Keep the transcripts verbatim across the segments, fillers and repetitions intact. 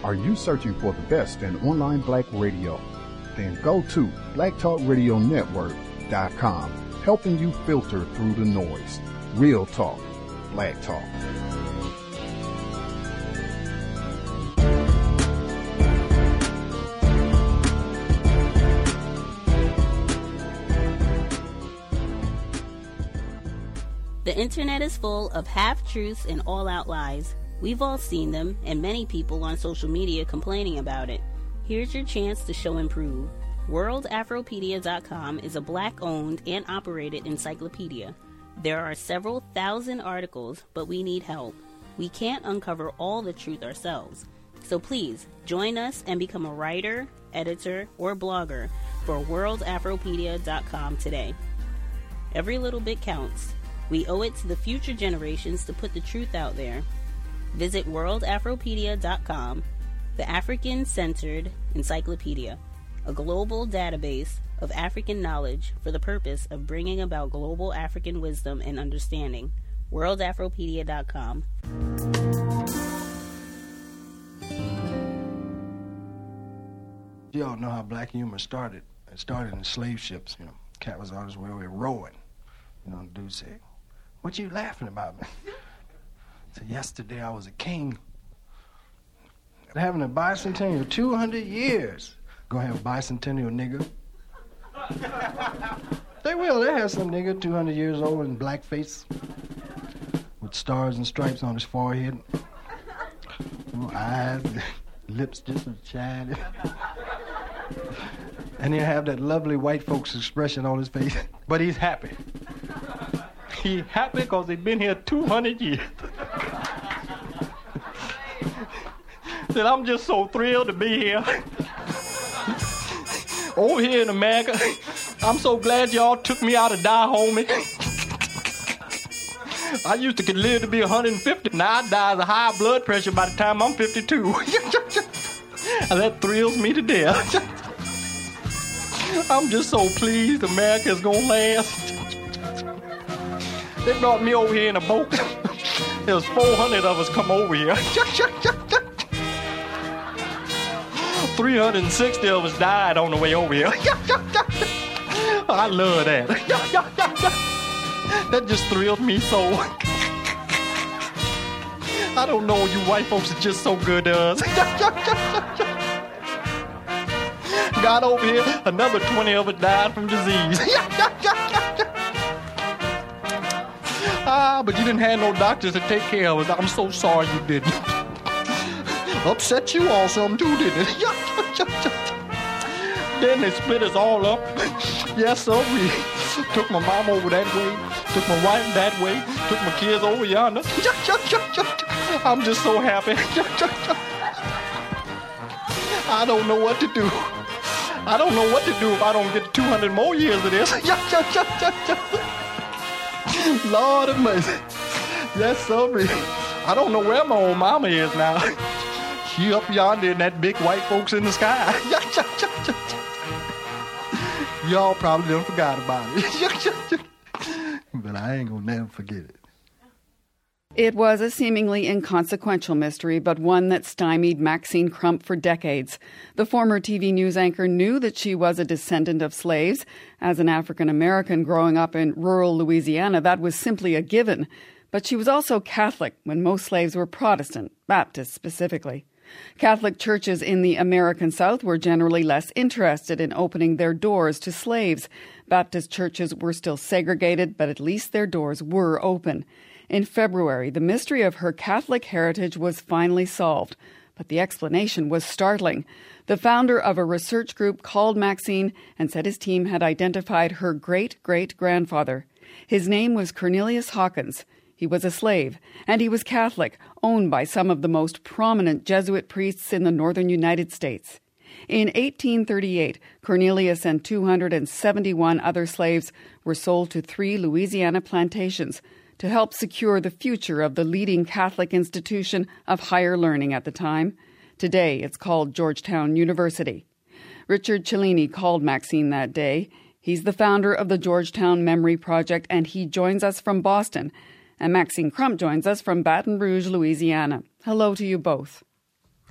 Are you searching for the best in online black radio? Then go to black talk radio network dot com, helping you filter through the noise. Real talk, black talk. The internet is full of half-truths and all-out lies. We've all seen them, and many people on social media complaining about it. Here's your chance to show and prove. world afropedia dot com is a black-owned and operated encyclopedia. There are several thousand articles, but we need help. We can't uncover all the truth ourselves. So please, join us and become a writer, editor, or blogger for world afropedia dot com today. Every little bit counts. We owe it to the future generations to put the truth out there. Visit world afropedia dot com, the African-centered encyclopedia, a global database of African knowledge for the purpose of bringing about global African wisdom and understanding. world afropedia dot com. You all know how black humor started. It started in slave ships, you know. Cat was always where we were rowing. You know, the dude said, "What you laughing about?" So yesterday I was a king. Having a bicentennial, two hundred years. Gonna have a bicentennial, nigga. They will. They have some nigga two hundred years old in blackface with stars and stripes on his forehead. You know, eyes, lips just a shining. And he'll have that lovely white folks expression on his face. But he's happy. He's happy because he's been here two hundred years. Said, I'm just so thrilled to be here. Over here in America, I'm so glad y'all took me out of die, homie. I used to could live to be one hundred fifty. Now I die of high blood pressure by the time I'm fifty-two. And that thrills me to death. I'm just so pleased America's gonna last. They brought me over here in a boat. There was four hundred of us come over here. three hundred sixty of us died on the way over here. I love that. That just thrilled me so. I don't know, you white folks are just so good to us. Got over here, another twenty of us died from disease. Ah, but you didn't have no doctors to take care of us. I'm so sorry you didn't. Upset you all some too, didn't it? Then they split us all up. Yes, sir, we took my mom over that way, took my wife that way, took my kids over yonder. I'm just so happy. I don't know what to do. I don't know what to do if I don't get two hundred more years of this. Lord of mercy. Yes, sir. I don't know where my old mama is now. She up yonder in that big white folks in the sky. Y'all probably done forgot about it. But I ain't gonna never forget it. It was a seemingly inconsequential mystery, but one that stymied Maxine Crump for decades. The former T V news anchor knew that she was a descendant of slaves. As an African-American growing up in rural Louisiana, that was simply a given. But she was also Catholic when most slaves were Protestant, Baptist specifically. Catholic churches in the American South were generally less interested in opening their doors to slaves. Baptist churches were still segregated, but at least their doors were open. In February, the mystery of her Catholic heritage was finally solved, but the explanation was startling. The founder of a research group called Maxine and said his team had identified her great-great-grandfather. His name was Cornelius Hawkins. He was a slave, and he was Catholic, owned by some of the most prominent Jesuit priests in the northern United States. In eighteen thirty-eight, Cornelius and two hundred seventy-one other slaves were sold to three Louisiana plantations to help secure the future of the leading Catholic institution of higher learning at the time. Today, it's called Georgetown University. Richard Cellini called Maxine that day. He's the founder of the Georgetown Memory Project, and he joins us from Boston. And Maxine Crump joins us from Baton Rouge, Louisiana. Hello to you both.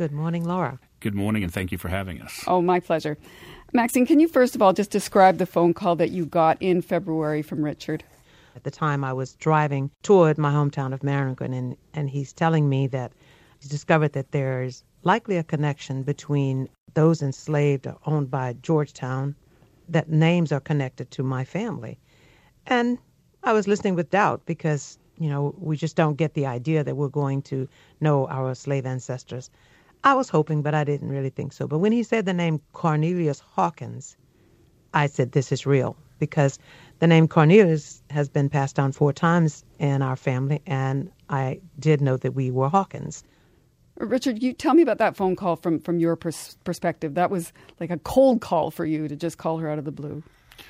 Good morning, Laura. Good morning, and thank you for having us. Oh, my pleasure. Maxine, can you first of all just describe the phone call that you got in February from Richard? At the time, I was driving toward my hometown of Maringouin, and, and he's telling me that he's discovered that there's likely a connection between those enslaved or owned by Georgetown, that names are connected to my family. And I was listening with doubt because, you know, we just don't get the idea that we're going to know our slave ancestors. I was hoping, but I didn't really think so. But when he said the name Cornelius Hawkins, I said, this is real, because the name Cornelius has been passed down four times in our family, and I did know that we were Hawkins. Richard, you tell me about that phone call from, from your pers- perspective. That was like a cold call for you to just call her out of the blue.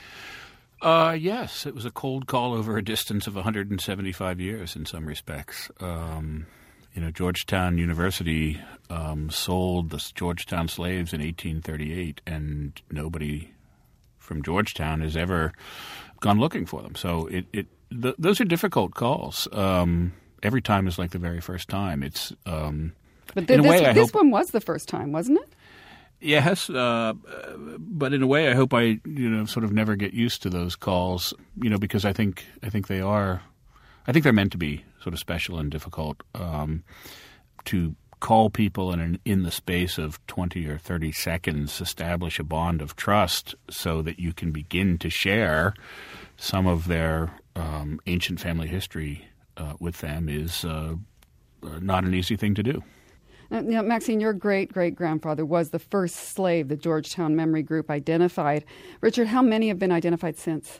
Uh, yes, it was a cold call over a distance of one hundred seventy-five years in some respects. Um, you know, Georgetown University um, sold the Georgetown slaves in eighteen thirty-eight, and nobody from Georgetown has ever gone looking for them. So it, it th- those are difficult calls. Um, every time is like the very first time. It's um, But th- in a this, way, I this hope, one was the first time, wasn't it? Yes, uh, but in a way, I hope I, you know, sort of never get used to those calls, you know, because I think I think they are, I think they're meant to be sort of special and difficult. Um, to call people in an, in the space of twenty or thirty seconds, establish a bond of trust, so that you can begin to share some of their um, ancient family history uh, with them is uh, not an easy thing to do. Now, Maxine, your great-great-grandfather was the first slave the Georgetown Memory Group identified. Richard, how many have been identified since?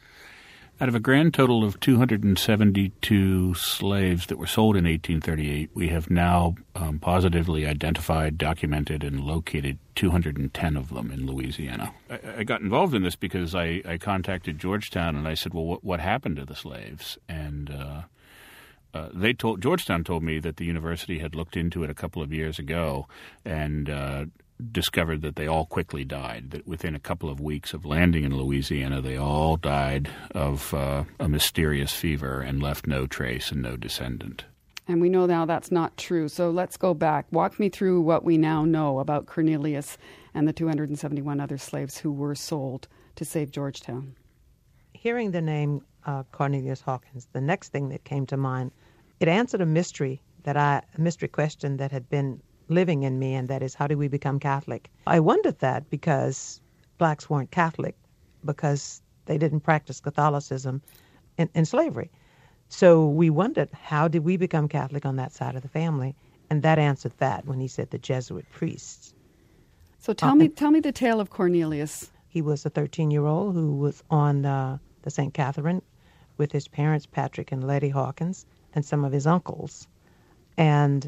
Out of a grand total of two hundred seventy-two slaves that were sold in eighteen thirty-eight, we have now um, positively identified, documented, and located two hundred ten of them in Louisiana. I, I got involved in this because I, I contacted Georgetown and I said, well, what, what happened to the slaves? And uh, Uh, they told Georgetown told me that the university had looked into it a couple of years ago and uh, discovered that they all quickly died. That within a couple of weeks of landing in Louisiana, they all died of uh, a mysterious fever and left no trace and no descendant. And we know now that's not true. So let's go back. Walk me through what we now know about Cornelius and the two hundred seventy-one other slaves who were sold to save Georgetown. Hearing the name uh, Cornelius Hawkins, the next thing that came to mind, it answered a mystery that I, a mystery question that had been living in me, and that is, how did we become Catholic? I wondered that because blacks weren't Catholic, because they didn't practice Catholicism in, in slavery. So we wondered, how did we become Catholic on that side of the family? And that answered that when he said the Jesuit priests. So tell uh, me, tell me the tale of Cornelius. He was a thirteen-year-old who was on uh, the Saint Catherine with his parents, Patrick and Letty Hawkins, and some of his uncles. And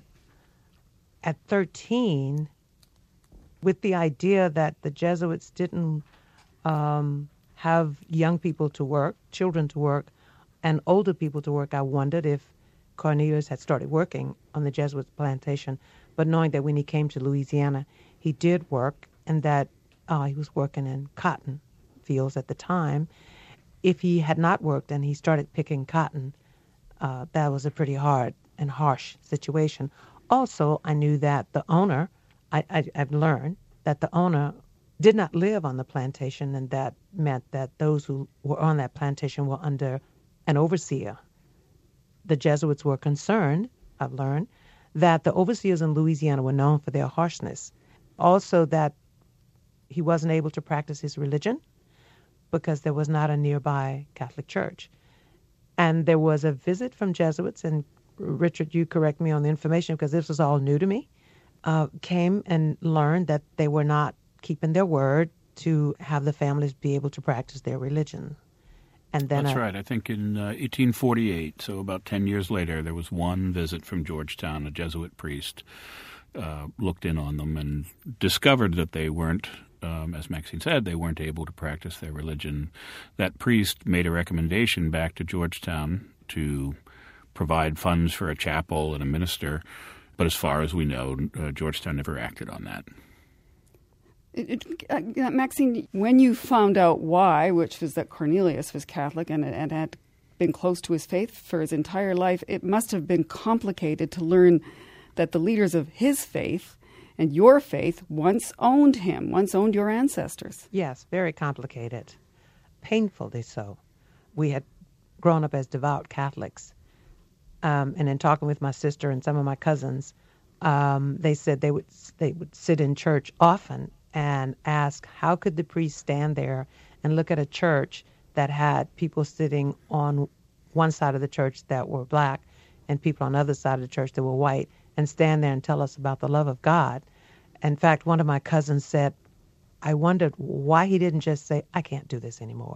at thirteen, with the idea that the Jesuits didn't um, have young people to work, children to work, and older people to work, I wondered if Cornelius had started working on the Jesuit plantation, but knowing that when he came to Louisiana, he did work, and that uh, he was working in cotton fields at the time. If he had not worked and he started picking cotton, uh, that was a pretty hard and harsh situation. Also, I knew that the owner, I, I, I've learned that the owner did not live on the plantation, and that meant that those who were on that plantation were under an overseer. The Jesuits were concerned, I've learned, that the overseers in Louisiana were known for their harshness. Also, that he wasn't able to practice his religion because there was not a nearby Catholic church. And there was a visit from Jesuits, and Richard, you correct me on the information because this was all new to me, uh, came and learned that they were not keeping their word to have the families be able to practice their religion. And then That's I, right. I think in uh, eighteen forty-eight, so about ten years later, there was one visit from Georgetown. A Jesuit priest uh, looked in on them and discovered that they weren't, um, as Maxine said, they weren't able to practice their religion. That priest made a recommendation back to Georgetown to provide funds for a chapel and a minister, but as far as we know, uh, Georgetown never acted on that. It, it, uh, Maxine, when you found out why, which was that Cornelius was Catholic and, and had been close to his faith for his entire life, it must have been complicated to learn that the leaders of his faith And your faith once owned him, once owned your ancestors. Yes, very complicated, painfully so. We had grown up as devout Catholics. Um, and in talking with my sister and some of my cousins, um, they said they would they would sit in church often and ask, how could the priest stand there and look at a church that had people sitting on one side of the church that were black and people on the other side of the church that were white, and stand there and tell us about the love of God. In fact, one of my cousins said, I wondered why he didn't just say, I can't do this anymore.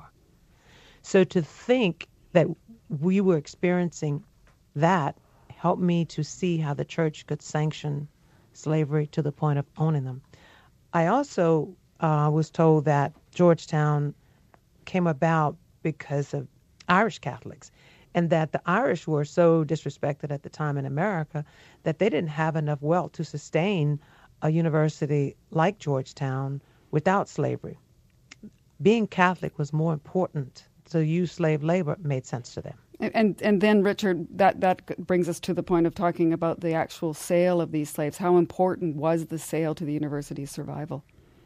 So to think that we were experiencing that helped me to see how the church could sanction slavery to the point of owning them. I also uh, was told that Georgetown came about because of Irish Catholics, and that the Irish were so disrespected at the time in America that they didn't have enough wealth to sustain a university like Georgetown without slavery. Being Catholic was more important, so use slave labor made sense to them. And, and and then, Richard, that, that brings us to the point of talking about the actual sale of these slaves. How important was the sale to the university's survival?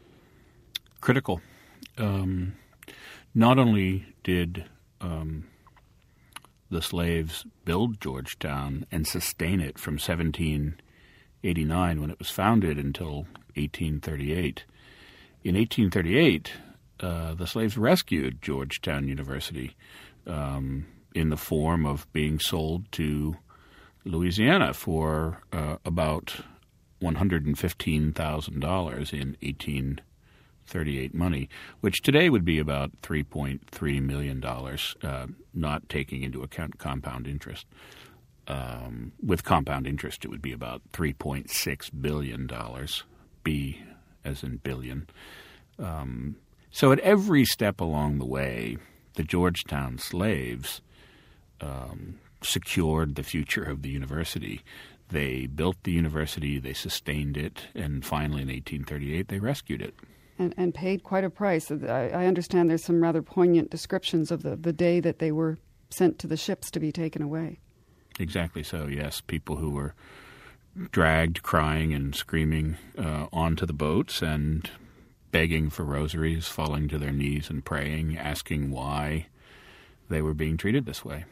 Critical. Um, not only did um, the slaves build Georgetown and sustain it from seventeen eighty-nine, when it was founded, until eighteen thirty-eight. In eighteen thirty-eight, uh, the slaves rescued Georgetown University um, in the form of being sold to Louisiana for uh, about one hundred fifteen thousand dollars in eighteen thirty-eight money, which today would be about three point three million dollars, uh, not taking into account compound interest. Um, with compound interest, it would be about three point six billion dollars, B as in billion. Um, so at every step along the way, the Georgetown slaves um, secured the future of the university. They built the university, they sustained it, and finally in eighteen thirty-eight they rescued it. And, and paid quite a price. I, I understand there's some rather poignant descriptions of the, the day that they were sent to the ships to be taken away. Exactly so, yes. People who were dragged crying and screaming uh, onto the boats and begging for rosaries, falling to their knees and praying, asking why they were being treated this way.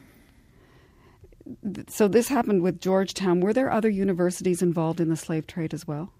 So this happened with Georgetown. Were there other universities involved in the slave trade as well?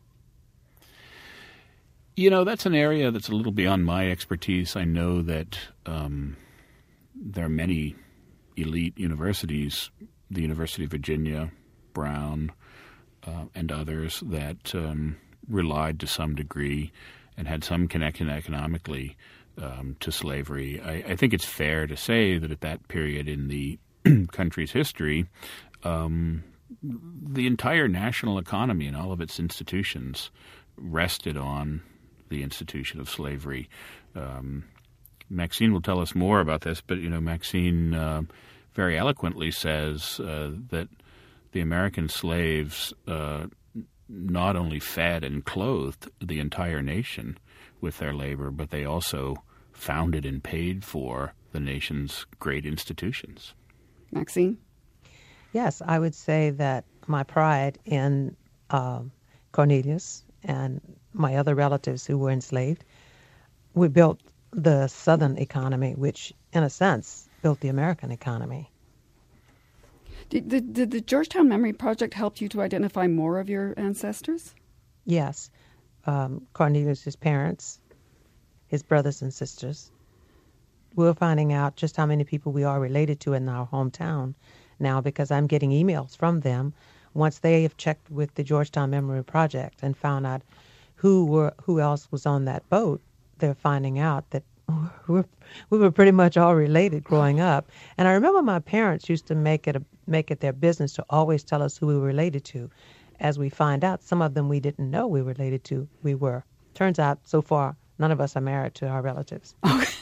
You know, that's an area that's a little beyond my expertise. I know that um, there are many elite universities, the University of Virginia, Brown, uh, and others, that um, relied to some degree and had some connection economically um, to slavery. I, I think it's fair to say that at that period in the country's history, um, the entire national economy and all of its institutions rested on the institution of slavery. Um, Maxine will tell us more about this, but, you know, Maxine uh, very eloquently says uh, that the American slaves uh, not only fed and clothed the entire nation with their labor, but they also founded and paid for the nation's great institutions. Maxine? Yes, I would say that my pride in uh, Cornelius and my other relatives who were enslaved, we built the Southern economy, which, in a sense, built the American economy. Did, did, did the Georgetown Memory Project help you to identify more of your ancestors? Yes. Um, Cornelius' parents, his brothers and sisters. We're finding out just how many people we are related to in our hometown now, because I'm getting emails from them once they have checked with the Georgetown Memory Project and found out who were who else was on that boat. They're finding out that we're, we were pretty much all related growing up. And I remember my parents used to make it a, make it their business to always tell us who we were related to. As we find out, some of them we didn't know we were related to. We were. Turns out, so far, none of us are married to our relatives.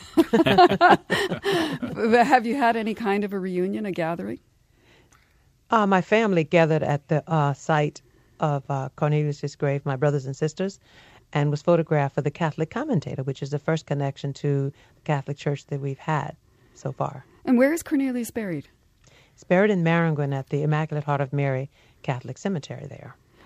Have you had any kind of a reunion, a gathering? Uh, my family gathered at the uh, site of uh, Cornelius' grave, my brothers and sisters, and was photographed for the Catholic Commentator, which is the first connection to the Catholic Church that we've had so far. And where is Cornelius buried? He's buried in Maringouin at the Immaculate Heart of Mary Catholic Cemetery there.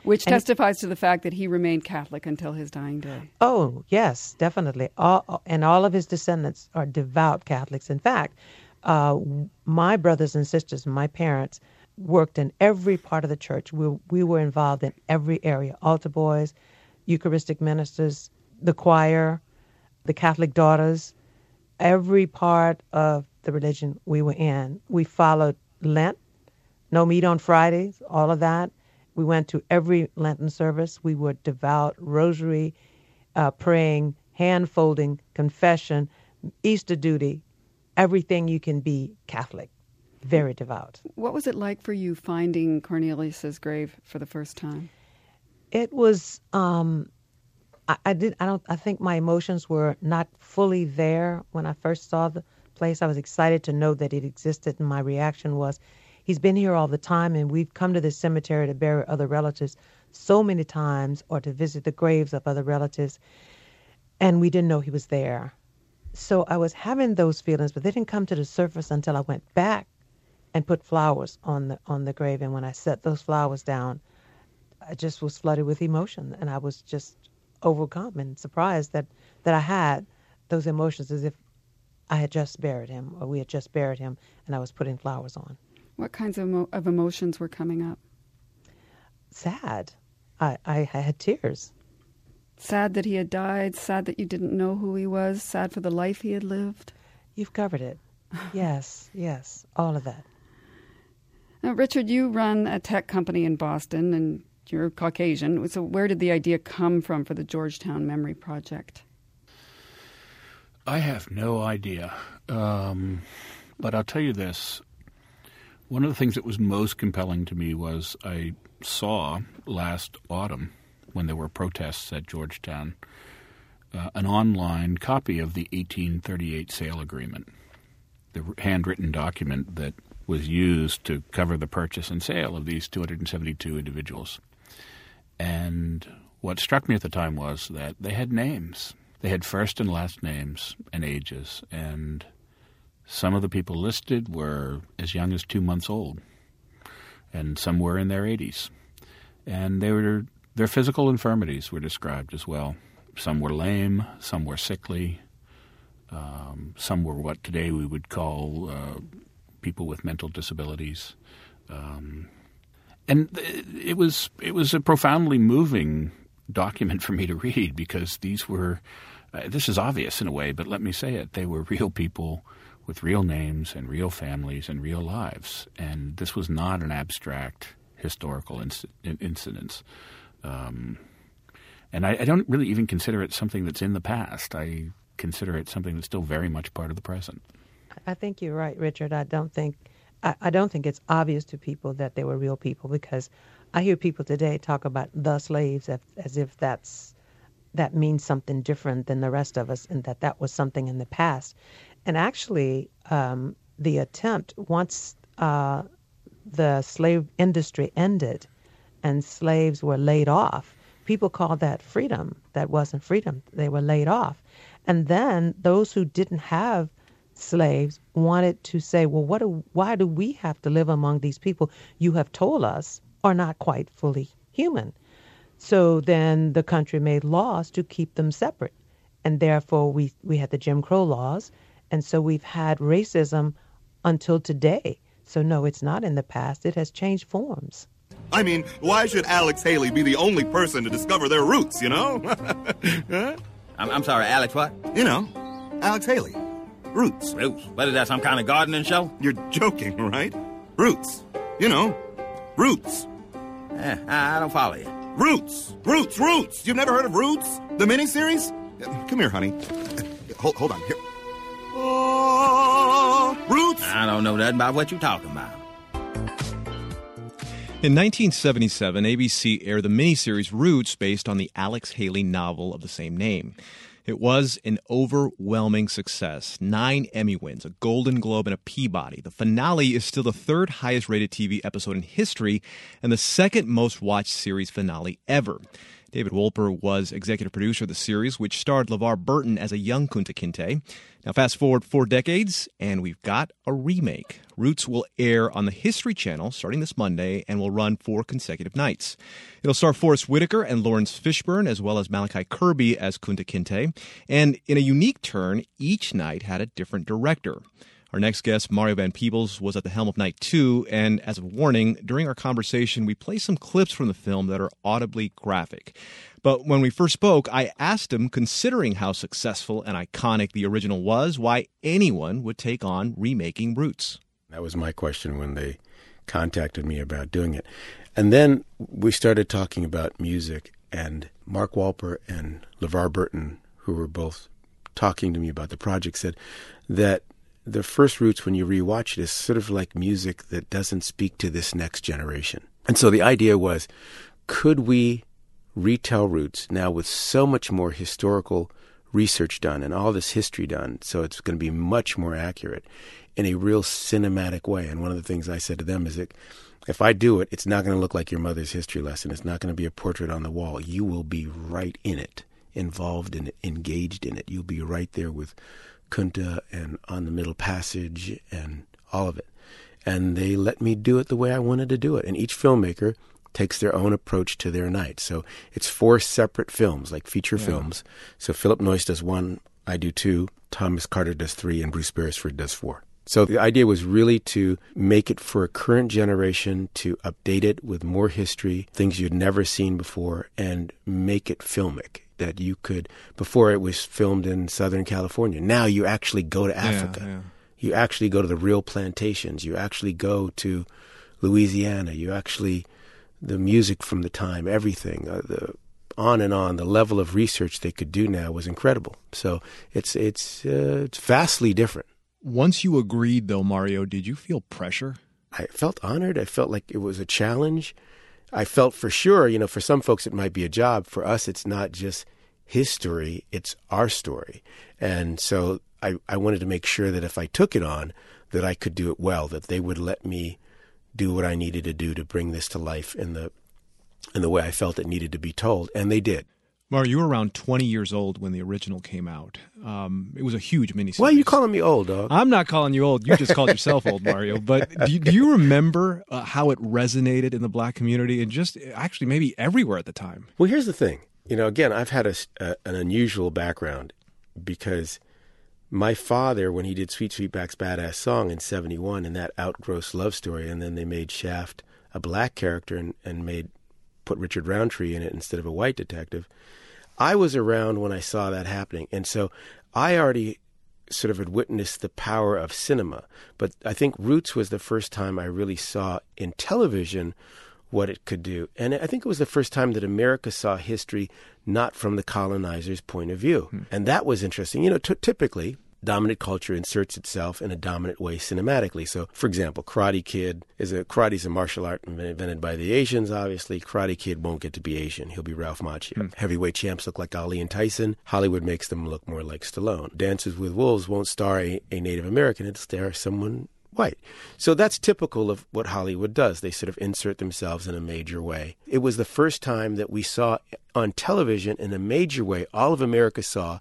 Which And testifies to the fact that he remained Catholic until his dying day. Oh, yes, definitely. All, and all of his descendants are devout Catholics. In fact, uh, my brothers and sisters, my parents, worked in every part of the church. We, we were involved in every area, altar boys, Eucharistic ministers, the choir, the Catholic daughters, every part of the religion we were in. We followed Lent, no meat on Fridays, all of that. We went to every Lenten service. We were devout, rosary, uh, praying, hand-folding, confession, Easter duty, everything you can be Catholic, very devout. What was it like for you finding Cornelius's grave for the first time? It was, um, I, I did, I don't, I think my emotions were not fully there when I first saw the place. I was excited to know that it existed, and my reaction was, he's been here all the time, and we've come to this cemetery to bury other relatives so many times or to visit the graves of other relatives, and we didn't know he was there. So I was having those feelings, but they didn't come to the surface until I went back and put flowers on the on the grave. And when I set those flowers down, I just was flooded with emotion, and I was just overcome and surprised that, that I had those emotions as if I had just buried him, or we had just buried him, and I was putting flowers on. What kinds of, emo- of emotions were coming up? Sad. I, I had tears. Sad that he had died, sad that you didn't know who he was, sad for the life he had lived? You've covered it. Yes, yes, all of that. Now, Richard, you run a tech company in Boston, and you're Caucasian. So where did the idea come from for the Georgetown Memory Project? I have no idea. Um, but I'll tell you this. One of the things that was most compelling to me was I saw last autumn, when there were protests at Georgetown, uh, an online copy of the eighteen thirty-eight sale agreement, the handwritten document that was used to cover the purchase and sale of these two hundred seventy-two individuals. And what struck me at the time was that they had names. They had first and last names and ages, and some of the people listed were as young as two months old, and some were in their eighties. And they were their physical infirmities were described as well. Some were lame, some were sickly, um, some were what today we would call uh, people with mental disabilities. Um, and it was it was a profoundly moving document for me to read, because these were uh, this is obvious in a way, but let me say it, they were real people with real names and real families and real lives. And this was not an abstract historical inc- incident. Um, and I, I don't really even consider it something that's in the past. I consider it something that's still very much part of the present. I think you're right, Richard. I don't think I, I don't think it's obvious to people that they were real people, because I hear people today talk about the slaves as, as if that's that means something different than the rest of us, and that that was something in the past. And actually, um, the attempt, once uh, the slave industry ended and slaves were laid off, people called that freedom. That wasn't freedom. They were laid off. And then those who didn't have slaves wanted to say, well, what do, why do we have to live among these people you have told us are not quite fully human? So then the country made laws to keep them separate. And therefore we, we had the Jim Crow laws. And so we've had racism until today. So no, it's not in the past. It has changed forms. I mean, why should Alex Haley be the only person to discover their roots, you know? Huh? I'm, I'm sorry, Alex what? You know, Alex Haley. Roots. Roots? What is that, some kind of gardening show? You're joking, right? Roots. You know, Roots. Eh, I, I don't follow you. Roots. Roots, Roots. You've never heard of Roots? The miniseries? Come here, honey. Hold, hold on. Here. Oh, Roots. I don't know nothing about what you're talking about. In nineteen seventy-seven, A B C aired the miniseries Roots, based on the Alex Haley novel of the same name. It was an overwhelming success. Nine Emmy wins, a Golden Globe, and a Peabody. The finale is still the third highest rated T V episode in history and the second most watched series finale ever. David Wolper was executive producer of the series, which starred LeVar Burton as a young Kunta Kinte. Now, fast forward four decades, and we've got a remake. Roots will air on the History Channel starting this Monday and will run four consecutive nights. It'll star Forrest Whitaker and Lawrence Fishburne, as well as Malachi Kirby as Kunta Kinte. And in a unique turn, each night had a different director. Our next guest, Mario Van Peebles, was at the helm of night two, and as a warning, during our conversation, we play some clips from the film that are audibly graphic. But when we first spoke, I asked him, considering how successful and iconic the original was, why anyone would take on remaking Roots. That was my question when they contacted me about doing it. And then we started talking about music, and Mark Wolper and LeVar Burton, who were both talking to me about the project, said that the first Roots, when you rewatch it, is sort of like music that doesn't speak to this next generation. And so the idea was, could we retell Roots now with so much more historical research done and all this history done, so it's going to be much more accurate in a real cinematic way? And one of the things I said to them is that if I do it, it's not going to look like your mother's history lesson. It's not going to be a portrait on the wall. You will be right in it, involved in it, engaged in it. You'll be right there with Kunta and on the Middle Passage and all of it. And they let me do it the way I wanted to do it. And each filmmaker takes their own approach to their night. So it's four separate films, like feature yeah. films. So Philip Noyce does one, I do two, Thomas Carter does three, and Bruce Beresford does four. So the idea was really to make it for a current generation, to update it with more history, things you'd never seen before, and make it filmic. That you could, before it was filmed in Southern California. Now you actually go to Africa. Yeah, yeah. You actually go to the real plantations. You actually go to Louisiana. You actually, the music from the time, everything, uh, the on and on, the level of research they could do now was incredible. So it's it's uh, it's vastly different. Once you agreed, though, Mario, did you feel pressure? I felt honored. I felt like it was a challenge. I felt for sure, you know, for some folks it might be a job. For us, it's not just his story, it's our story. And so I, I wanted to make sure that if I took it on, that I could do it well, that they would let me do what I needed to do to bring this to life in the in the way I felt it needed to be told. And they did. Mario, you were around twenty years old when the original came out. Um, it was a huge miniseries. Why are you calling me old, dog? I'm not calling you old. You just called yourself old, Mario. But do you, do you remember uh, how it resonated in the black community and just actually maybe everywhere at the time? Well, here's the thing. You know, again, I've had a, a, an unusual background because my father, when he did Sweet Sweetback's Badass Song in seventy-one and that outgross love story, and then they made Shaft a black character and, and made put Richard Roundtree in it instead of a white detective, I was around when I saw that happening. And so I already sort of had witnessed the power of cinema. But I think Roots was the first time I really saw in television what it could do. And I think it was the first time that America saw history not from the colonizer's point of view. Hmm. And that was interesting. You know, t- typically, dominant culture inserts itself in a dominant way cinematically. So, for example, Karate Kid is a karate is a martial art invented by the Asians, obviously. Karate Kid won't get to be Asian. He'll be Ralph Macchio. Hmm. Heavyweight champs look like Ali and Tyson. Hollywood makes them look more like Stallone. Dances with Wolves won't star a, a Native American. It'll star someone white. So that's typical of what Hollywood does. They sort of insert themselves in a major way. It was the first time that we saw on television in a major way, all of America saw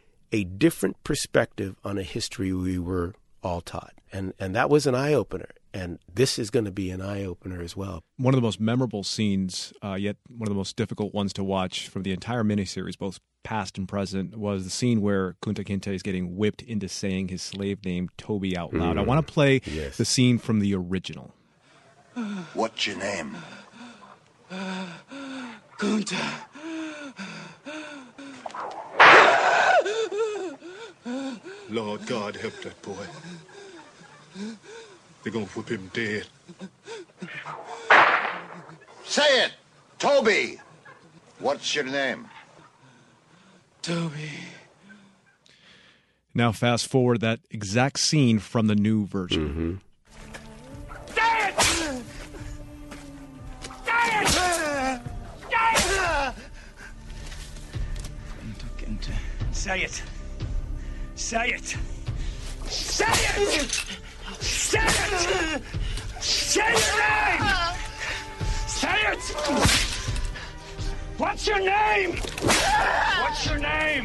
a different perspective on a history we were all taught. And and that was an eye-opener. And this is going to be an eye-opener as well. One of the most memorable scenes, uh, yet one of the most difficult ones to watch from the entire miniseries, both past and present, was the scene where Kunta Kinte is getting whipped into saying his slave name Toby out loud. Mm. I want to play yes. the scene from the original. What's your name? Uh, Kunta. Lord God help that boy. They're gonna whip him dead. Say it! Toby! What's your name? Toby. Now fast forward that exact scene from the new version. Mm-hmm. Say it! Say it! Say it! Say it! Say it! Say it! Say it! Say your name! Say it! What's What's your name? What's your name?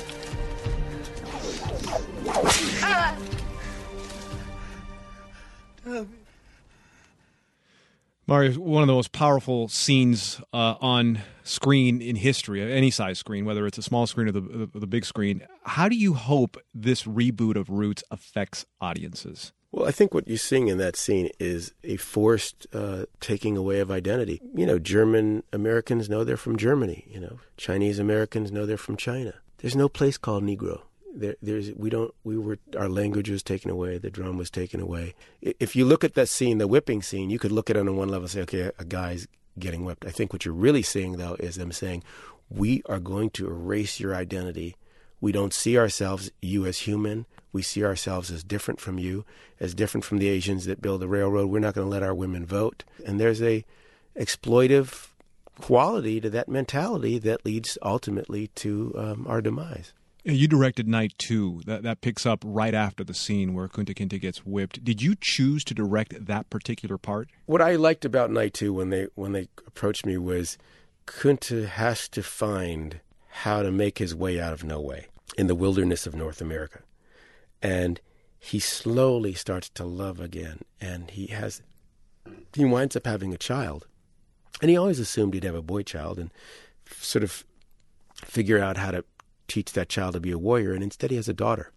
Mario, one of the most powerful scenes uh, on screen in history, any size screen, whether it's a small screen or the, the, the big screen. How do you hope this reboot of Roots affects audiences? Well, I think what you're seeing in that scene is a forced uh, taking away of identity. You know, German Americans know they're from Germany. You know, Chinese Americans know they're from China. There's no place called Negro. There, there's we don't we were our language was taken away. The drum was taken away. If you look at that scene, the whipping scene, you could look at it on one level and say, okay, a guy's getting whipped. I think what you're really seeing, though, is them saying, we are going to erase your identity. We don't see ourselves, you as human. We see ourselves as different from you, as different from the Asians that build the railroad. We're not going to let our women vote. And there's a exploitive quality to that mentality that leads ultimately to um, our demise. You directed Night Two. That that picks up right after the scene where Kunta Kinte gets whipped. Did you choose to direct that particular part? What I liked about Night Two when they when they approached me was Kunta has to find how to make his way out of no way in the wilderness of North America. And he slowly starts to love again. And he has he winds up having a child. And he always assumed he'd have a boy child and sort of figure out how to teach that child to be a warrior, and instead he has a daughter.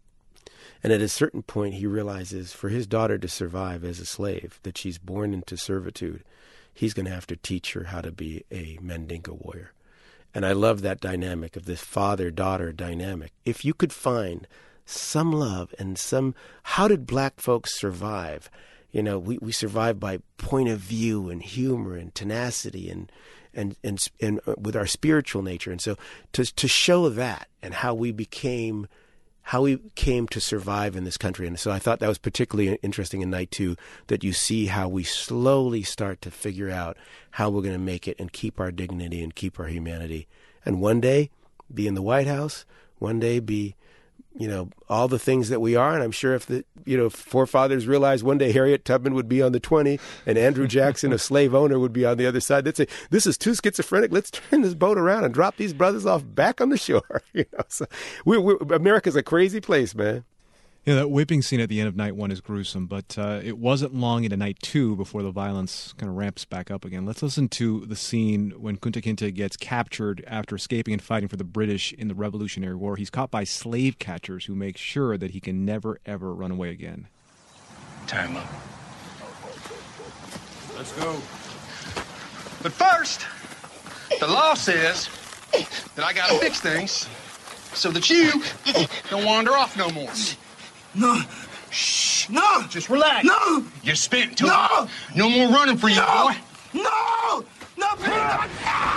And at a certain point he realizes for his daughter to survive as a slave, that she's born into servitude, he's going to have to teach her how to be a Mandinka warrior. And I love that dynamic of this father-daughter dynamic. If you could find some love and some, how did black folks survive? You know, we, we survive by point of view and humor and tenacity and And, and and with our spiritual nature. And so to to show that and how we became, how we came to survive in this country. And so I thought that was particularly interesting in Night Two, that you see how we slowly start to figure out how we're going to make it and keep our dignity and keep our humanity. And one day be in the White House, one day be, you know, all the things that we are. And I'm sure if the, you know, forefathers realized one day Harriet Tubman would be on the twenty and Andrew Jackson, a slave owner, would be on the other side, they'd say, this is too schizophrenic. Let's turn this boat around and drop these brothers off back on the shore. You know, so we, we, America's a crazy place, man. Yeah, that whipping scene at the end of Night One is gruesome, but uh, it wasn't long into Night Two before the violence kind of ramps back up again. Let's listen to the scene when Kunta Kinte gets captured after escaping and fighting for the British in the Revolutionary War. He's caught by slave catchers who make sure that he can never, ever run away again. Tie him up. Let's go. But first, the law says that I gotta fix things so that you don't wander off no more. No. Shh. No. Just relax. No. You're spent, Toby. No. No more running for you, no. boy. No. No, please don't.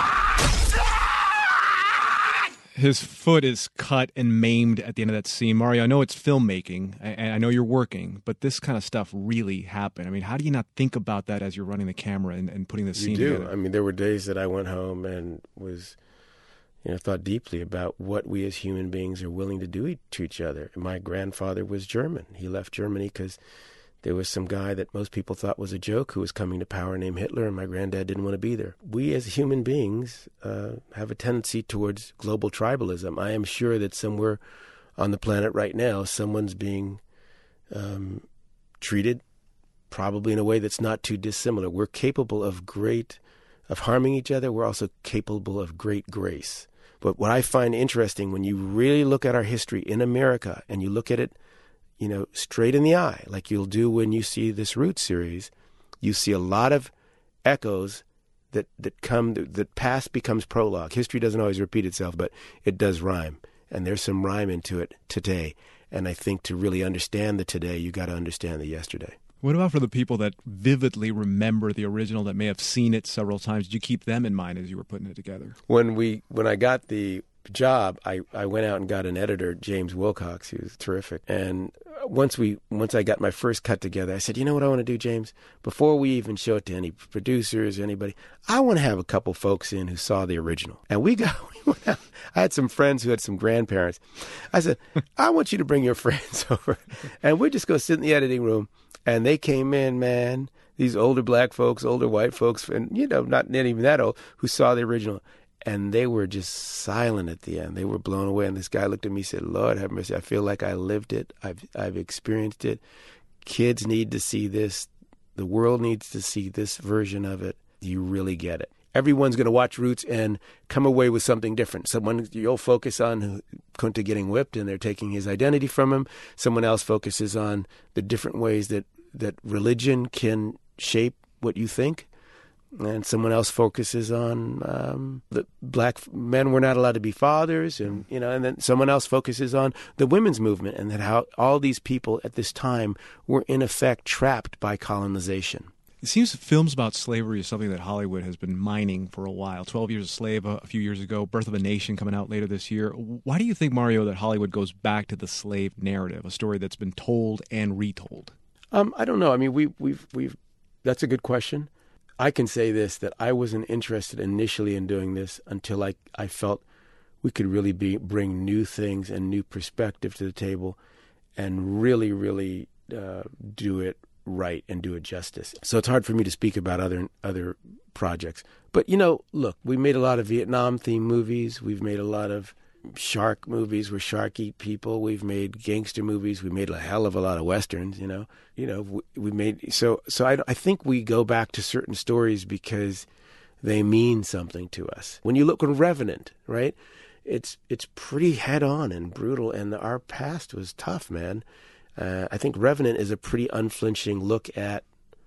His foot is cut and maimed at the end of that scene. Mario, I know it's filmmaking, and I know you're working, but this kind of stuff really happened. I mean, how do you not think about that as you're running the camera and, and putting the scene you do. together? I mean, there were days that I went home and was, you know, thought deeply about what we as human beings are willing to do to each other. My grandfather was German. He left Germany because there was some guy that most people thought was a joke who was coming to power named Hitler, and my granddad didn't want to be there. We as human beings uh, have a tendency towards global tribalism. I am sure that somewhere on the planet right now, someone's being um, treated probably in a way that's not too dissimilar. We're capable of great, of harming each other. We're also capable of great grace. But what I find interesting when you really look at our history in America and you look at it, you know, straight in the eye, like you'll do when you see this Roots series, you see a lot of echoes that, that come, that past becomes prologue. History doesn't always repeat itself, but it does rhyme. And there's some rhyme into it today. And I think to really understand the today, you got to understand the yesterday. What about for the people that vividly remember the original, that may have seen it several times? Did you keep them in mind as you were putting it together? When we, when I got the job, I, I went out and got an editor, James Wilcox, who's terrific. And once we once I got my first cut together, I said, you know what I want to do, James? Before we even show it to any producers or anybody, I want to have a couple folks in who saw the original. And we got, we went out. I had some friends who had some grandparents. I said, I want you to bring your friends over, and we're just going to sit in the editing room. And they came in, man, these older black folks, older white folks, and, you know, not, not even that old, who saw the original. And they were just silent at the end. They were blown away. And this guy looked at me and said, Lord have mercy, I feel like I lived it. I've I've experienced it. Kids need to see this. The world needs to see this version of it. You really get it. Everyone's going to watch Roots and come away with something different. Someone, you'll focus on Kunta getting whipped and they're taking his identity from him. Someone else focuses on the different ways that, that religion can shape what you think. And someone else focuses on um, the black men were not allowed to be fathers, and you know, and then someone else focuses on the women's movement and that how all these people at this time were in effect trapped by colonization. It seems films about slavery is something that Hollywood has been mining for a while. Twelve Years a Slave a, a few years ago, Birth of a Nation coming out later this year. Why do you think, Mario, that Hollywood goes back to the slave narrative, a story that's been told and retold? Um, I don't know. I mean, we, we've we've that's a good question. I can say this, that I wasn't interested initially in doing this until I, I felt we could really be bring new things and new perspective to the table and really, really uh, do it right and do it justice. So it's hard for me to speak about other other projects. But, you know, look, we made a lot of Vietnam-themed movies. We've made a lot of shark movies where shark eat people. We've made gangster movies. We made a hell of a lot of westerns, you know. You know, we, we made so so I, I think we go back to certain stories because they mean something to us. When you look at Revenant, right? It's it's pretty head on and brutal, and our past was tough, man. Uh, I think Revenant is a pretty unflinching look at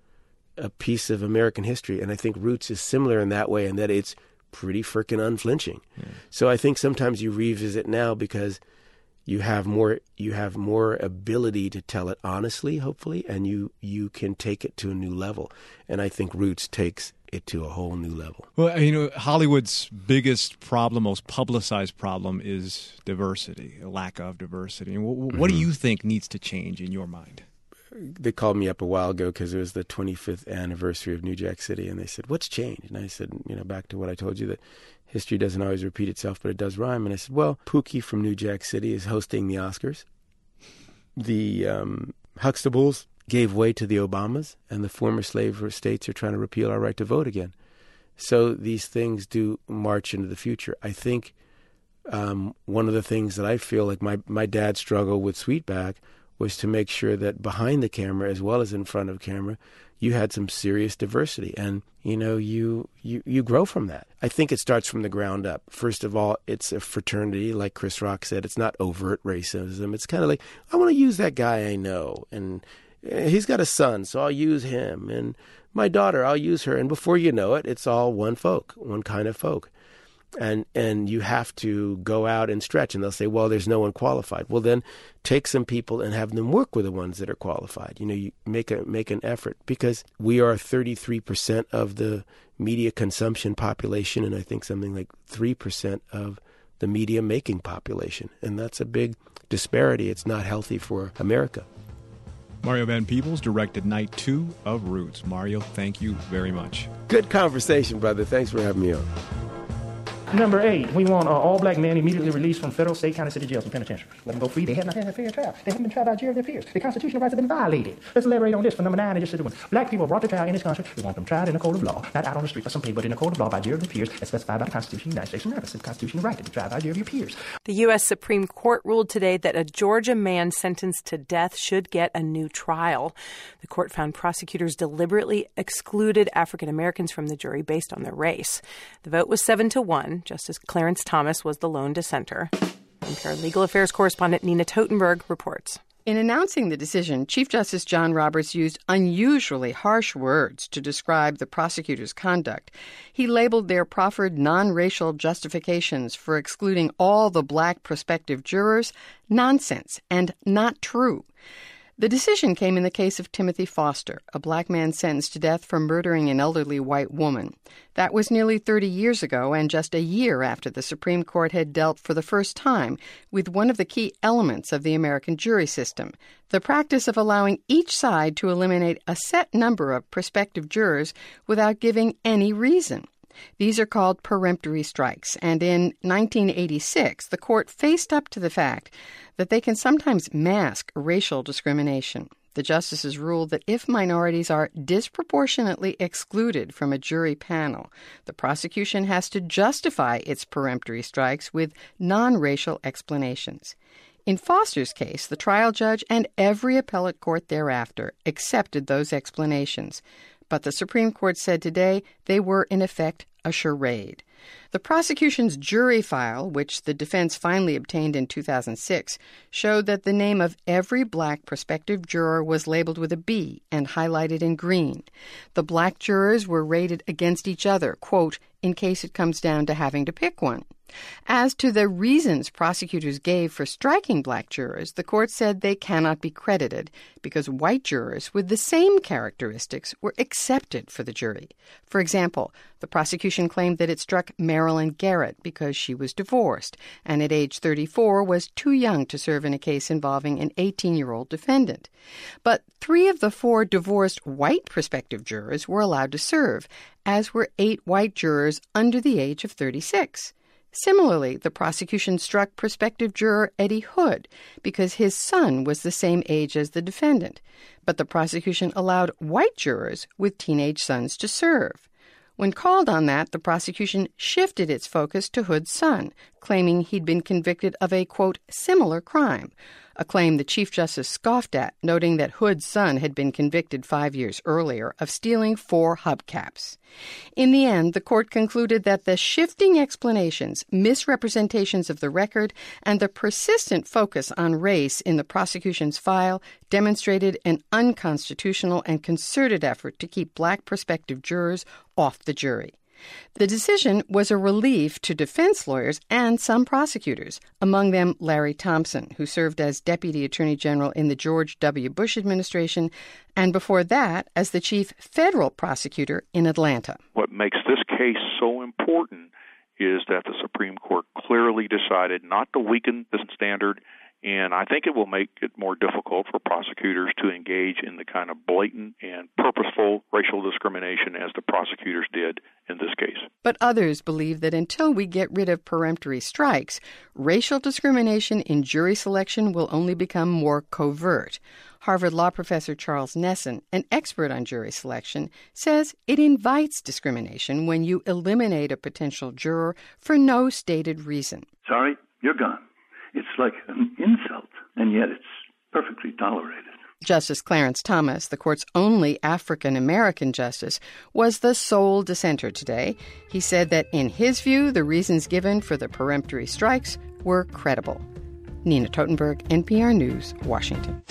a piece of American history, and I think Roots is similar in that way, in that it's pretty freaking unflinching. Yeah. So I think sometimes you revisit now because you have more you have more ability to tell it honestly, hopefully, and you you can take it to a new level. And I think Roots takes it to a whole new level. Well, you know, Hollywood's biggest problem, most publicized problem, is diversity, a lack of diversity. And what, what mm-hmm. do you think needs to change in your mind? They called me up a while ago because it was the twenty-fifth anniversary of New Jack City, and they said, what's changed? And I said, you know, back to what I told you, that history doesn't always repeat itself, but it does rhyme. And I said, well, Pookie from New Jack City is hosting the Oscars. The um, Huxtables gave way to the Obamas, and the former slave states are trying to repeal our right to vote again. So these things do march into the future. I think um, one of the things that I feel like my, my dad struggled with Sweetback was to make sure that behind the camera as well as in front of camera, you had some serious diversity. And, you know, you, you, you grow from that. I think it starts from the ground up. First of all, it's a fraternity, like Chris Rock said. It's not overt racism. It's kind of like, I want to use that guy I know, and he's got a son, so I'll use him. And my daughter, I'll use her. And before you know it, it's all one folk, one kind of folk. And and you have to go out and stretch. And they'll say, well, there's no one qualified. Well, then take some people and have them work with the ones that are qualified. You know, you make a make an effort, because we are thirty-three percent of the media consumption population, and I think something like three percent of the media making population. And that's a big disparity. It's not healthy for America. Mario Van Peebles directed night two of Roots. Mario, thank you very much. Good conversation, brother. Thanks for having me on. Number eight, we want uh, all black men immediately released from federal, state, county, city jails and penitentiaries. Let them go free. They have not had a fair trial. They haven't been tried by a jury of their peers. The constitutional rights have been violated. Let's elaborate on this. For number nine, they just said, black people brought to trial in this country. We want them tried in a court of law, not out on the street for some pay, but in a court of law by a jury of their peers, as specified by the Constitution of the United States of America. It's the constitutional right to be tried by a jury of your peers. The U S Supreme Court ruled today that a Georgia man sentenced to death should get a new trial. The court found prosecutors deliberately excluded African Americans from the jury based on their race. The vote was seven to one. Justice Clarence Thomas was the lone dissenter. N P R Legal Affairs correspondent Nina Totenberg reports. In announcing the decision, Chief Justice John Roberts used unusually harsh words to describe the prosecutor's conduct. He labeled their proffered non-racial justifications for excluding all the black prospective jurors nonsense and not true. The decision came in the case of Timothy Foster, a black man sentenced to death for murdering an elderly white woman. That was nearly thirty years ago, and just a year after the Supreme Court had dealt for the first time with one of the key elements of the American jury system, the practice of allowing each side to eliminate a set number of prospective jurors without giving any reason. These are called peremptory strikes, and in nineteen eighty-six, the court faced up to the fact that they can sometimes mask racial discrimination. The justices ruled that if minorities are disproportionately excluded from a jury panel, the prosecution has to justify its peremptory strikes with non-racial explanations. In Foster's case, the trial judge and every appellate court thereafter accepted those explanations. But the Supreme Court said today they were, in effect, a charade. The prosecution's jury file, which the defense finally obtained in two thousand six, showed that the name of every black prospective juror was labeled with a B and highlighted in green. The black jurors were rated against each other, quote, in case it comes down to having to pick one. As to the reasons prosecutors gave for striking black jurors, the court said they cannot be credited because white jurors with the same characteristics were accepted for the jury. For example, the prosecution claimed that it struck Marilyn Garrett because she was divorced and at age thirty-four was too young to serve in a case involving an eighteen-year-old defendant. But three of the four divorced white prospective jurors were allowed to serve, as were eight white jurors under the age of thirty-six. Similarly, the prosecution struck prospective juror Eddie Hood because his son was the same age as the defendant, but the prosecution allowed white jurors with teenage sons to serve. When called on that, the prosecution shifted its focus to Hood's son, claiming he'd been convicted of a, quote, similar crime, a claim the Chief Justice scoffed at, noting that Hood's son had been convicted five years earlier of stealing four hubcaps. In the end, the court concluded that the shifting explanations, misrepresentations of the record, and the persistent focus on race in the prosecution's file demonstrated an unconstitutional and concerted effort to keep black prospective jurors off the jury. The decision was a relief to defense lawyers and some prosecutors, among them Larry Thompson, who served as Deputy Attorney General in the George W. Bush administration, and before that as the chief federal prosecutor in Atlanta. What makes this case so important is that the Supreme Court clearly decided not to weaken the standard, and I think it will make it more difficult for prosecutors to engage in the kind of blatant and purposeful racial discrimination as the prosecutors did in this case. But others believe that until we get rid of peremptory strikes, racial discrimination in jury selection will only become more covert. Harvard Law professor Charles Nesson, an expert on jury selection, says it invites discrimination when you eliminate a potential juror for no stated reason. Sorry, you're gone. It's like an insult, and yet it's perfectly tolerated. Justice Clarence Thomas, the court's only African-American justice, was the sole dissenter today. He said that, in his view, the reasons given for the peremptory strikes were credible. Nina Totenberg, N P R News, Washington.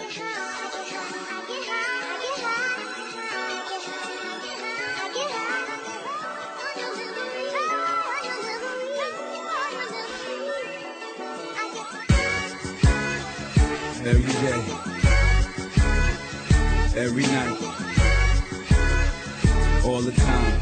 Every day, every night, all the time.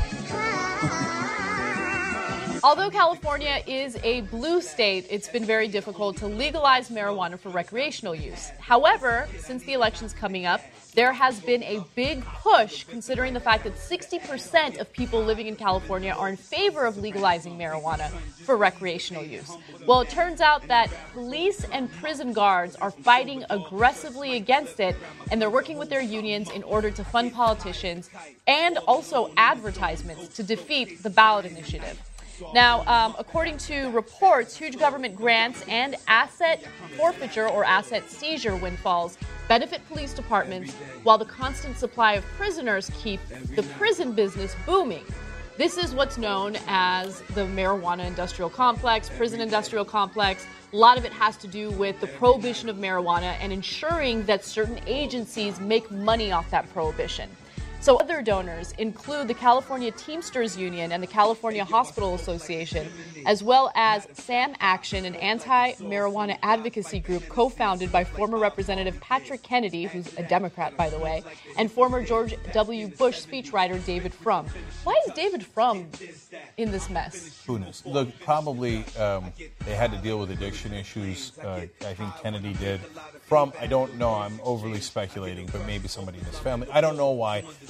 Although California is a blue state, it's been very difficult to legalize marijuana for recreational use. However, since the election's coming up, there has been a big push considering the fact that sixty percent of people living in California are in favor of legalizing marijuana for recreational use. Well, it turns out that police and prison guards are fighting aggressively against it, and they're working with their unions in order to fund politicians and also advertisements to defeat the ballot initiative. Now, um, according to reports, huge government grants and asset forfeiture or asset seizure windfalls benefit police departments, while the constant supply of prisoners keep the prison business booming. This is what's known as the marijuana industrial complex, prison industrial complex. A lot of it has to do with the prohibition of marijuana and ensuring that certain agencies make money off that prohibition. So other donors include the California Teamsters Union and the California Hospital Association, as well as SAM Action, an anti-marijuana advocacy group co-founded by former Representative Patrick Kennedy, who's a Democrat, by the way, and former George W. Bush speechwriter David Frum. Why is David Frum in this mess? Who knows? Look, probably um, they had to deal with addiction issues. Uh, I think Kennedy did. Frum, I don't know. I'm overly speculating, but maybe somebody in his family. I don't know why.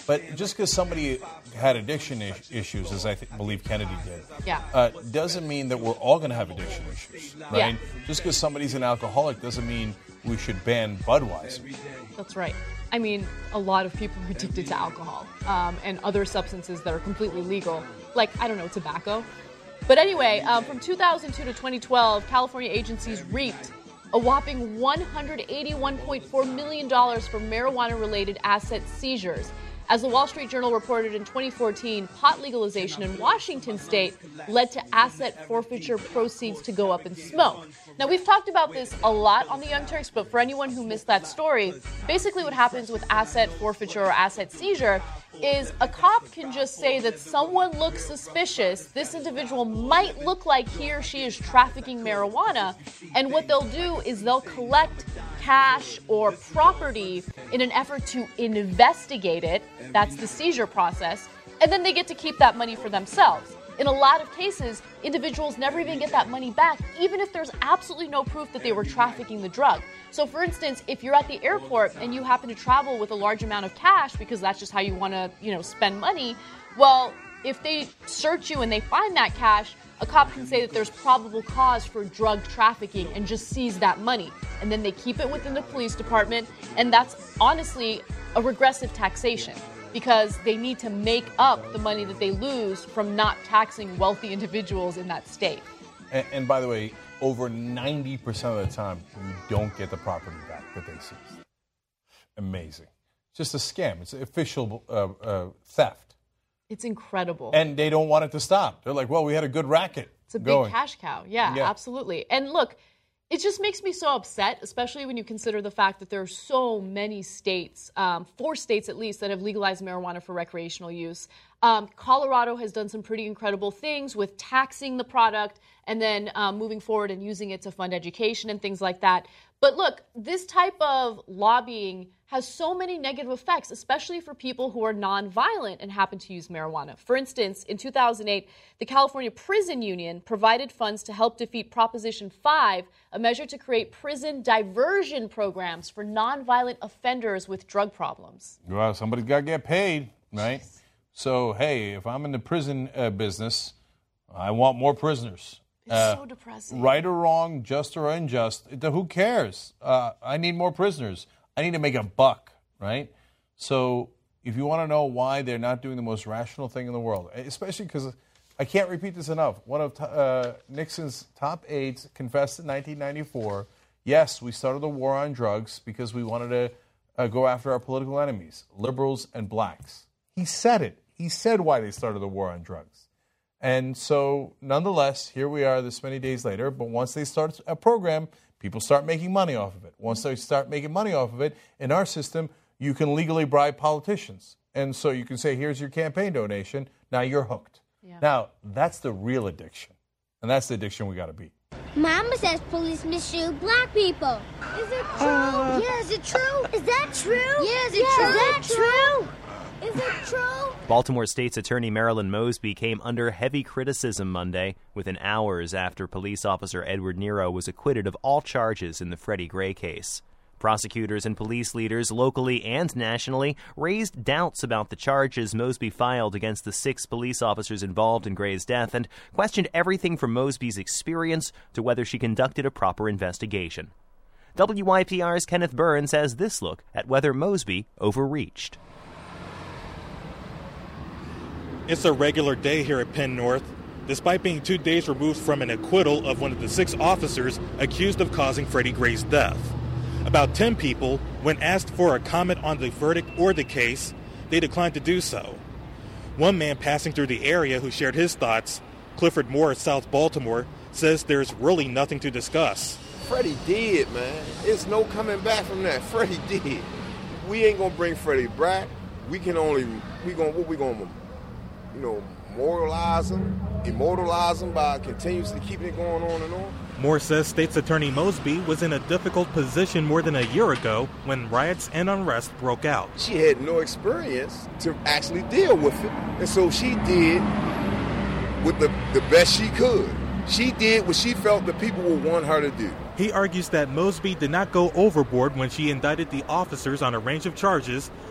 But just because somebody had addiction is- issues, as I th- believe Kennedy did, Yeah. uh, doesn't mean that we're all going to have addiction issues, right? Yeah. Just because somebody's an alcoholic doesn't mean we should ban Budweiser. That's right. I mean, a lot of people are addicted to alcohol um, and other substances that are completely legal, like, I don't know, tobacco. But anyway, um, from two thousand two to twenty twelve, California agencies reaped a whopping one hundred eighty-one point four million dollars for marijuana-related asset seizures. As the Wall Street Journal reported in twenty fourteen, pot legalization in Washington state led to asset forfeiture proceeds to go up in smoke. Now, we've talked about this a lot on the Young Turks, but for anyone who missed that story, basically what happens with asset forfeiture or asset seizure is a cop can just say that someone looks suspicious. This individual might look like he or she is trafficking marijuana, and what they'll do is they'll collect cash or property in an effort to investigate it. That's the seizure process. And then they get to keep that money for themselves. In a lot of cases, individuals never even get that money back, even if there's absolutely no proof that they were trafficking the drug. So, for instance, if you're at the airport and you happen to travel with a large amount of cash because that's just how you want to, you know, spend money, well, if they search you and they find that cash, a cop can say that there's probable cause for drug trafficking and just seize that money. And then they keep it within the police department, and that's honestly a regressive taxation, because they need to make up the money that they lose from not taxing wealthy individuals in that state. And, and by the way, over ninety percent of the time, you don't get the property back that they seized. Amazing. It's just a scam. It's official uh, uh, theft. It's incredible. And they don't want it to stop. They're like, well, we had a good racket It's a big going. cash cow. Yeah, Yeah. absolutely. And look, it just makes me so upset, especially when you consider the fact that there are so many states, um, four states at least, that have legalized marijuana for recreational use. Um, Colorado has done some pretty incredible things with taxing the product and then um, moving forward and using it to fund education and things like that. But look, this type of lobbying has so many negative effects, especially for people who are nonviolent and happen to use marijuana. For instance, in two thousand eight, the California Prison Union provided funds to help defeat Proposition five, a measure to create prison diversion programs for nonviolent offenders with drug problems. Well, somebody's got to get paid, right? So, hey, if I'm in the prison uh, business, I want more prisoners. It's Uh, so depressing. Right or wrong, just or unjust, it- who cares? Uh, I need more prisoners. I need to make a buck, right? So if you want to know why they're not doing the most rational thing in the world, especially because I can't repeat this enough. One of uh, Nixon's top aides confessed in nineteen ninety-four, yes, we started the war on drugs because we wanted to uh, go after our political enemies, liberals and blacks. He said it. He said why they started the war on drugs. And so, nonetheless, here we are this many days later, but once they start a program, people start making money off of it. Once they start making money off of it, in our system, you can legally bribe politicians. And so you can say, here's your campaign donation, now you're hooked. Yeah. Now, that's the real addiction. And that's the addiction we got to beat. Mama says police misshoot black people. Is it true? Uh, yeah, is it true? Is that true? Yeah, is it Yeah, true? is that true? Is it true? Baltimore State's Attorney Marilyn Mosby came under heavy criticism Monday, within hours after police officer Edward Nero was acquitted of all charges in the Freddie Gray case. Prosecutors and police leaders locally and nationally raised doubts about the charges Mosby filed against the six police officers involved in Gray's death and questioned everything from Mosby's experience to whether she conducted a proper investigation. W Y P R's Kenneth Burns has this look at whether Mosby overreached. It's a regular day here at Penn North, despite being two days removed from an acquittal of one of the six officers accused of causing Freddie Gray's death. About ten people, when asked for a comment on the verdict or the case, they declined to do so. One man passing through the area who shared his thoughts, Clifford Moore of South Baltimore, says there's really nothing to discuss. Freddie did, man. It's no coming back from that. Freddie did. We ain't gonna bring Freddie back. We can only, we gonna, what we gonna, you know, moralize him, immortalize him by continuously keeping it going on and on. Moore says State's Attorney Mosby was in a difficult position more than a year ago when riots and unrest broke out. She had no experience to actually deal with it, and so she did with the, the best she could. She did what she felt the people would want her to do. He argues that Mosby did not go overboard when she indicted the officers on a range of charges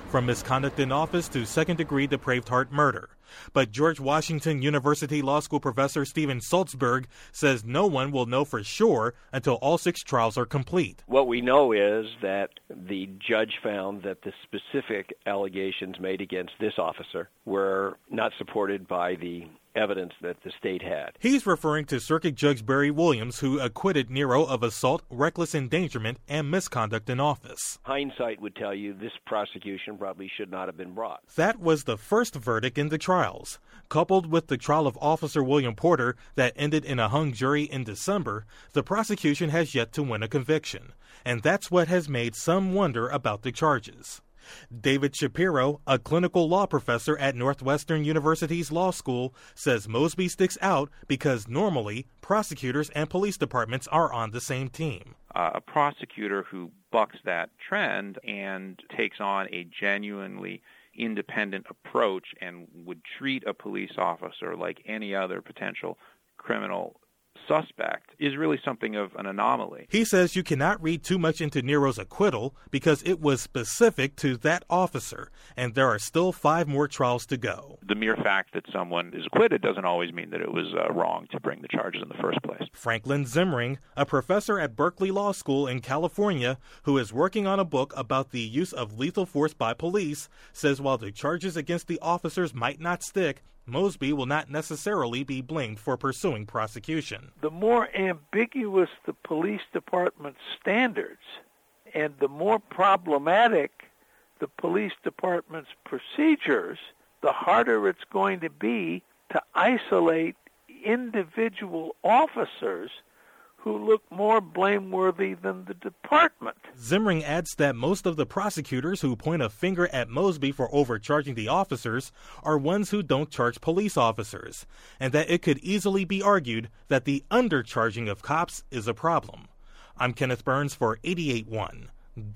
from misconduct in office to second-degree depraved heart murder. But George Washington University Law School professor Stephen Saltzberg says no one will know for sure until all six trials are complete. What we know is that the judge found that the specific allegations made against this officer were not supported by the evidence that the state had. He's referring to Circuit Judge Barry Williams, who acquitted Nero of assault, reckless endangerment, and misconduct in office. Hindsight would tell you this prosecution probably should not have been brought. That was the first verdict in the trials. Coupled with the trial of Officer William Porter that ended in a hung jury in December, the prosecution has yet to win a conviction. And that's what has made some wonder about the charges. David Shapiro, a clinical law professor at Northwestern University's law school, says Mosby sticks out because normally prosecutors and police departments are on the same team. Uh, a prosecutor who bucks that trend and takes on a genuinely independent approach and would treat a police officer like any other potential criminal suspect is really something of an anomaly. He says you cannot read too much into Nero's acquittal because it was specific to that officer, and there are still five more trials to go. The mere fact that someone is acquitted doesn't always mean that it was uh, wrong to bring the charges in the first place. Franklin Zimring, a professor at Berkeley Law School in California who is working on a book about the use of lethal force by police, says while the charges against the officers might not stick, Mosby will not necessarily be blamed for pursuing prosecution. The more ambiguous the police department's standards and the more problematic the police department's procedures, the harder it's going to be to isolate individual officers who look more blameworthy than the department. Zimring adds that most of the prosecutors who point a finger at Mosby for overcharging the officers are ones who don't charge police officers, and that it could easily be argued that the undercharging of cops is a problem. I'm Kenneth Burns for eighty-eight point one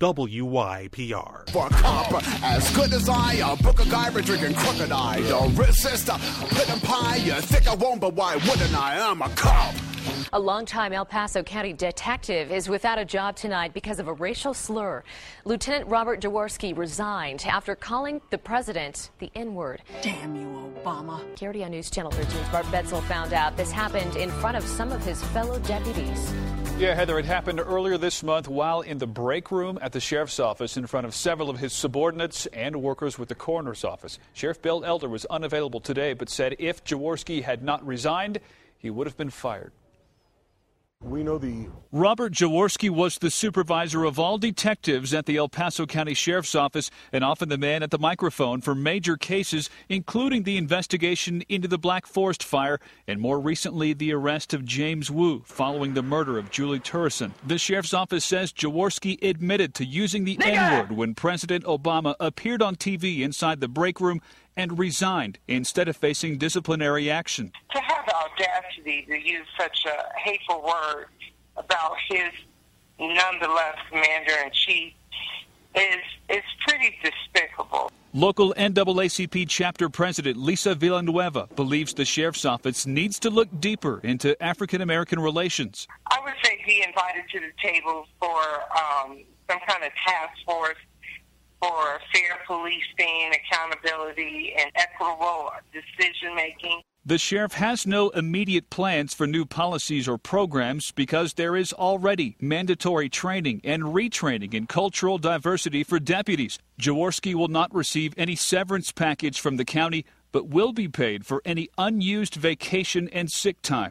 W Y P R. For a copper as good as I, a book of guy drinking crocodile. Don't resist, put in pie. You think I won't, but why wouldn't I? I'm a cop. A longtime El Paso County detective is without a job tonight because of a racial slur. Lieutenant Robert Jaworski resigned after calling the president the N-word. Damn you, Obama. K R D O News Channel thirteen's Bart Betzel found out this happened in front of some of his fellow deputies. Yeah, Heather, it happened earlier this month while in the break room at the sheriff's office in front of several of his subordinates and workers with the coroner's office. Sheriff Bill Elder was unavailable today, but said if Jaworski had not resigned, he would have been fired. We know the Robert Jaworski was the supervisor of all detectives at the El Paso County Sheriff's Office and often the man at the microphone for major cases, including the investigation into the Black Forest fire and more recently the arrest of James Wu following the murder of Julie Turrison. The Sheriff's Office says Jaworski admitted to using the N-word when President Obama appeared on T V inside the break room and resigned instead of facing disciplinary action. To have the audacity to use such a hateful word about his nonetheless commander-in-chief is, is pretty despicable. Local N double A C P chapter president Lisa Villanueva believes the sheriff's office needs to look deeper into African-American relations. I would say be invited to the table for um, some kind of task force for fair policing, accountability, and equitable decision-making. The sheriff has no immediate plans for new policies or programs because there is already mandatory training and retraining in cultural diversity for deputies. Jaworski will not receive any severance package from the county, but will be paid for any unused vacation and sick time.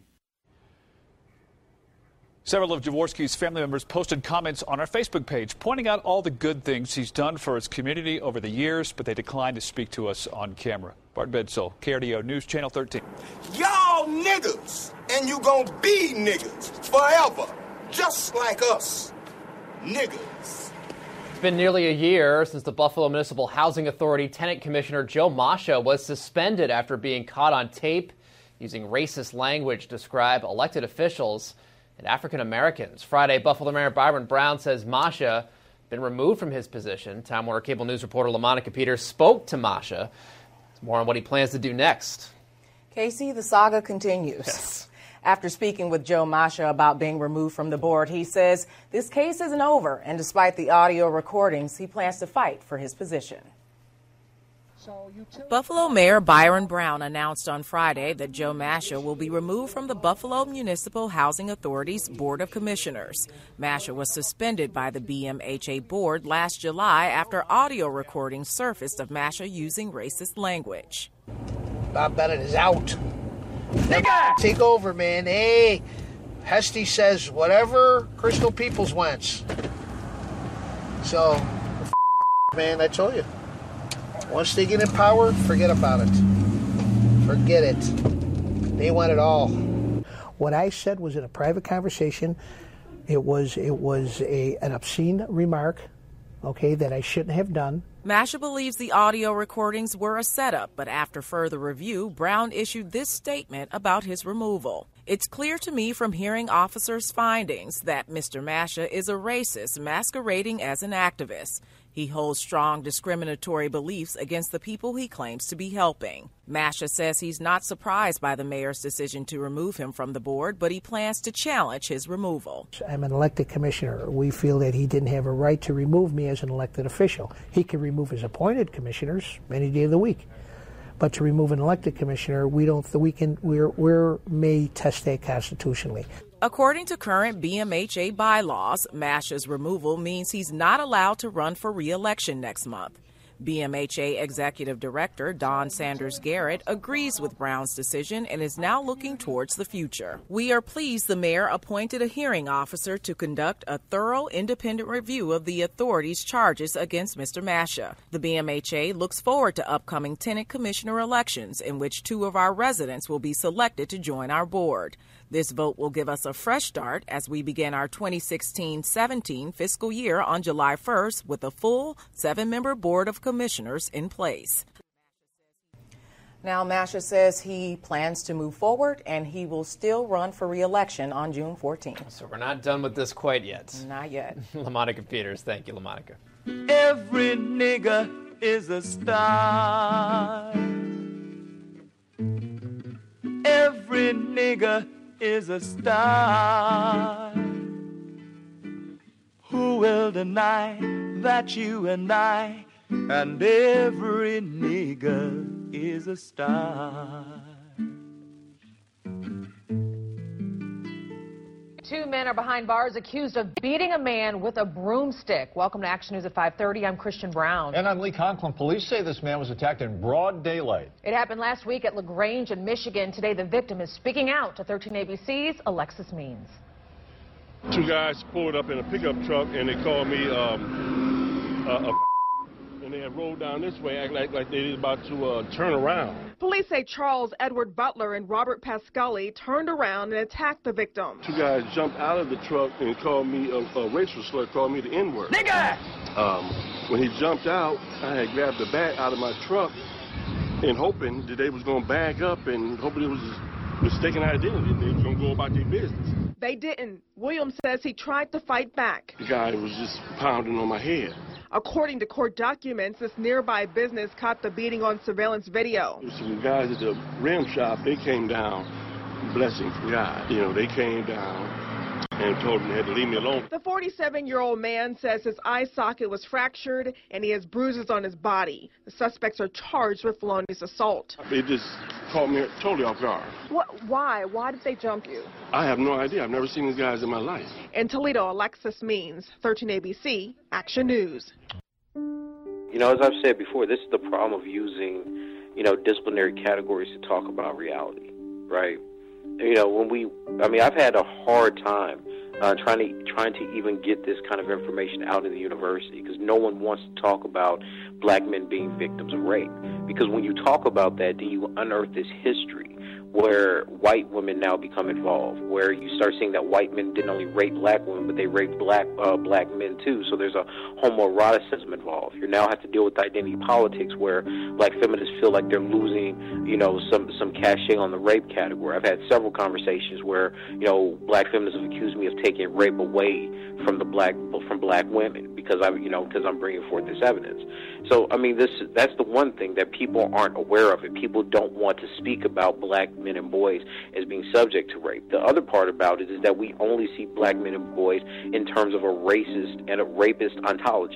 Several of Jaworski's family members posted comments on our Facebook page pointing out all the good things he's done for his community over the years, but they declined to speak to us on camera. Bart Betzel, K R D O News Channel thirteen. Y'all niggas, and you gonna be niggas forever, just like us. Niggas. It's been nearly a year since the Buffalo Municipal Housing Authority Tenant Commissioner Joe Masha was suspended after being caught on tape using racist language to describe elected officials and African Americans. Friday, Buffalo Mayor Byron Brown says Masha been removed from his position. Time Warner Cable News reporter LaMonica Peters spoke to Masha. More on what he plans to do next. Casey, the saga continues. Yes. After speaking with Joe Masha about being removed from the board, he says this case isn't over, and despite the audio recordings, he plans to fight for his position. Buffalo Mayor Byron Brown announced on Friday that Joe Masha will be removed from the Buffalo Municipal Housing Authority's Board of Commissioners. Masha was suspended by the B M H A board last July after audio recordings surfaced of Masha using racist language. Bob Bennett is out. Nigga! Take over, man. Hey, Hesty says whatever Crystal Peoples wants. So, man, I told you. Once they get in power, forget about it. Forget it. They want it all. What I said was in a private conversation. It was it was a an obscene remark, okay, that I shouldn't have done. Masha believes the audio recordings were a setup, but after further review, Brown issued this statement about his removal. It's clear to me from hearing officers' findings that Mister Masha is a racist masquerading as an activist. He holds strong discriminatory beliefs against the people he claims to be helping. Masha says he's not surprised by the mayor's decision to remove him from the board, but he plans to challenge his removal. I'm an elected commissioner. We feel that he didn't have a right to remove me as an elected official. He can remove his appointed commissioners any day of the week. But to remove an elected commissioner, we don't. We can. We're we're may test that constitutionally. According to current B M H A bylaws, Masha's removal means he's not allowed to run for re-election next month. B M H A Executive Director Don Sanders Garrett agrees with Brown's decision and is now looking towards the future. We are pleased the mayor appointed a hearing officer to conduct a thorough independent review of the authority's charges against Mister Masha. The B M H A looks forward to upcoming tenant commissioner elections in which two of our residents will be selected to join our board. This vote will give us a fresh start as we begin our twenty sixteen seventeen fiscal year on July first with a full seven-member board of commissioners in place. Now, Masha says he plans to move forward and he will still run for re-election on June fourteenth. So we're not done with this quite yet. Not yet. LaMonica Peters, thank you, LaMonica. Every nigga is a star. Every nigga is a star. Who will deny that you and I and every nigga is a star? Two men are behind bars accused of beating a man with a broomstick. Welcome to Action News at five thirty. I'm Christian Brown. And I'm Lee Conklin. Police say this man was attacked in broad daylight. It happened last week at LaGrange in Michigan. Today, the victim is speaking out to thirteen A B C's Alexis Means. Two guys pulled up in a pickup truck and they called me um, a, a and they had rolled down this way, acting like, like they were about to uh, turn around. Police say Charles Edward Butler and Robert Pascali turned around and attacked the victim. Two guys jumped out of the truck and called me a, a racial slur, called me the N-word. Nigga! Um, when he jumped out, I had grabbed the bag out of my truck and hoping that they was going to bag up and hoping it was mistaken identity. They was going to go about their business. They didn't. Williams says he tried to fight back. The guy was just pounding on my head. According to court documents, this nearby business caught the beating on surveillance video. Some guys at the rim shop, they came down, blessing from God. You know, they came down and told him they had to leave me alone. The forty-seven-year-old man says his eye socket was fractured and he has bruises on his body. The suspects are charged with felonious assault. It just caught me totally off guard. What? Why? Why did they jump you? I have no idea. I've never seen these guys in my life. In Toledo, Alexis Means, thirteen A B C, Action News. You know, as I've said before, this is the problem of using, you know, disciplinary categories to talk about reality, right? You know, when we, I mean, I've had a hard time uh, trying to trying to even get this kind of information out in the university because no one wants to talk about black men being victims of rape. Because when you talk about that, then you unearth this history where white women now become involved, where you start seeing that white men didn't only rape black women, but they raped black uh, black men too. So there's a homoeroticism involved. You now have to deal with identity politics where black feminists feel like they're losing, you know, some some cachet on the rape category. I've had several conversations where, you know, black feminists have accused me of taking rape away from the black from black women because I, you know, because I'm bringing forth this evidence. So I mean, this that's the one thing that people aren't aware of, and people don't want to speak about black men and boys as being subject to rape. The other part about it is that we only see black men and boys in terms of a racist and a rapist ontology,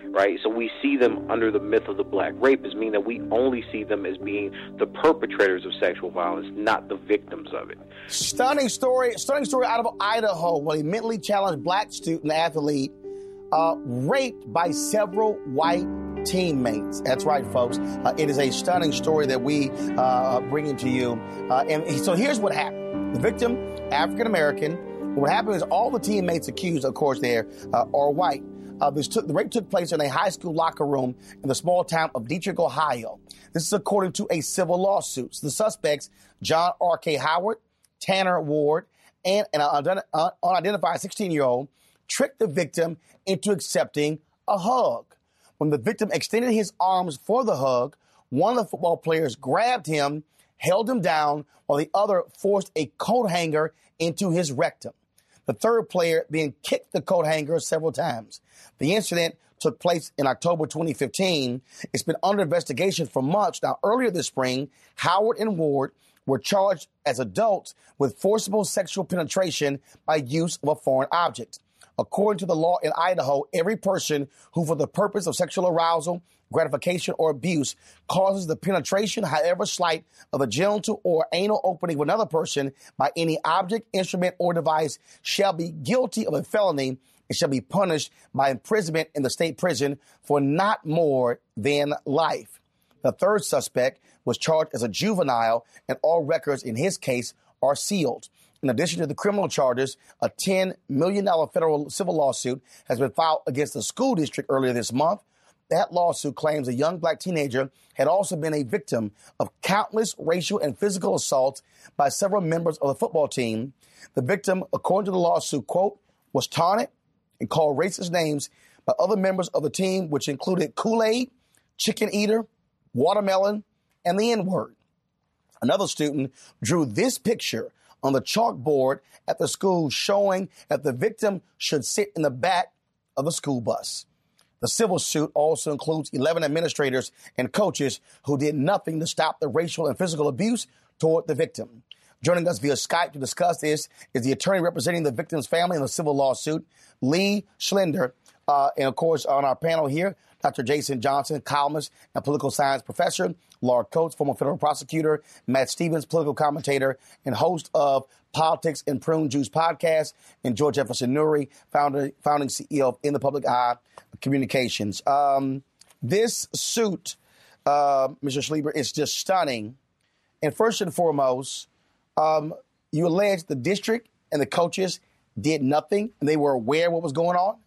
right? So we see them under the myth of the black rapist, meaning that we only see them as being the perpetrators of sexual violence, not the victims of it. Stunning story, stunning story out of Idaho, where a mentally challenged black student athlete uh, raped by several white teammates. That's right, folks. Uh, it is a stunning story that we uh, bring into you. Uh, and so here's what happened. The victim, African-American. What happened is all the teammates accused, of course, there uh, are white. Uh, this took, the rape took place in a high school locker room in the small town of Dietrich, Ohio. This is according to a civil lawsuit. So the suspects, John R K. Howard, Tanner Ward, and an unidentified sixteen-year-old, tricked the victim into accepting a hug. When the victim extended his arms for the hug, one of the football players grabbed him, held him down, while the other forced a coat hanger into his rectum. The third player then kicked the coat hanger several times. The incident took place in October twenty fifteen. It's been under investigation for months. Now, earlier this spring, Howard and Ward were charged as adults with forcible sexual penetration by use of a foreign object. According to the law in Idaho, every person who, for the purpose of sexual arousal, gratification, or abuse, causes the penetration, however slight, of a genital or anal opening of another person by any object, instrument, or device shall be guilty of a felony and shall be punished by imprisonment in the state prison for not more than life. The third suspect was charged as a juvenile, and all records in his case are sealed. In addition to the criminal charges, a ten million dollars federal civil lawsuit has been filed against the school district earlier this month. That lawsuit claims a young black teenager had also been a victim of countless racial and physical assaults by several members of the football team. The victim, according to the lawsuit, quote, was taunted and called racist names by other members of the team, which included Kool-Aid, chicken eater, watermelon, and the N-word. Another student drew this picture on the chalkboard at the school, showing that the victim should sit in the back of the school bus. The civil suit also includes eleven administrators and coaches who did nothing to stop the racial and physical abuse toward the victim. Joining us via Skype to discuss this is the attorney representing the victim's family in the civil lawsuit, Lee Schlender. Uh, and, of course, on our panel here, Doctor Jason Johnson, columnist and political science professor, Laura Coates, former federal prosecutor, Matt Stevens, political commentator and host of Politics and Prune Juice podcast, and George Jefferson Nuri, founder, founding C E O of In the Public Eye Communications. Um, this suit, uh, Mister Schleber, is just stunning. And first and foremost, um, you allege the district and the coaches did nothing, and they were aware of what was going on?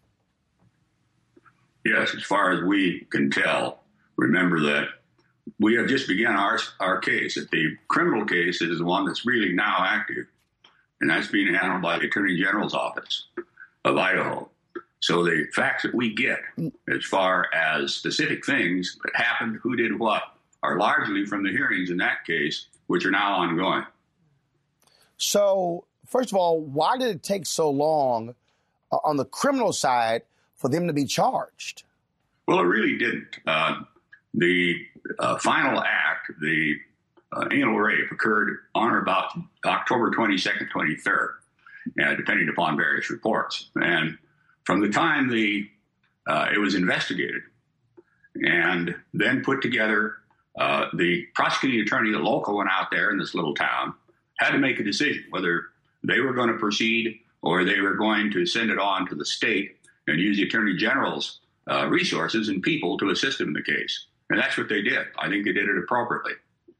Yes, as far as we can tell. Remember that we have just begun our our case. That the criminal case is the one that's really now active, and that's being handled by the Attorney General's office of Idaho. So the facts that we get as far as specific things that happened, who did what, are largely from the hearings in that case, which are now ongoing. So, first of all, why did it take so long uh, on the criminal side for them to be charged? Well, it really didn't. Uh, the uh, final act, the uh, anal rape, occurred on or about October twenty-second, twenty-third, uh, depending upon various reports. And from the time the uh, it was investigated and then put together, uh, the prosecuting attorney, the local one out there in this little town, had to make a decision whether they were going to proceed or they were going to send it on to the state and use the Attorney General's uh, resources and people to assist them in the case. And that's what they did. I think they did it appropriately.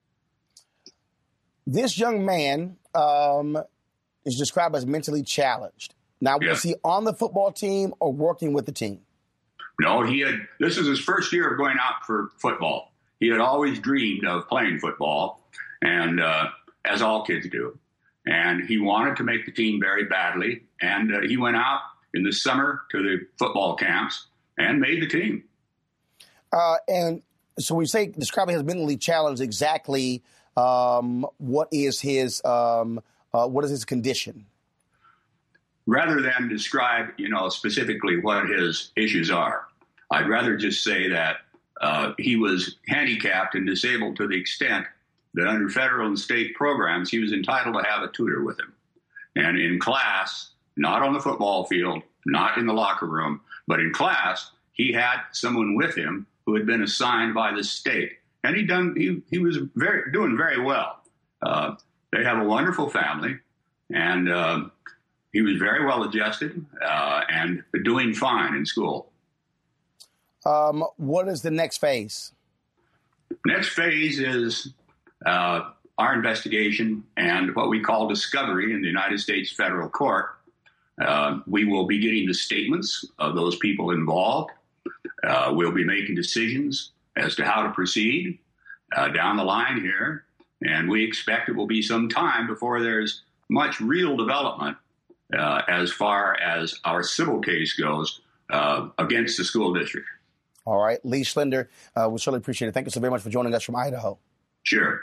This young man um, is described as mentally challenged. Now, yeah. Was he on the football team or working with the team? No, he had. This is his first year of going out for football. He had always dreamed of playing football, and uh, as all kids do. And he wanted to make the team very badly. And uh, he went out in the summer to the football camps and made the team. Uh, and so we say describing his mentally challenged, exactly um, what is his um, uh, what is his condition? Rather than describe, you know, specifically what his issues are, I'd rather just say that uh, he was handicapped and disabled to the extent that under federal and state programs, he was entitled to have a tutor with him. And in class, not on the football field, not in the locker room, but in class, he had someone with him who had been assigned by the state. And he done he, he was very doing very well. Uh, they have a wonderful family, and uh, he was very well adjusted uh, and doing fine in school. Um, what is the next phase? Next phase is uh, our investigation and what we call discovery in the United States federal court. Uh, we will be getting the statements of those people involved. Uh, we'll be making decisions as to how to proceed uh, down the line here. And we expect it will be some time before there's much real development uh, as far as our civil case goes uh, against the school district. All right. Lee Schlender, uh, we certainly appreciate it. Thank you so very much for joining us from Idaho. Sure.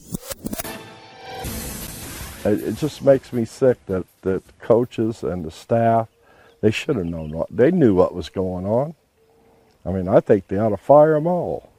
It just makes me sick that the coaches and the staff, they should have known what, they knew what was going on. I mean, I think they ought to fire them all.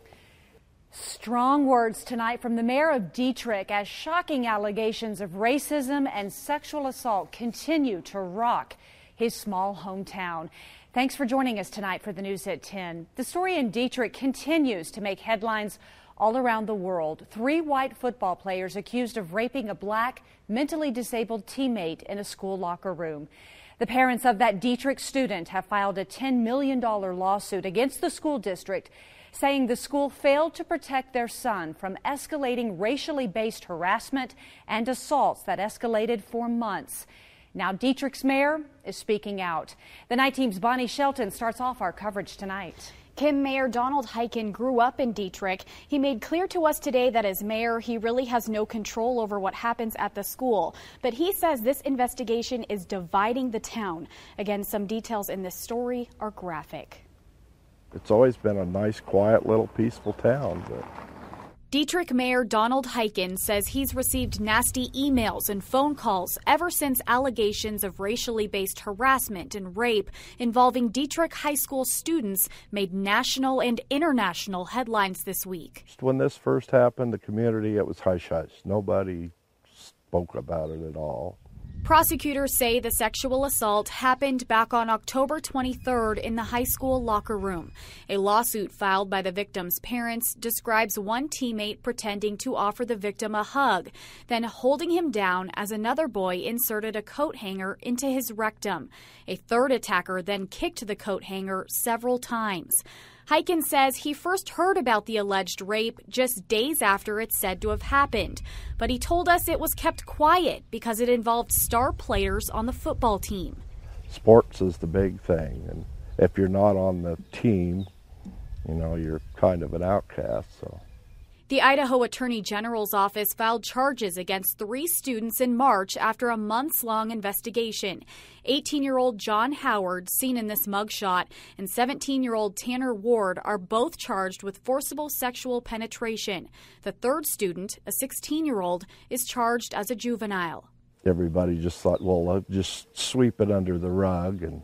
Strong words tonight from the mayor of Detrick as shocking allegations of racism and sexual assault continue to rock his small hometown. Thanks for joining us tonight for the News at ten. The story in Detrick continues to make headlines all around the world. Three white football players accused of raping a black, mentally disabled teammate in a school locker room. The parents of that Detrick student have filed a ten million dollars lawsuit against the school district, saying the school failed to protect their son from escalating racially based harassment and assaults that escalated for months. Now Detrick's mayor is speaking out. The Night Team's Bonnie Shelton starts off our coverage tonight. Kim, Mayor Donald Hyken grew up in Detrick. He made clear to us today that as mayor, he really has no control over what happens at the school. But he says this investigation is dividing the town. Again, some details in this story are graphic. It's always been a nice, quiet, little peaceful town. But Detrick Mayor Donald Hyken says he's received nasty emails and phone calls ever since allegations of racially based harassment and rape involving Detrick High School students made national and international headlines this week. When this first happened, the community, it was hush-hush. Nobody spoke about it at all. Prosecutors say the sexual assault happened back on October twenty-third in the high school locker room. A lawsuit filed by the victim's parents describes one teammate pretending to offer the victim a hug, then holding him down as another boy inserted a coat hanger into his rectum. A third attacker then kicked the coat hanger several times. Hyken says he first heard about the alleged rape just days after it's said to have happened, but he told us it was kept quiet because it involved star players on the football team. Sports is the big thing, and if you're not on the team, you know, you're kind of an outcast. So. The Idaho Attorney General's office filed charges against three students in March after a months-long investigation. eighteen-year-old John Howard, seen in this mugshot, and seventeen-year-old Tanner Ward are both charged with forcible sexual penetration. The third student, a sixteen-year-old, is charged as a juvenile. Everybody just thought, well, I'll just sweep it under the rug, and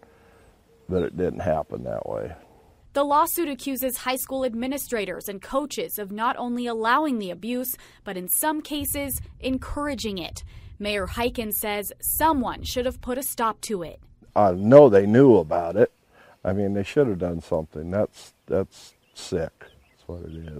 but it didn't happen that way. The lawsuit accuses high school administrators and coaches of not only allowing the abuse, but in some cases, encouraging it. Mayor Hyken says someone should have put a stop to it. I know they knew about it. I mean, they should have done something. That's, that's sick. That's what it is.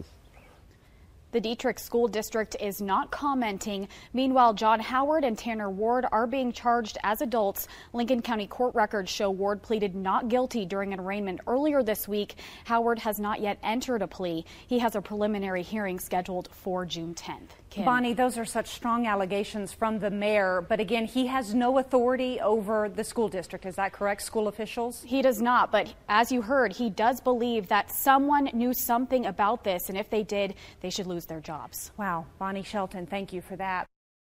The Detrick School District is not commenting. Meanwhile, John Howard and Tanner Ward are being charged as adults. Lincoln County court records show Ward pleaded not guilty during an arraignment earlier this week. Howard has not yet entered a plea. He has a preliminary hearing scheduled for June tenth. Kim. Bonnie, those are such strong allegations from the mayor, but again, he has no authority over the school district. Is that correct, school officials? He does not, but as you heard, he does believe that someone knew something about this, and if they did, they should lose their jobs. Wow. Bonnie Shelton, thank you for that.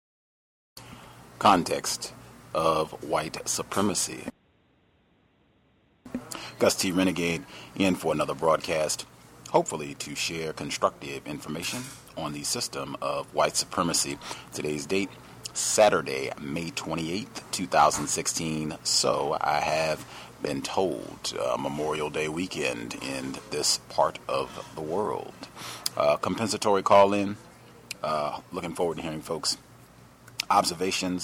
Context of white supremacy. Gus T. Renegade in for another broadcast, hopefully to share constructive information on the system of white supremacy. Today's date, Saturday, May twenty-eighth, two thousand sixteen. So I have been told uh, Memorial Day weekend in this part of the world. Uh, compensatory call-in. Uh, looking forward to hearing folks' observations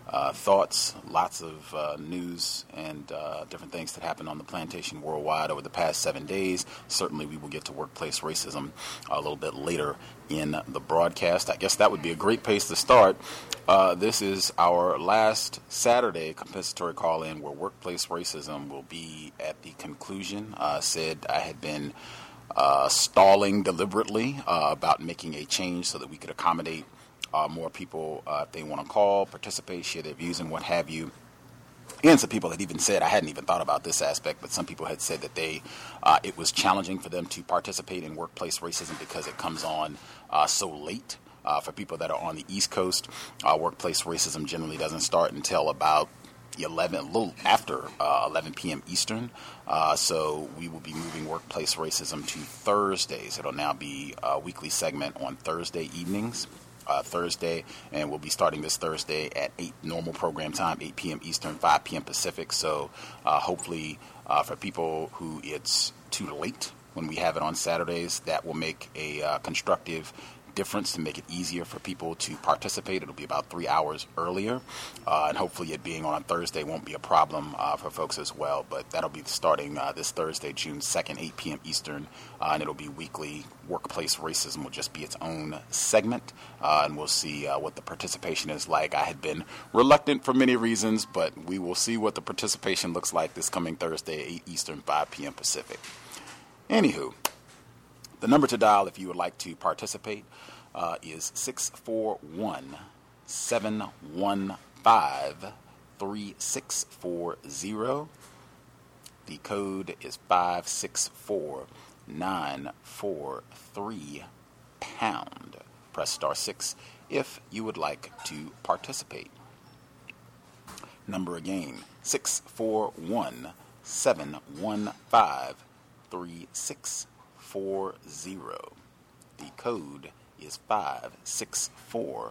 uh, thoughts, lots of uh, news and uh, different things that happened on the plantation worldwide over the past seven days. Certainly we will get to workplace racism a little bit later in the broadcast. I guess that would be a great place to start. Uh, this is our last Saturday compensatory call-in where workplace racism will be at the conclusion. I uh, said I had been uh, stalling deliberately uh, about making a change so that we could accommodate uh, more people uh, if they want to call, participate, share their views and what have you. And some people had even said, I hadn't even thought about this aspect, but some people had said that they, uh, it was challenging for them to participate in workplace racism because it comes on uh, so late. Uh, for people that are on the East Coast, uh, workplace racism generally doesn't start until about eleven, a little after uh, eleven p.m. Eastern. Uh, so we will be moving workplace racism to Thursdays. It'll now be a weekly segment on Thursday evenings. Uh, Thursday, and we'll be starting this Thursday at eight normal program time, eight p.m. Eastern, five p.m. Pacific. So uh, hopefully uh, for people who it's too late when we have it on Saturdays, that will make a uh, constructive difference to make it easier for people to participate. It'll be about three hours earlier, uh, and hopefully it being on a Thursday won't be a problem uh, for folks as well. But that'll be starting uh, this Thursday, June second, eight p.m. Eastern, uh, and it'll be weekly. Workplace racism will just be its own segment, uh, and we'll see uh, what the participation is like. I had been reluctant for many reasons, but we will see what the participation looks like this coming Thursday, eight Eastern, five p.m. Pacific. Anywho, the number to dial if you would like to participate uh, is six four one, seven one five, three six four zero. The code is five six four nine four three pound. Press star six if you would like to participate. Number again, six four one, seven one five, three six four zero. The code is five six four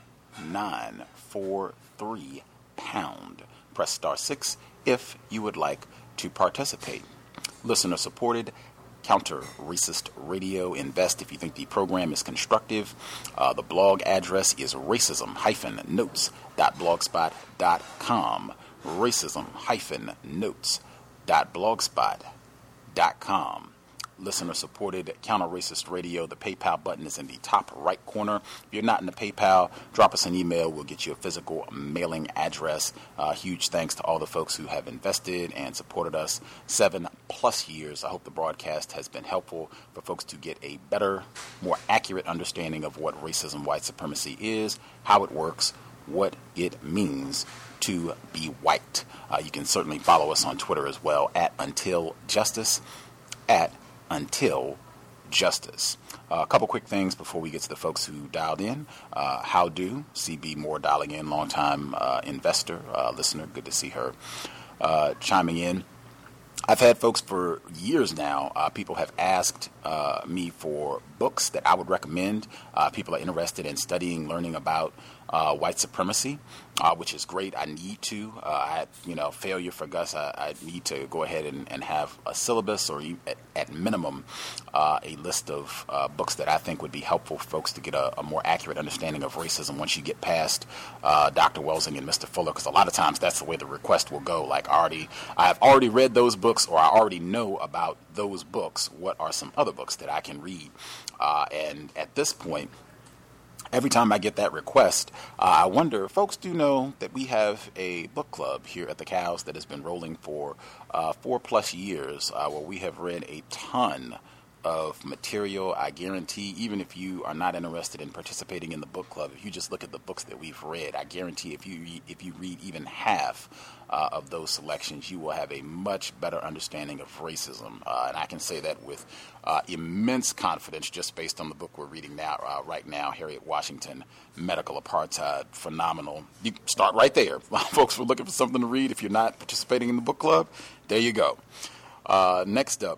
nine four three pound. Press star six if you would like to participate. Listener supported, counter racist radio. Invest if you think the program is constructive. Uh, the blog address is racism dash notes dot blogspot dot com. racism dash notes dot blogspot dot com. Listener supported counter racist radio. The PayPal button is in the top right corner. If you're not in the PayPal, drop us an email. We'll get you a physical mailing address. Uh, huge thanks to all the folks who have invested and supported us seven plus years. I hope the broadcast has been helpful for folks to get a better, more accurate understanding of what racism, white supremacy is, how it works, what it means to be white. Uh, you can certainly follow us on Twitter as well, at Until Justice, at Until Justice. Uh, a couple quick things before we get to the folks who dialed in. Uh, how do C B Moore dialing in, longtime uh, investor, uh, listener. Good to see her uh, chiming in. I've had folks for years now, uh, people have asked uh, me for books that I would recommend. Uh, people are interested in studying, learning about uh, white supremacy, uh, which is great. I need to. Uh, I had, you know, failure for Gus. I, I need to go ahead and, and have a syllabus or at, at minimum uh, a list of uh, books that I think would be helpful for folks to get a, a more accurate understanding of racism once you get past uh, Doctor Welsing and Mister Fuller, because a lot of times that's the way the request will go. Like, already, I have already read those books, or I already know about those books. What are some other books that I can read? Uh, and at this point, every time I get that request, uh, I wonder, folks do know that we have a book club here at the Cows that has been rolling for uh, four plus years, uh, where we have read a ton of material. I guarantee, even if you are not interested in participating in the book club, if you just look at the books that we've read, I guarantee if you read, if you read even half uh, of those selections, you will have a much better understanding of racism. Uh, and I can say that with uh, immense confidence, just based on the book we're reading now, uh, right now, Harriet Washington, Medical Apartheid. Phenomenal. You start right there. Folks, we're looking for something to read. If you're not participating in the book club, there you go. Uh, next up,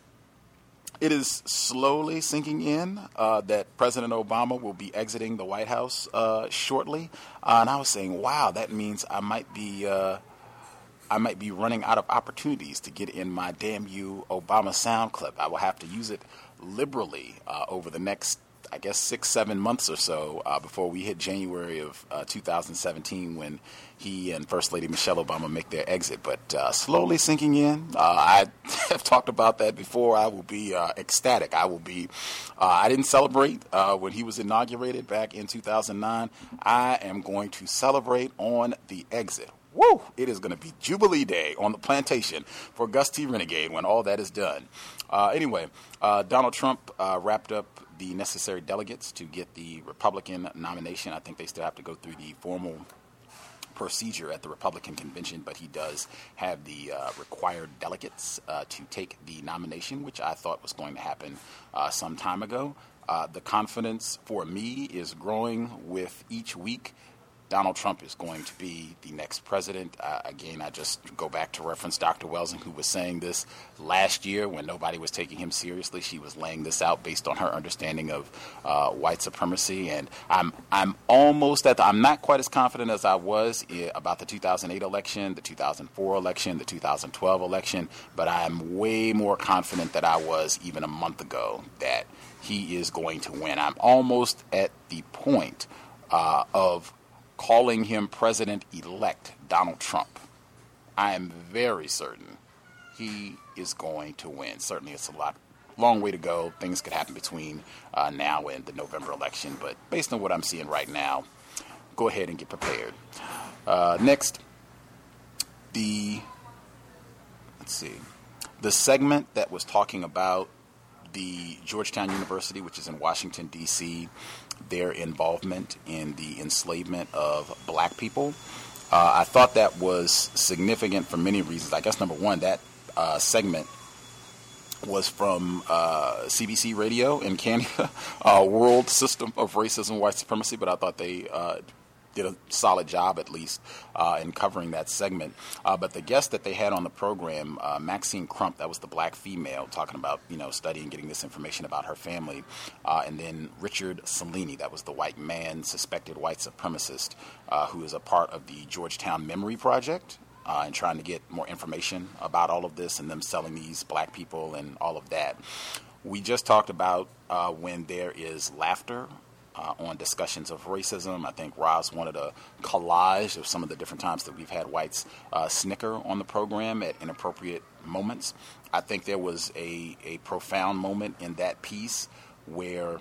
it is slowly sinking in uh, that President Obama will be exiting the White House uh, shortly, uh, and I was saying, "Wow, that means I might be, uh, I might be running out of opportunities to get in my Damn You Obama sound clip. I will have to use it liberally uh, over the next, I guess, six, seven months or so uh, before we hit January of uh, two thousand seventeen when he and First Lady Michelle Obama make their exit. But uh, slowly sinking in. Uh, I have talked about that before. I will be uh, ecstatic. I will be, uh, I didn't celebrate uh, when he was inaugurated back in two thousand nine. I am going to celebrate on the exit. Woo! It is going to be Jubilee Day on the plantation for Gus T. Renegade when all that is done. Uh, anyway, uh, Donald Trump uh, wrapped up the necessary delegates to get the Republican nomination. I think they still have to go through the formal procedure at the Republican convention, but he does have the uh, required delegates uh, to take the nomination, which I thought was going to happen uh, some time ago. Uh, the confidence for me is growing with each week. Donald Trump is going to be the next president. Uh, again, I just go back to reference Doctor Welsing, who was saying this last year when nobody was taking him seriously. She was laying this out based on her understanding of uh, white supremacy. And I'm I'm almost at the, I'm not quite as confident as I was I- about the two thousand eight election, the two thousand four election, the two thousand twelve election, but I'm way more confident than I was even a month ago that he is going to win. I'm almost at the point uh, of calling him President-elect Donald Trump. I am very certain he is going to win. Certainly it's a lot, long way to go. Things could happen between uh, now and the November election, but based on what I'm seeing right now, go ahead and get prepared. Uh, next, the, let's see, the segment that was talking about the Georgetown University, which is in Washington, D C, their involvement in the enslavement of black people. Uh, I thought that was significant for many reasons. I guess, number one, that uh, segment was from uh, C B C Radio in Canada, uh, World System of Racism, White Supremacy, but I thought they uh, did a solid job, at least, uh, in covering that segment. Uh, but the guest that they had on the program, uh, Maxine Crump, that was the black female, talking about, you know, studying, getting this information about her family. Uh, and then Richard Cellini, that was the white man, suspected white supremacist, uh, who is a part of the Georgetown Memory Project, uh, and trying to get more information about all of this and them selling these black people and all of that. We just talked about uh, when there is laughter Uh, on discussions of racism. I think Roz wanted a collage of some of the different times that we've had whites uh, snicker on the program at inappropriate moments. I think there was a, a profound moment in that piece where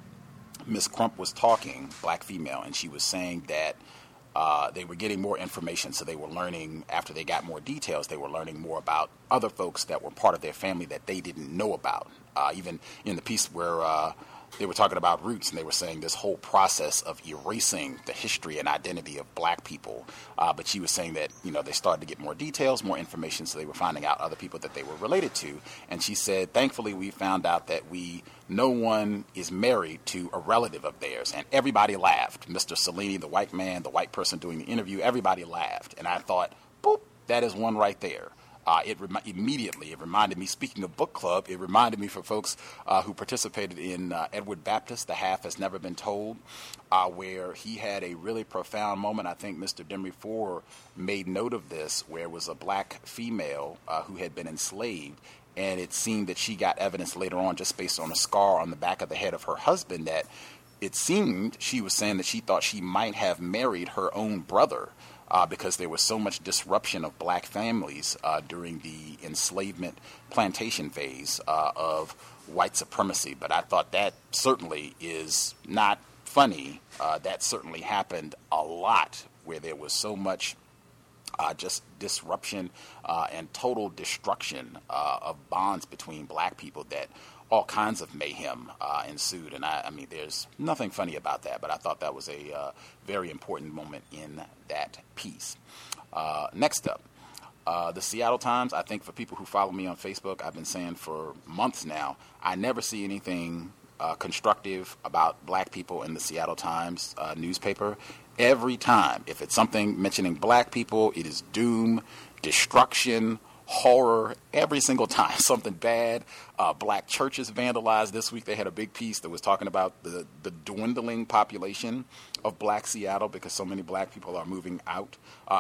Miz Crump was talking, black female, and she was saying that uh, they were getting more information, so they were learning, after they got more details, they were learning more about other folks that were part of their family that they didn't know about. Uh, even in the piece where uh, they were talking about roots, and they were saying this whole process of erasing the history and identity of black people. Uh, but she was saying that, you know, they started to get more details, more information, so they were finding out other people that they were related to. And she said, thankfully, we found out that we, no one is married to a relative of theirs. And everybody laughed. Mister Cellini, the white man, the white person doing the interview, everybody laughed. And I thought, boop, that is one right there. Uh, it rem- immediately, it reminded me, speaking of book club, it reminded me for folks uh, who participated in uh, Edward Baptist, The Half Has Never Been Told, uh, where he had a really profound moment. I think Mister Demery Ford made note of this, where it was a black female uh, who had been enslaved, and it seemed that she got evidence later on just based on a scar on the back of the head of her husband that it seemed she was saying that she thought she might have married her own brother. Uh, because there was so much disruption of black families uh, during the enslavement plantation phase uh, of white supremacy. But I thought that certainly is not funny. Uh, that certainly happened a lot, where there was so much uh, just disruption uh, and total destruction uh, of bonds between black people that all kinds of mayhem uh, ensued. And I, I mean, there's nothing funny about that, but I thought that was a uh, very important moment in that piece. Uh, next up, uh, the Seattle Times. I think for people who follow me on Facebook, I've been saying for months now, I never see anything uh, constructive about black people in the Seattle Times uh, newspaper. Every time, if it's something mentioning black people, it is doom, destruction, horror, every single time. Something bad. Uh, black churches vandalized. This week they had a big piece that was talking about the, the dwindling population of black Seattle because so many black people are moving out. Uh,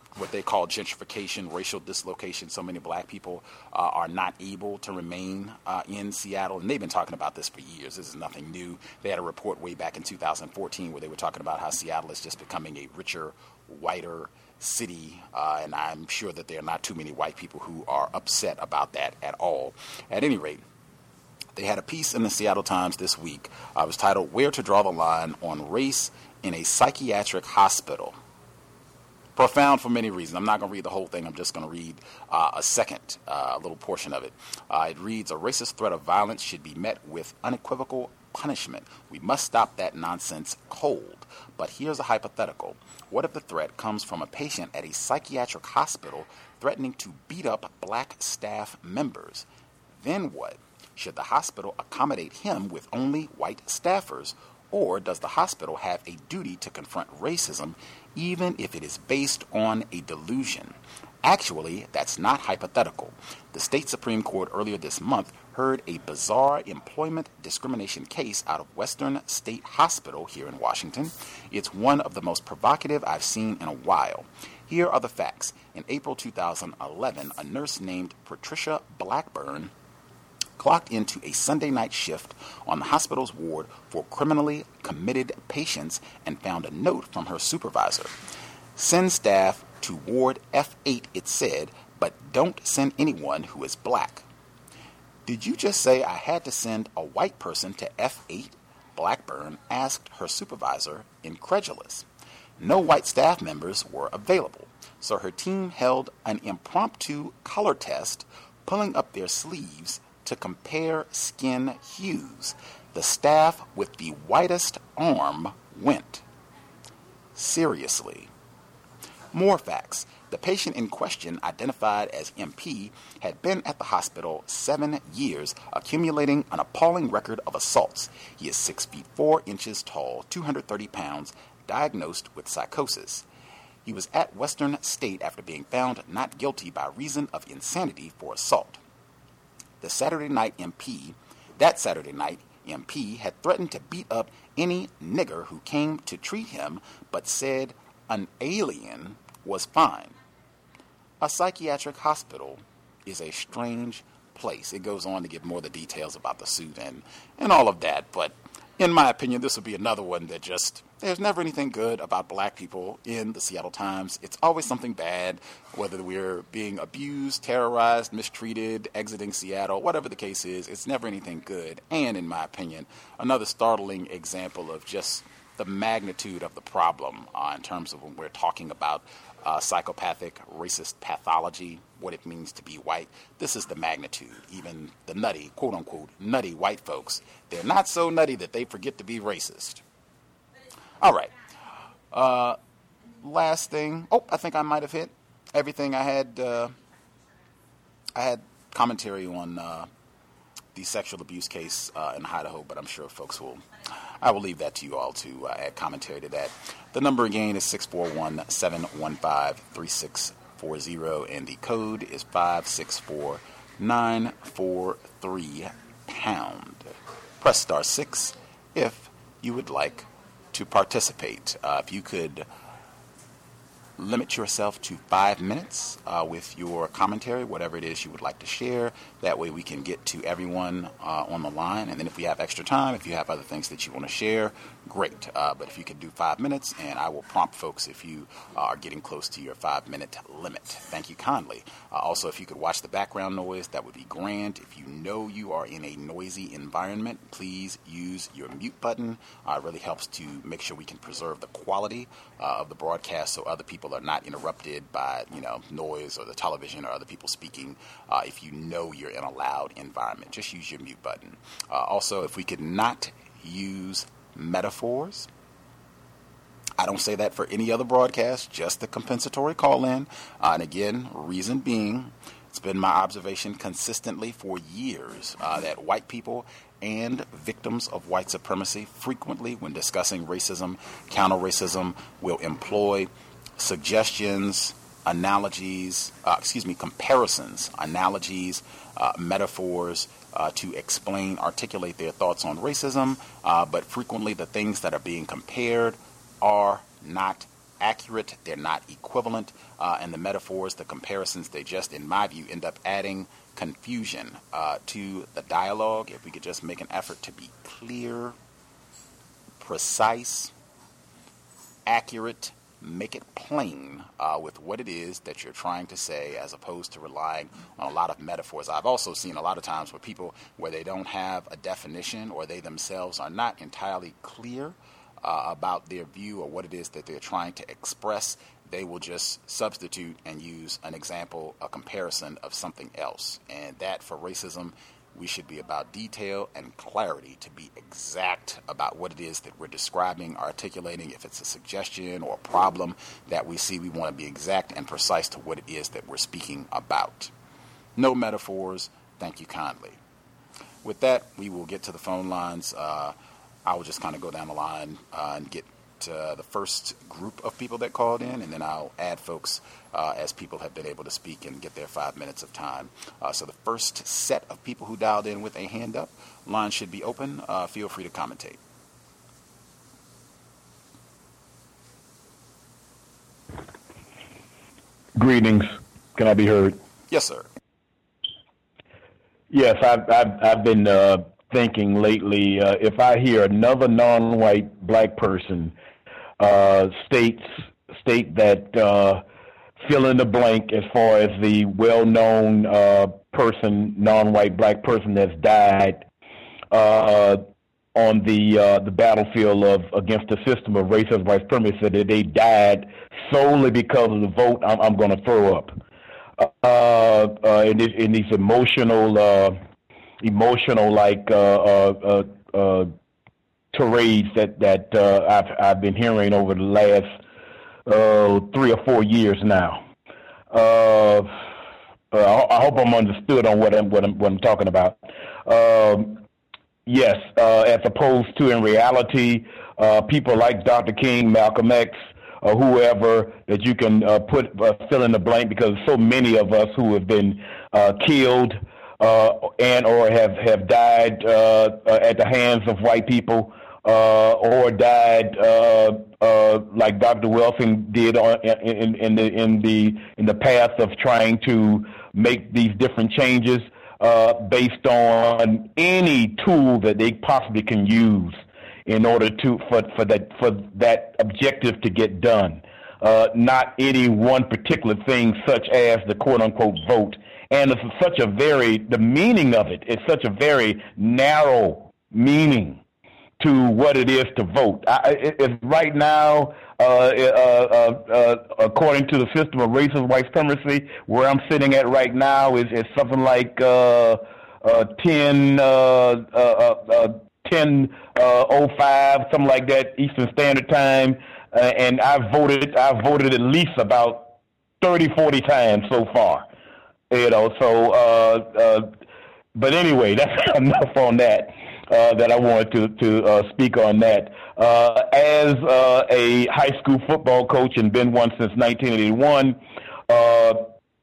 what they call gentrification, racial dislocation. So many black people uh, are not able to remain uh, in Seattle. And they've been talking about this for years. This is nothing new. They had a report way back in two thousand fourteen where they were talking about how Seattle is just becoming a richer, whiter city. Uh, and I'm sure that there are not too many white people who are upset about that at all. At any rate, they had a piece in the Seattle Times this week. Uh, it was titled, "Where to Draw the Line on Race in a Psychiatric Hospital." Profound for many reasons. I'm not going to read the whole thing. I'm just going to read uh, a second, uh, a little portion of it. Uh, it reads, "A racist threat of violence should be met with unequivocal punishment. We must stop that nonsense cold. But here's a hypothetical. What if the threat comes from a patient at a psychiatric hospital threatening to beat up black staff members? Then what? Should the hospital accommodate him with only white staffers? Or does the hospital have a duty to confront racism even if it is based on a delusion? Actually, that's not hypothetical. The state Supreme Court earlier this month heard a bizarre employment discrimination case out of Western State Hospital here in Washington. It's one of the most provocative I've seen in a while. Here are the facts. In April two thousand eleven, a nurse named Patricia Blackburn clocked into a Sunday night shift on the hospital's ward for criminally committed patients and found a note from her supervisor. "Send staff to Ward F eight, it said, but don't send anyone who is black." "Did you just say I had to send a white person to F eight? Blackburn asked her supervisor, incredulous. No white staff members were available, so her team held an impromptu color test, pulling up their sleeves to compare skin hues. The staff with the whitest arm went. Seriously. More facts. The patient in question, identified as M P, had been at the hospital seven years, accumulating an appalling record of assaults. He is six feet four inches tall, two hundred thirty pounds, diagnosed with psychosis. He was at Western State after being found not guilty by reason of insanity for assault. The Saturday night M P, that Saturday night, M P had threatened to beat up any nigger who came to treat him, but said an alien was fine. A psychiatric hospital is a strange place. It goes on to give more of the details about the suit and, and all of that, but in my opinion, this will be another one that just, there's never anything good about black people in the Seattle Times. It's always something bad, whether we're being abused, terrorized, mistreated, exiting Seattle, whatever the case is, it's never anything good. And in my opinion, another startling example of just the magnitude of the problem uh, in terms of when we're talking about uh, psychopathic, racist pathology, what it means to be white. This is the magnitude. Even the nutty, quote unquote, nutty white folks, they're not so nutty that they forget to be racist. All right. Uh, last thing. Oh, I think I might have hit everything I had. Uh, I had commentary on uh, the sexual abuse case uh, in Idaho, but I'm sure folks will. I will leave that to you all to uh, add commentary to that. The number again is six four one, seven one five, three six four zero, and the code is five six four nine four three pound. Press star six if you would like to participate. Uh, if you could limit yourself to five minutes uh, with your commentary, whatever it is you would like to share. That way we can get to everyone uh, on the line. And then if we have extra time, if you have other things that you want to share, great. Uh, but if you could do five minutes, and I will prompt folks if you uh, are getting close to your five-minute limit. Thank you kindly. Uh, also, if you could watch the background noise, that would be grand. If you know you are in a noisy environment, please use your mute button. Uh, it really helps to make sure we can preserve the quality uh, of the broadcast so other people are not interrupted by, you know, noise or the television or other people speaking. Uh, if you know you're in a loud environment, just use your mute button. Uh, also, if we could not use metaphors, I don't say that for any other broadcast, just the compensatory call-in. Uh, and again, reason being, it's been my observation consistently for years uh, that white people and victims of white supremacy frequently, when discussing racism, counter-racism, will employ suggestions, analogies, uh, excuse me, comparisons, analogies, uh, metaphors uh, to explain, articulate their thoughts on racism, uh, but frequently the things that are being compared are not accurate, they're not equivalent, uh, and the metaphors, the comparisons, they just, in my view, end up adding confusion uh, to the dialogue. If we could just make an effort to be clear, precise, accurate, make it plain uh, with what it is that you're trying to say, as opposed to relying on a lot of metaphors. I've also seen a lot of times where people, where they don't have a definition or they themselves are not entirely clear uh, about their view or what it is that they're trying to express, they will just substitute and use an example, a comparison of something else. And that, for racism, we should be about detail and clarity, to be exact about what it is that we're describing, articulating. If it's a suggestion or a problem that we see, we want to be exact and precise to what it is that we're speaking about. No metaphors. Thank you kindly. With that, we will get to the phone lines. Uh, I will just kind of go down the line uh, and get Uh, the first group of people that called in, and then I'll add folks uh, as people have been able to speak and get their five minutes of time. Uh, so the first set of people who dialed in with a hand up, line should be open. Uh, feel free to commentate. Greetings. Can I be heard? Yes, sir. Yes, I've, I've, I've been uh, thinking lately, uh, if I hear another non-white black person uh, states state that uh, fill in the blank as far as the well-known uh, person, non-white black person that's died uh, on the uh, the battlefield of against the system of racist white supremacy, said that they died solely because of the vote, I'm, I'm going to throw up. Uh, uh, in, this, in these emotional, uh, emotional like uh, uh, uh, uh, tirades that that uh, I've I've been hearing over the last uh, three or four years now. Uh, uh, I hope I'm understood on what I'm what I'm, what I'm talking about. Um, yes, uh, as opposed to in reality, uh, people like Doctor King, Malcolm X, or whoever that you can uh, put uh, fill in the blank, because so many of us who have been uh, killed uh, and or have have died uh, uh, at the hands of white people, uh, or died uh, uh, like Doctor Wilson did on, in, in the in the in the path of trying to make these different changes uh, based on any tool that they possibly can use in order to for for that for that objective to get done, uh, not any one particular thing, such as the quote unquote vote. And it's such a very the meaning of it is such a very narrow meaning to what it is to vote. I, it, it's right now, uh, uh, uh, uh, according to the system of racist white supremacy, where I'm sitting at right now is, is something like uh, uh, ten. Uh, uh, uh, ten oh five, something like that, Eastern Standard Time, uh, and I've voted. I've voted at least about thirty, forty times so far. You know, so. Uh, uh, but anyway, that's enough on that. Uh, that I wanted to to uh, speak on that. Uh, as uh, a high school football coach and been one since nineteen eighty-one, uh,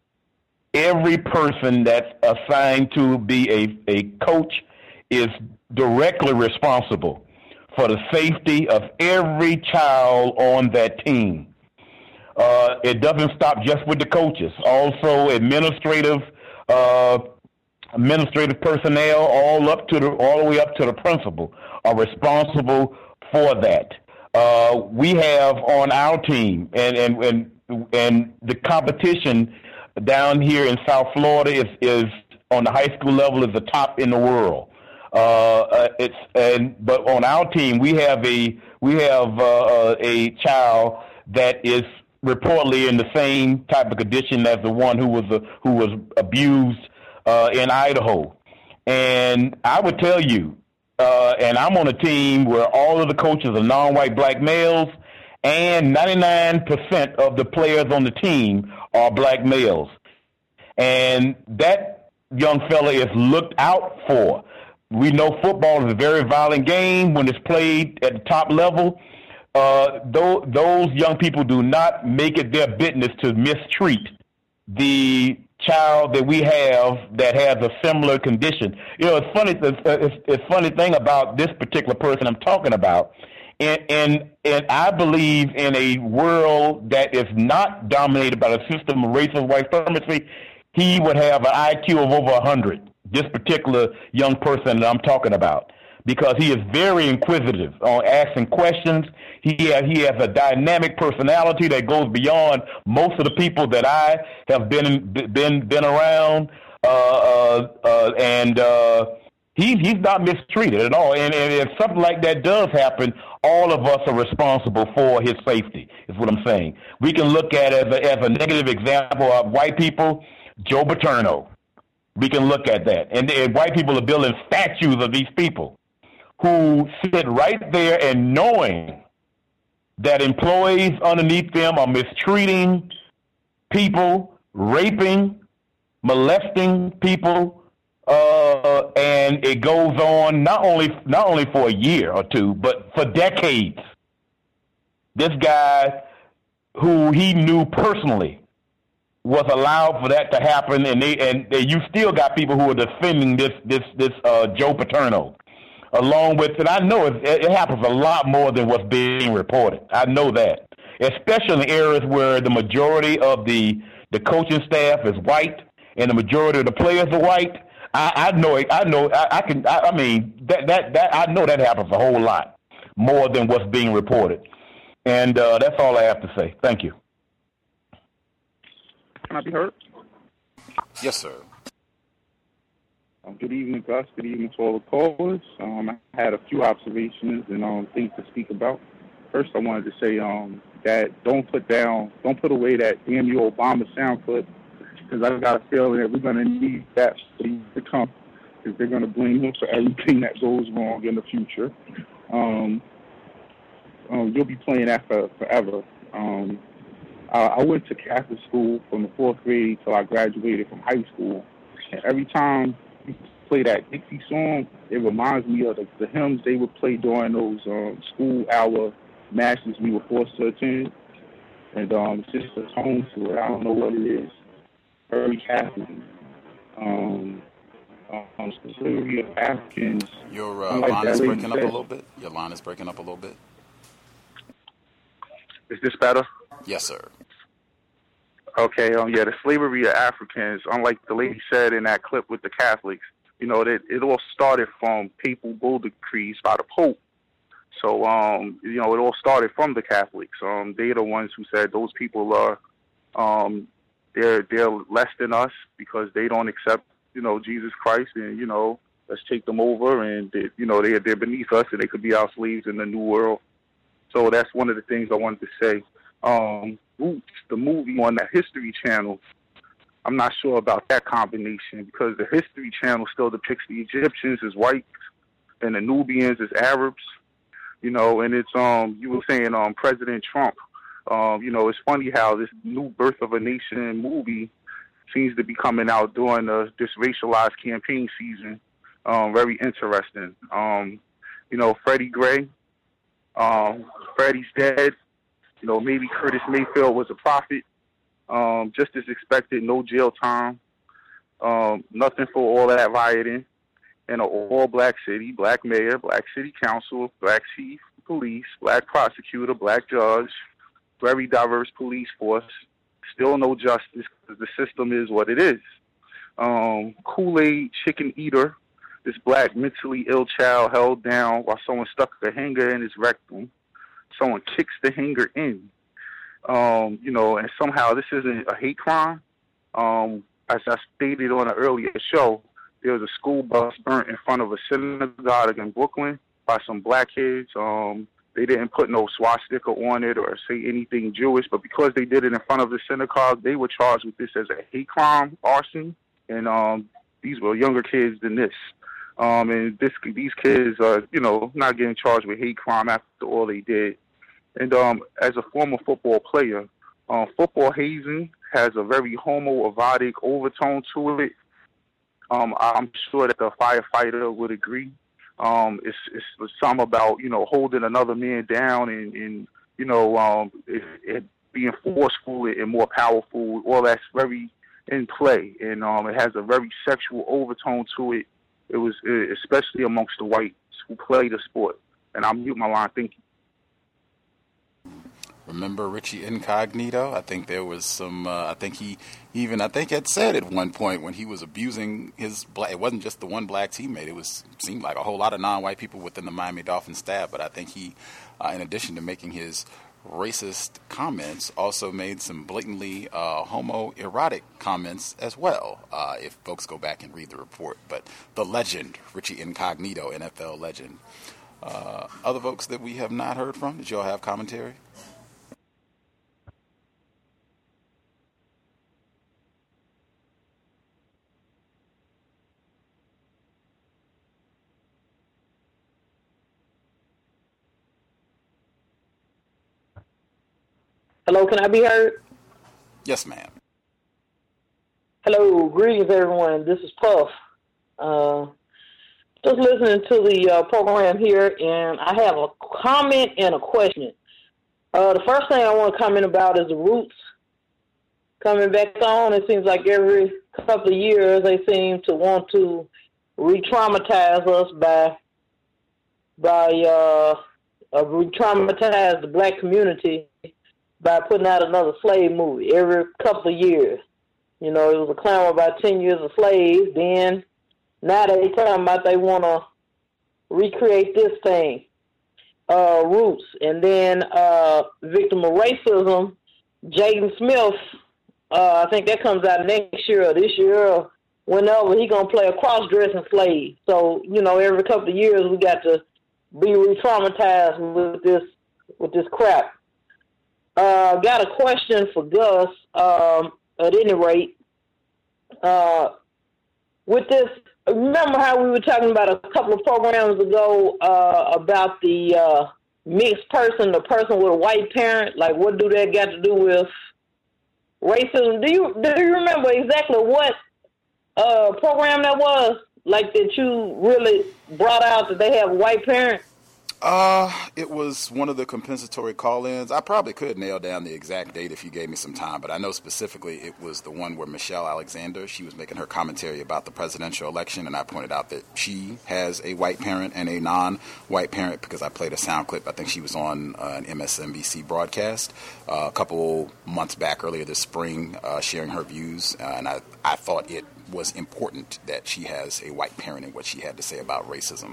every person that's assigned to be a, a coach is directly responsible for the safety of every child on that team. Uh, it doesn't stop just with the coaches. Also, administrative uh, administrative personnel, all up to the all the way up to the principal, are responsible for that. Uh, we have on our team, and and and and the competition down here in South Florida is is on the high school level is the top in the world. Uh, uh, it's and but on our team we have a we have uh, a child that is reportedly in the same type of condition as the one who was uh, who was abused uh, in Idaho, and I would tell you, uh, and I'm on a team where all of the coaches are non-white black males, and ninety-nine percent of the players on the team are black males, and that young fella is looked out for. We know football is a very violent game when it's played at the top level. Uh, those, those young people do not make it their business to mistreat the child that we have that has a similar condition. You know, it's funny. It's, it's, it's funny thing about this particular person I'm talking about And, and and I believe in a world that is not dominated by the system of racial white supremacy, he would have an I Q of over one hundred, this particular young person that I'm talking about, because he is very inquisitive on asking questions. He has, he has a dynamic personality that goes beyond most of the people that I have been been been around, uh, uh, uh, and uh, he, he's not mistreated at all. And, and if something like that does happen, all of us are responsible for his safety, is what I'm saying. We can look at it as a, as a negative example of white people, Joe Paterno. We can look at that. And, and white people are building statues of these people who sit right there and knowing that employees underneath them are mistreating people, raping, molesting people, uh, and it goes on not only not only for a year or two, but for decades. This guy, who he knew personally, was allowed for that to happen, and they and they, you still got people who are defending this this this uh, Joe Paterno, along with, and I know it, it happens a lot more than what's being reported. I know that, especially in areas where the majority of the the coaching staff is white and the majority of the players are white. I, I know it. I know. I, I can. I, I mean that that that I know that happens a whole lot more than what's being reported, and uh, that's all I have to say. Thank you. Can I be heard? Yes, sir. Um, good evening, Gus. Good evening to all the callers. Um, I had a few observations and um, things to speak about. First, I wanted to say um, that don't put down, don't put away that damn you Obama sound clip, because I got a feeling that we're going to need that to come, because they're going to blame him for everything that goes wrong in the future. Um, um, you'll be playing that for forever. Um, Uh, I went to Catholic school from the fourth grade till I graduated from high school. And every time we play that Dixie song, it reminds me of the, the hymns they would play during those um, school hour masses we were forced to attend. And um, it's just a tone to it. I don't know what it is. Very Catholic. Um, um, specifically of Africans. Your uh, like line is lady breaking up said. a little bit. Your line is breaking up a little bit. Is this better? Yes, sir. Okay, um, yeah, the slavery of Africans, unlike the lady said in that clip with the Catholics, you know, that it all started from papal bull decrees by the Pope. So, um, you know, it all started from the Catholics. Um, they're the ones who said those people are, um, they're they're less than us because they don't accept, you know, Jesus Christ, and you know, let's take them over, and they, you know, they're they're beneath us, and they could be our slaves in the New World. So that's one of the things I wanted to say. Um, Roots, the movie on the History Channel, I'm not sure about that combination, because the History Channel still depicts the Egyptians as whites and the Nubians as Arabs, you know, and it's, um, you were saying, um, President Trump, um, you know, it's funny how this new Birth of a Nation movie seems to be coming out during the, this racialized campaign season. Um, very interesting. Um, you know, Freddie Gray, um, Freddie's dead. You know, maybe Curtis Mayfield was a prophet. Um, just as expected, no jail time. Um, nothing for all that rioting. In an all-black city, black mayor, black city council, black chief of police, black prosecutor, black judge, very diverse police force. Still no justice because the system is what it is. Um, Kool-Aid chicken eater, this black mentally ill child held down while someone stuck a hanger in his rectum. Someone kicks the hanger in, um, you know, and somehow this isn't a hate crime. Um, as I stated on an earlier show, there was a school bus burnt in front of a synagogue in Brooklyn by some black kids. Um, they didn't put no swastika on it or say anything Jewish, but because they did it in front of the synagogue, they were charged with this as a hate crime, arson, and um, these were younger kids than this. Um, and this, these kids are, you know, not getting charged with hate crime after all they did. And um, as a former football player, uh, football hazing has a very homoerotic overtone to it. Um, I'm sure that the firefighter would agree. Um, it's, it's something about, you know, holding another man down and, and you know, um, it, it being forceful and more powerful. All that's very in play. And um, it has a very sexual overtone to it. It was especially amongst the whites who play the sport. And I'll mute my line. Thank you. Remember Richie Incognito? I think there was some, uh, I think he even, I think had said at one point when he was abusing his black, it wasn't just the one black teammate, it was seemed like a whole lot of non-white people within the Miami Dolphins staff, but I think he, uh, in addition to making his racist comments, also made some blatantly uh, homoerotic comments as well, uh, if folks go back and read the report. But the legend, Richie Incognito, N F L legend. Uh, other folks that we have not heard from, did y'all have commentary? Hello, can I be heard? Yes, ma'am. Hello, greetings, everyone. This is Puff. Uh, just listening to the uh, program here, and I have a comment and a question. Uh, the first thing I want to comment about is the Roots coming back on. It seems like every couple of years they seem to want to re-traumatize us by by uh, uh, re-traumatize the black community by putting out another slave movie every couple of years. You know, it was a clamor about ten years of slaves. Then now they talking about they want to recreate this thing, uh, Roots. And then uh, victim of racism, Jaden Smith, uh, I think that comes out next year or this year or whenever. He going to play a cross-dressing slave. So, you know, every couple of years we got to be re-traumatized with this, with this crap. Uh, got a question for Gus. Um, at any rate, uh, with this, remember how we were talking about a couple of programs ago uh, about the uh, mixed person, the person with a white parent? Like, what do that got to do with racism? Do you do you remember exactly what uh, program that was? Like that you really brought out that they have a white parent? Uh, it was one of the compensatory call-ins. I probably could nail down the exact date if you gave me some time, but I know specifically it was the one where Michelle Alexander, she was making her commentary about the presidential election, and I pointed out that she has a white parent and a non-white parent because I played a sound clip. I think she was on uh, an M S N B C broadcast uh, a couple months back earlier this spring uh, sharing her views, uh, and I, I thought it was important that she has a white parent and what she had to say about racism.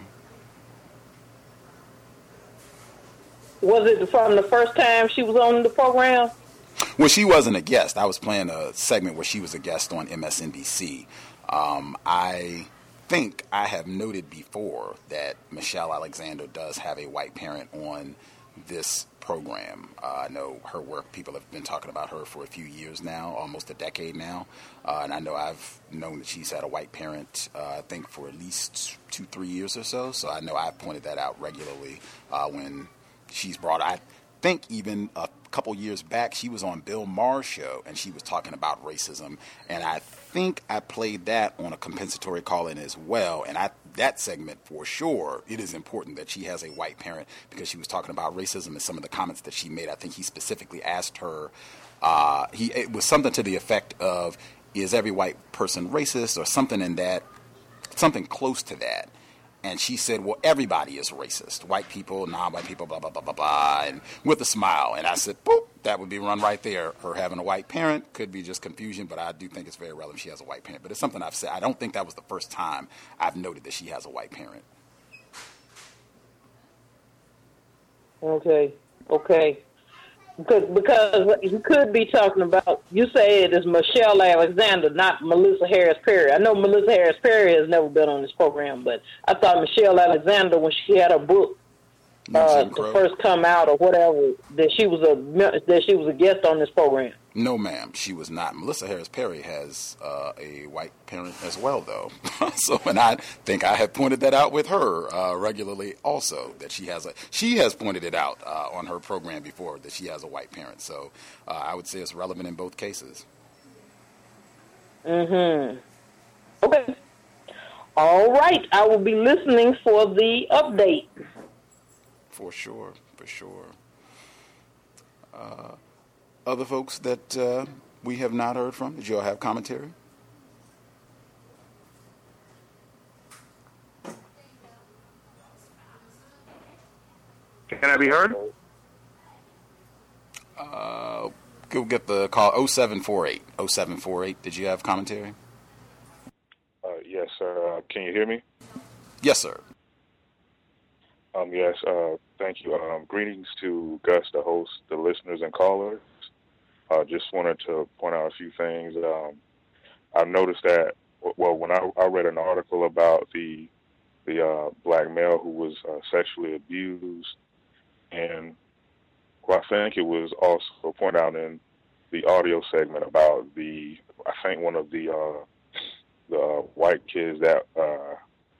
Was it from the first time she was on the program? Well, she wasn't a guest. I was playing a segment where she was a guest on M S N B C. Um, I think I have noted before that Michelle Alexander does have a white parent on this program. Uh, I know her work, people have been talking about her for a few years now, almost a decade now. Uh, and I know I've known that she's had a white parent, uh, I think, for at least two, three years or so. So I know I've pointed that out regularly uh, when she's brought, I think even a couple years back, she was on Bill Maher's show, and she was talking about racism. And I think I played that on a compensatory call-in as well. And I, that segment, for sure, it is important that she has a white parent because she was talking about racism and some of the comments that she made. I think he specifically asked her, uh, he it was something to the effect of, is every white person racist, or something in that, something close to that. And she said, well, everybody is racist. White people, non-white people, blah, blah, blah, blah, blah, and with a smile. And I said, boop, that would be run right there. Her having a white parent could be just confusion, but I do think it's very relevant she has a white parent. But it's something I've said. I don't think that was the first time I've noted that she has a white parent. Okay, okay. Because, because you could be talking about, you say it is Michelle Alexander, not Melissa Harris Perry. I know Melissa Harris Perry has never been on this program, but I thought Michelle Alexander, when she had her book uh, to first come out or whatever, that she was a that she was a guest on this program. No, ma'am, she was not. Melissa Harris Perry has uh, a white parent as well, though. So, and I think I have pointed that out with her uh, regularly also, that she has a, she has pointed it out uh, on her program before, that she has a white parent. So uh, I would say it's relevant in both cases. Mm-hmm. Okay. All right. I will be listening for the update. For sure, for sure. Uh, Other folks that uh, we have not heard from, did you all have commentary? Can I be heard? Go get the call oh seven four eight. oh seven four eight. Did you have commentary? Uh, yes, sir. Uh, can you hear me? Yes, sir. Um, yes, uh, thank you. Um, greetings to Gus, the host, the listeners, and callers. I uh, just wanted to point out a few things. Um, I've noticed that, well, when I, I read an article about the the uh, black male who was uh, sexually abused, and well, I think it was also pointed out in the audio segment about the, I think one of the uh, the uh, white kids that uh,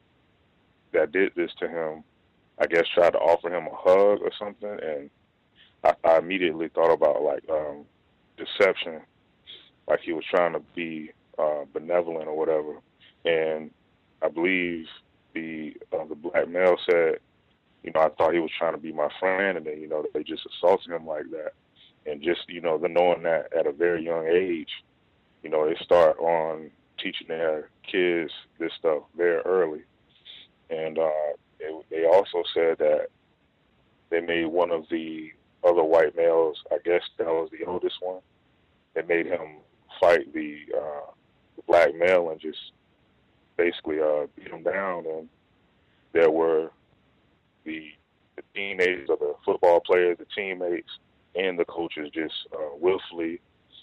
that did this to him, I guess tried to offer him a hug or something, and I, I immediately thought about like um, deception, like he was trying to be uh, benevolent or whatever. And I believe the uh, the black male said, you know, I thought he was trying to be my friend, and then, you know, they just assaulted him like that. And just, you know, the knowing that at a very young age, you know, they start on teaching their kids this stuff very early. And uh, they, they also said that they made one of the other white males, I guess that was the oldest one, they made him fight the, uh, the black male and just basically uh, beat him down. And there were the, the teenagers, or the football players, the teammates, and the coaches just uh, willfully,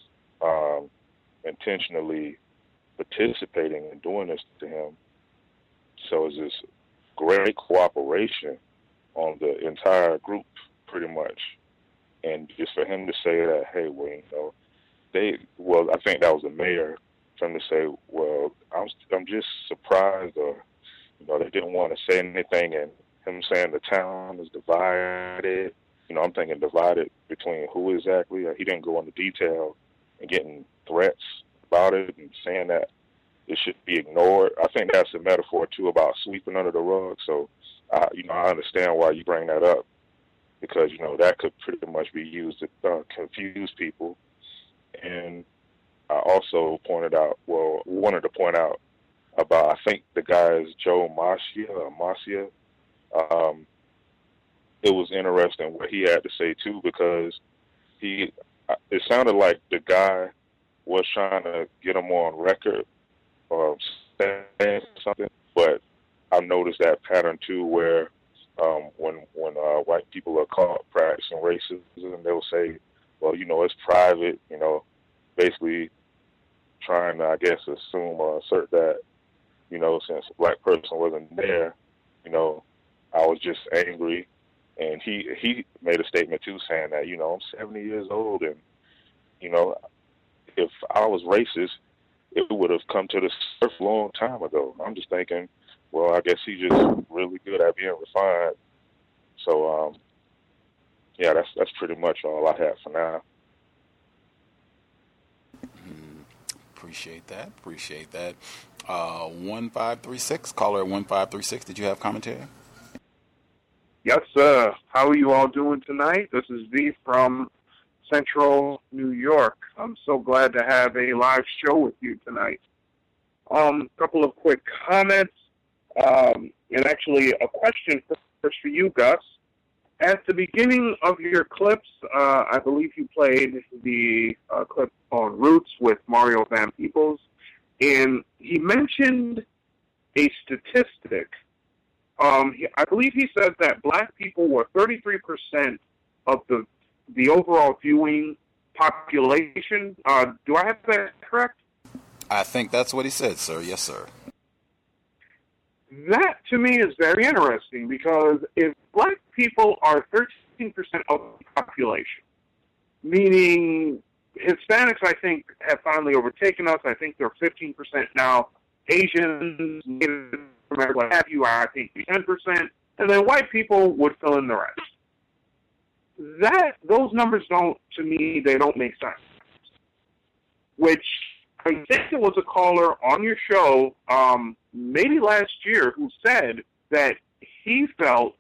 um, intentionally participating in doing this to him. So it's this great cooperation on the entire group, pretty much. And just for him to say that, hey, well, you know, they, well, I think that was the mayor, for him to say, well, I'm, I'm just surprised, or, you know, they didn't want to say anything, and him saying the town is divided. You know, I'm thinking divided between who exactly. He didn't go into detail and getting threats about it and saying that it should be ignored. I think that's a metaphor, too, about sweeping under the rug. So, uh, you know, I understand why you bring that up, because, you know, that could pretty much be used to uh, confuse people. And I also pointed out, well, wanted to point out about, I think the guy is Joe Macia, or Macia. Um, it was interesting what he had to say, too, because he, it sounded like the guy was trying to get him on record or saying something, but I've noticed that pattern, too, where um, when when uh, white people are caught practicing racism, they'll say, well, you know, it's private, you know, basically trying to, I guess, assume or assert that, you know, since a black person wasn't there, you know, I was just angry. And he he made a statement, too, saying that, you know, I'm seventy years old, and, you know, if I was racist, it would have come to the surface a long time ago. I'm just thinking, well, I guess he's just really good at being refined. So, um, yeah, that's that's pretty much all I have for now. Mm, appreciate that. Appreciate that. Uh, one five three six, caller at one five three six. Did you have commentary? Yes, sir. How are you all doing tonight? This is V from Central New York. I'm so glad to have a live show with you tonight. Um, a couple of quick comments, um, and actually a question first for you, Gus. At the beginning of your clips, uh, I believe you played the uh, clip on Roots with Mario Van Peebles, and he mentioned a statistic. Um, he, I believe he said that black people were thirty-three percent of the the overall viewing population. Uh, do I have that correct? I think that's what he said, sir. Yes, sir. That, to me, is very interesting, because if black people are thirteen percent of the population, meaning Hispanics, I think, have finally overtaken us. I think they're fifteen percent now. Asians, Native American, what have you, I think ten percent. And then white people would fill in the rest. That, those numbers don't, to me, they don't make sense. Which, I think it was a caller on your show, um, maybe last year, who said that he felt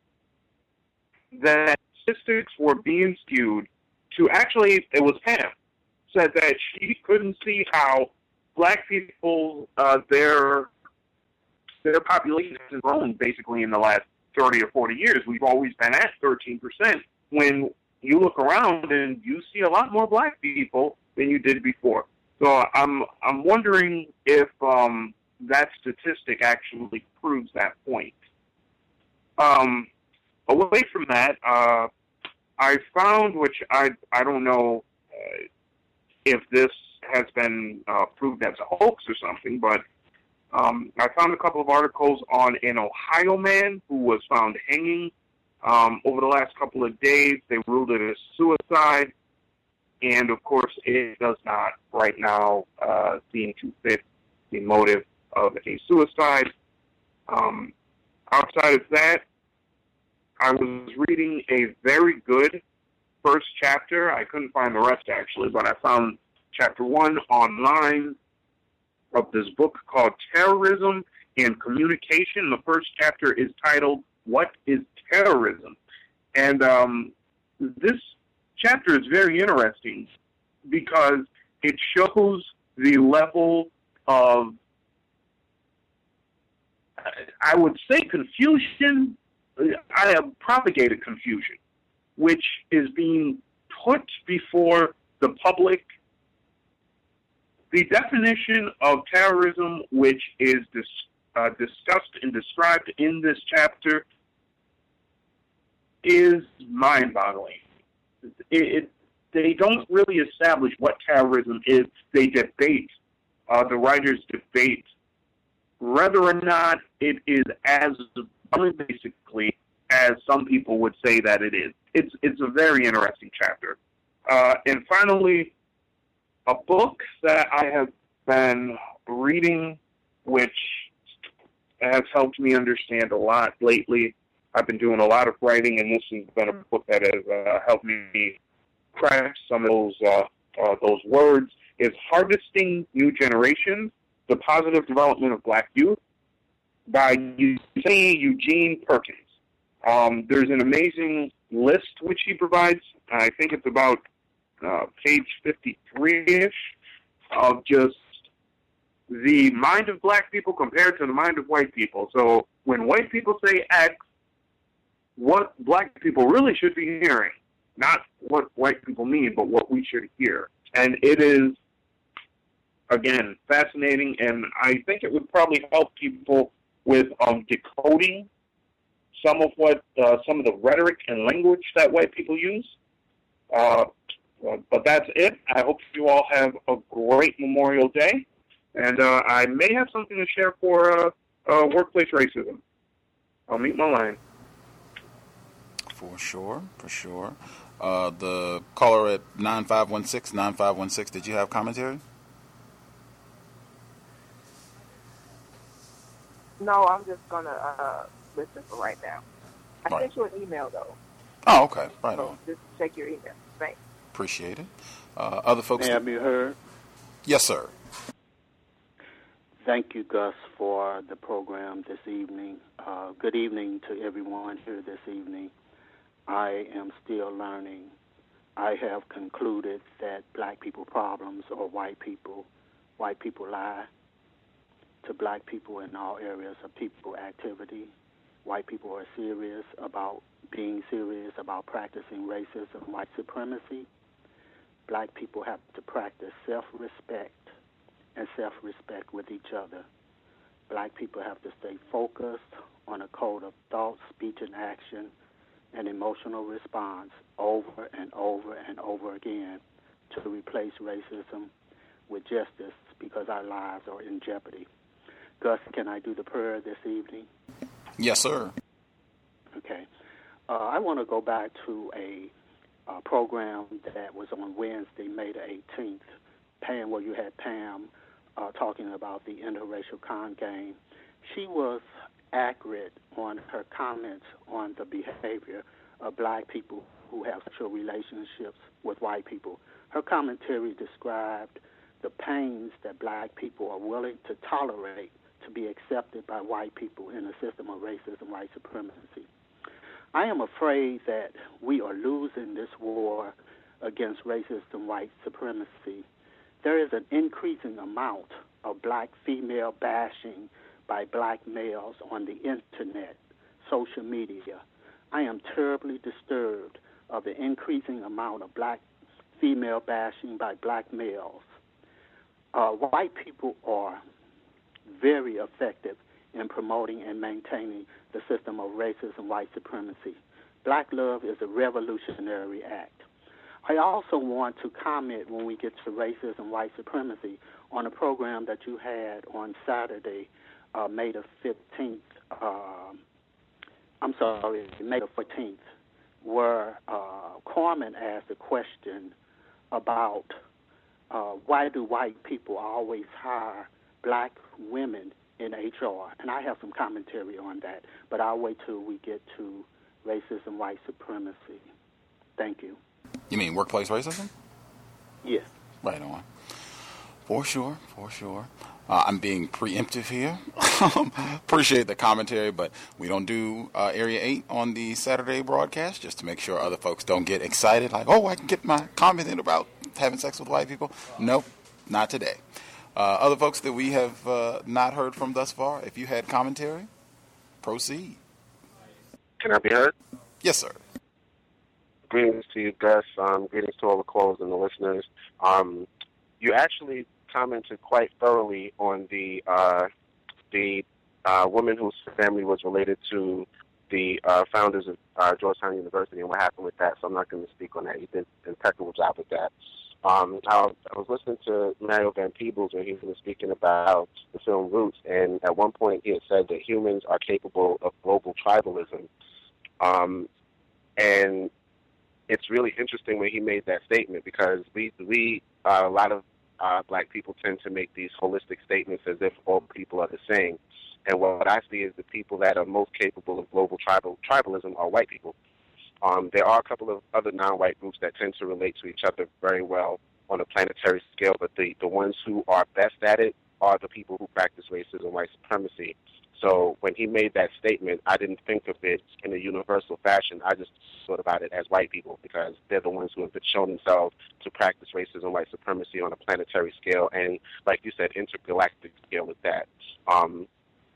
that statistics were being skewed to, actually, it was Pam, said that she couldn't see how black people, uh, their their population has grown basically in the last thirty or forty years. We've always been at thirteen percent when you look around and you see a lot more black people than you did before. So I'm I'm wondering if um, that statistic actually proves that point. Um, away from that, uh, I found, which I I don't know uh, if this has been uh, proved as a hoax or something, but um, I found a couple of articles on an Ohio man who was found hanging um, over the last couple of days. They ruled it as suicide. And, of course, it does not right now uh, seem to fit the motive of a suicide. Um, outside of that, I was reading a very good first chapter. I couldn't find the rest, actually, but I found chapter one online of this book called Terrorism and Communication. The first chapter is titled, What is Terrorism? And um, this chapter is very interesting because it shows the level of, I would say, confusion. I have propagated confusion, which is being put before the public. The definition of terrorism, which is dis, uh, discussed and described in this chapter, is mind-boggling. It, it, they don't really establish what terrorism is. They debate, uh, the writers debate whether or not it is as basically as some people would say that it is. It's it's a very interesting chapter. Uh, and finally, a book that I have been reading, which has helped me understand a lot lately. I've been doing a lot of writing, and this has been a book that has uh, helped me craft some of those uh, uh, those words, is Harvesting New Generations, The Positive Development of Black Youth, by Eugene Perkins. Um, there's an amazing list which he provides. I think it's about uh, page fifty-three-ish of just the mind of black people compared to the mind of white people. So when white people say X, what black people really should be hearing, not what white people mean, but what we should hear. And it is, again, fascinating, and I think it would probably help people with um, decoding some of what, uh, some of the rhetoric and language that white people use. Uh, but that's it. I hope you all have a great Memorial Day, and uh, I may have something to share for uh, uh, workplace racism. I'll meet my line. For sure, for sure. Uh, the caller at nine five one six, nine five one six, did you have commentary? No, I'm just going to uh, listen for right now. I Right. sent you an email, though. Oh, okay. Right So on. just check your email. Thanks. Appreciate it. Uh, other folks? May I be heard? Yes, sir. Thank you, Gus, for the program this evening. Uh, good evening to everyone here this evening. I am still learning. I have concluded that black people problems are white people. White people lie to black people in all areas of people activity. White people are serious about being serious about practicing racism, white supremacy. Black people have to practice self-respect and self-respect with each other. Black people have to stay focused on a code of thought, speech, and action, and emotional response over and over and over again to replace racism with justice because our lives are in jeopardy. Gus, can I do the prayer this evening? Yes, sir. Okay. Uh, I want to go back to a uh, program that was on Wednesday, May the eighteenth, Pam, where you had Pam uh, talking about the interracial con game. She was accurate on her comments on the behavior of black people who have sexual relationships with white people. Her commentary described the pains that black people are willing to tolerate to be accepted by white people in a system of racism, white supremacy. I am afraid that we are losing this war against racism, white supremacy. There is an increasing amount of black female bashing by black males on the internet, social media. I am terribly disturbed of the increasing amount of black female bashing by black males. Uh, white people are very effective in promoting and maintaining the system of racism, white supremacy. Black love is a revolutionary act. I also want to comment when we get to racism, white supremacy, on a program that you had on Saturday, uh, May the fifteenth, uh, I'm sorry, May the fourteenth, where uh, Carmen asked a question about uh, why do white people always hire black women in H R? And I have some commentary on that, but I'll wait till we get to racism, white supremacy. Thank you. You mean workplace racism? Yes. Right on. For sure, for sure. Uh, I'm being preemptive here. Appreciate the commentary, but we don't do uh, Area eight on the Saturday broadcast, just to make sure other folks don't get excited, like, oh, I can get my comment in about having sex with white people. Nope, not today. Uh, other folks that we have uh, not heard from thus far, if you had commentary, proceed. Can I be heard? Yes, sir. Greetings to you, Gus. Um, greetings to all the callers and the listeners. Um, you actually commented quite thoroughly on the uh, the uh, woman whose family was related to the uh, founders of uh, Georgetown University and what happened with that, so I'm not going to speak on that. You did an impeccable job with that. Um, I, I was listening to Mario Van Peebles when he was speaking about the film Roots, and at one point he had said that humans are capable of global tribalism. Um, and it's really interesting when he made that statement, because we, we uh, a lot of uh, black people tend to make these holistic statements as if all people are the same. And what I see is the people that are most capable of global tribal tribalism are white people. Um, there are a couple of other non-white groups that tend to relate to each other very well on a planetary scale, but the, the ones who are best at it are the people who practice racism, white supremacy. So when he made that statement, I didn't think of it in a universal fashion. I just thought about it as white people, because they're the ones who have shown themselves to practice racism, white supremacy on a planetary scale, and, like you said, intergalactic scale with that. Um,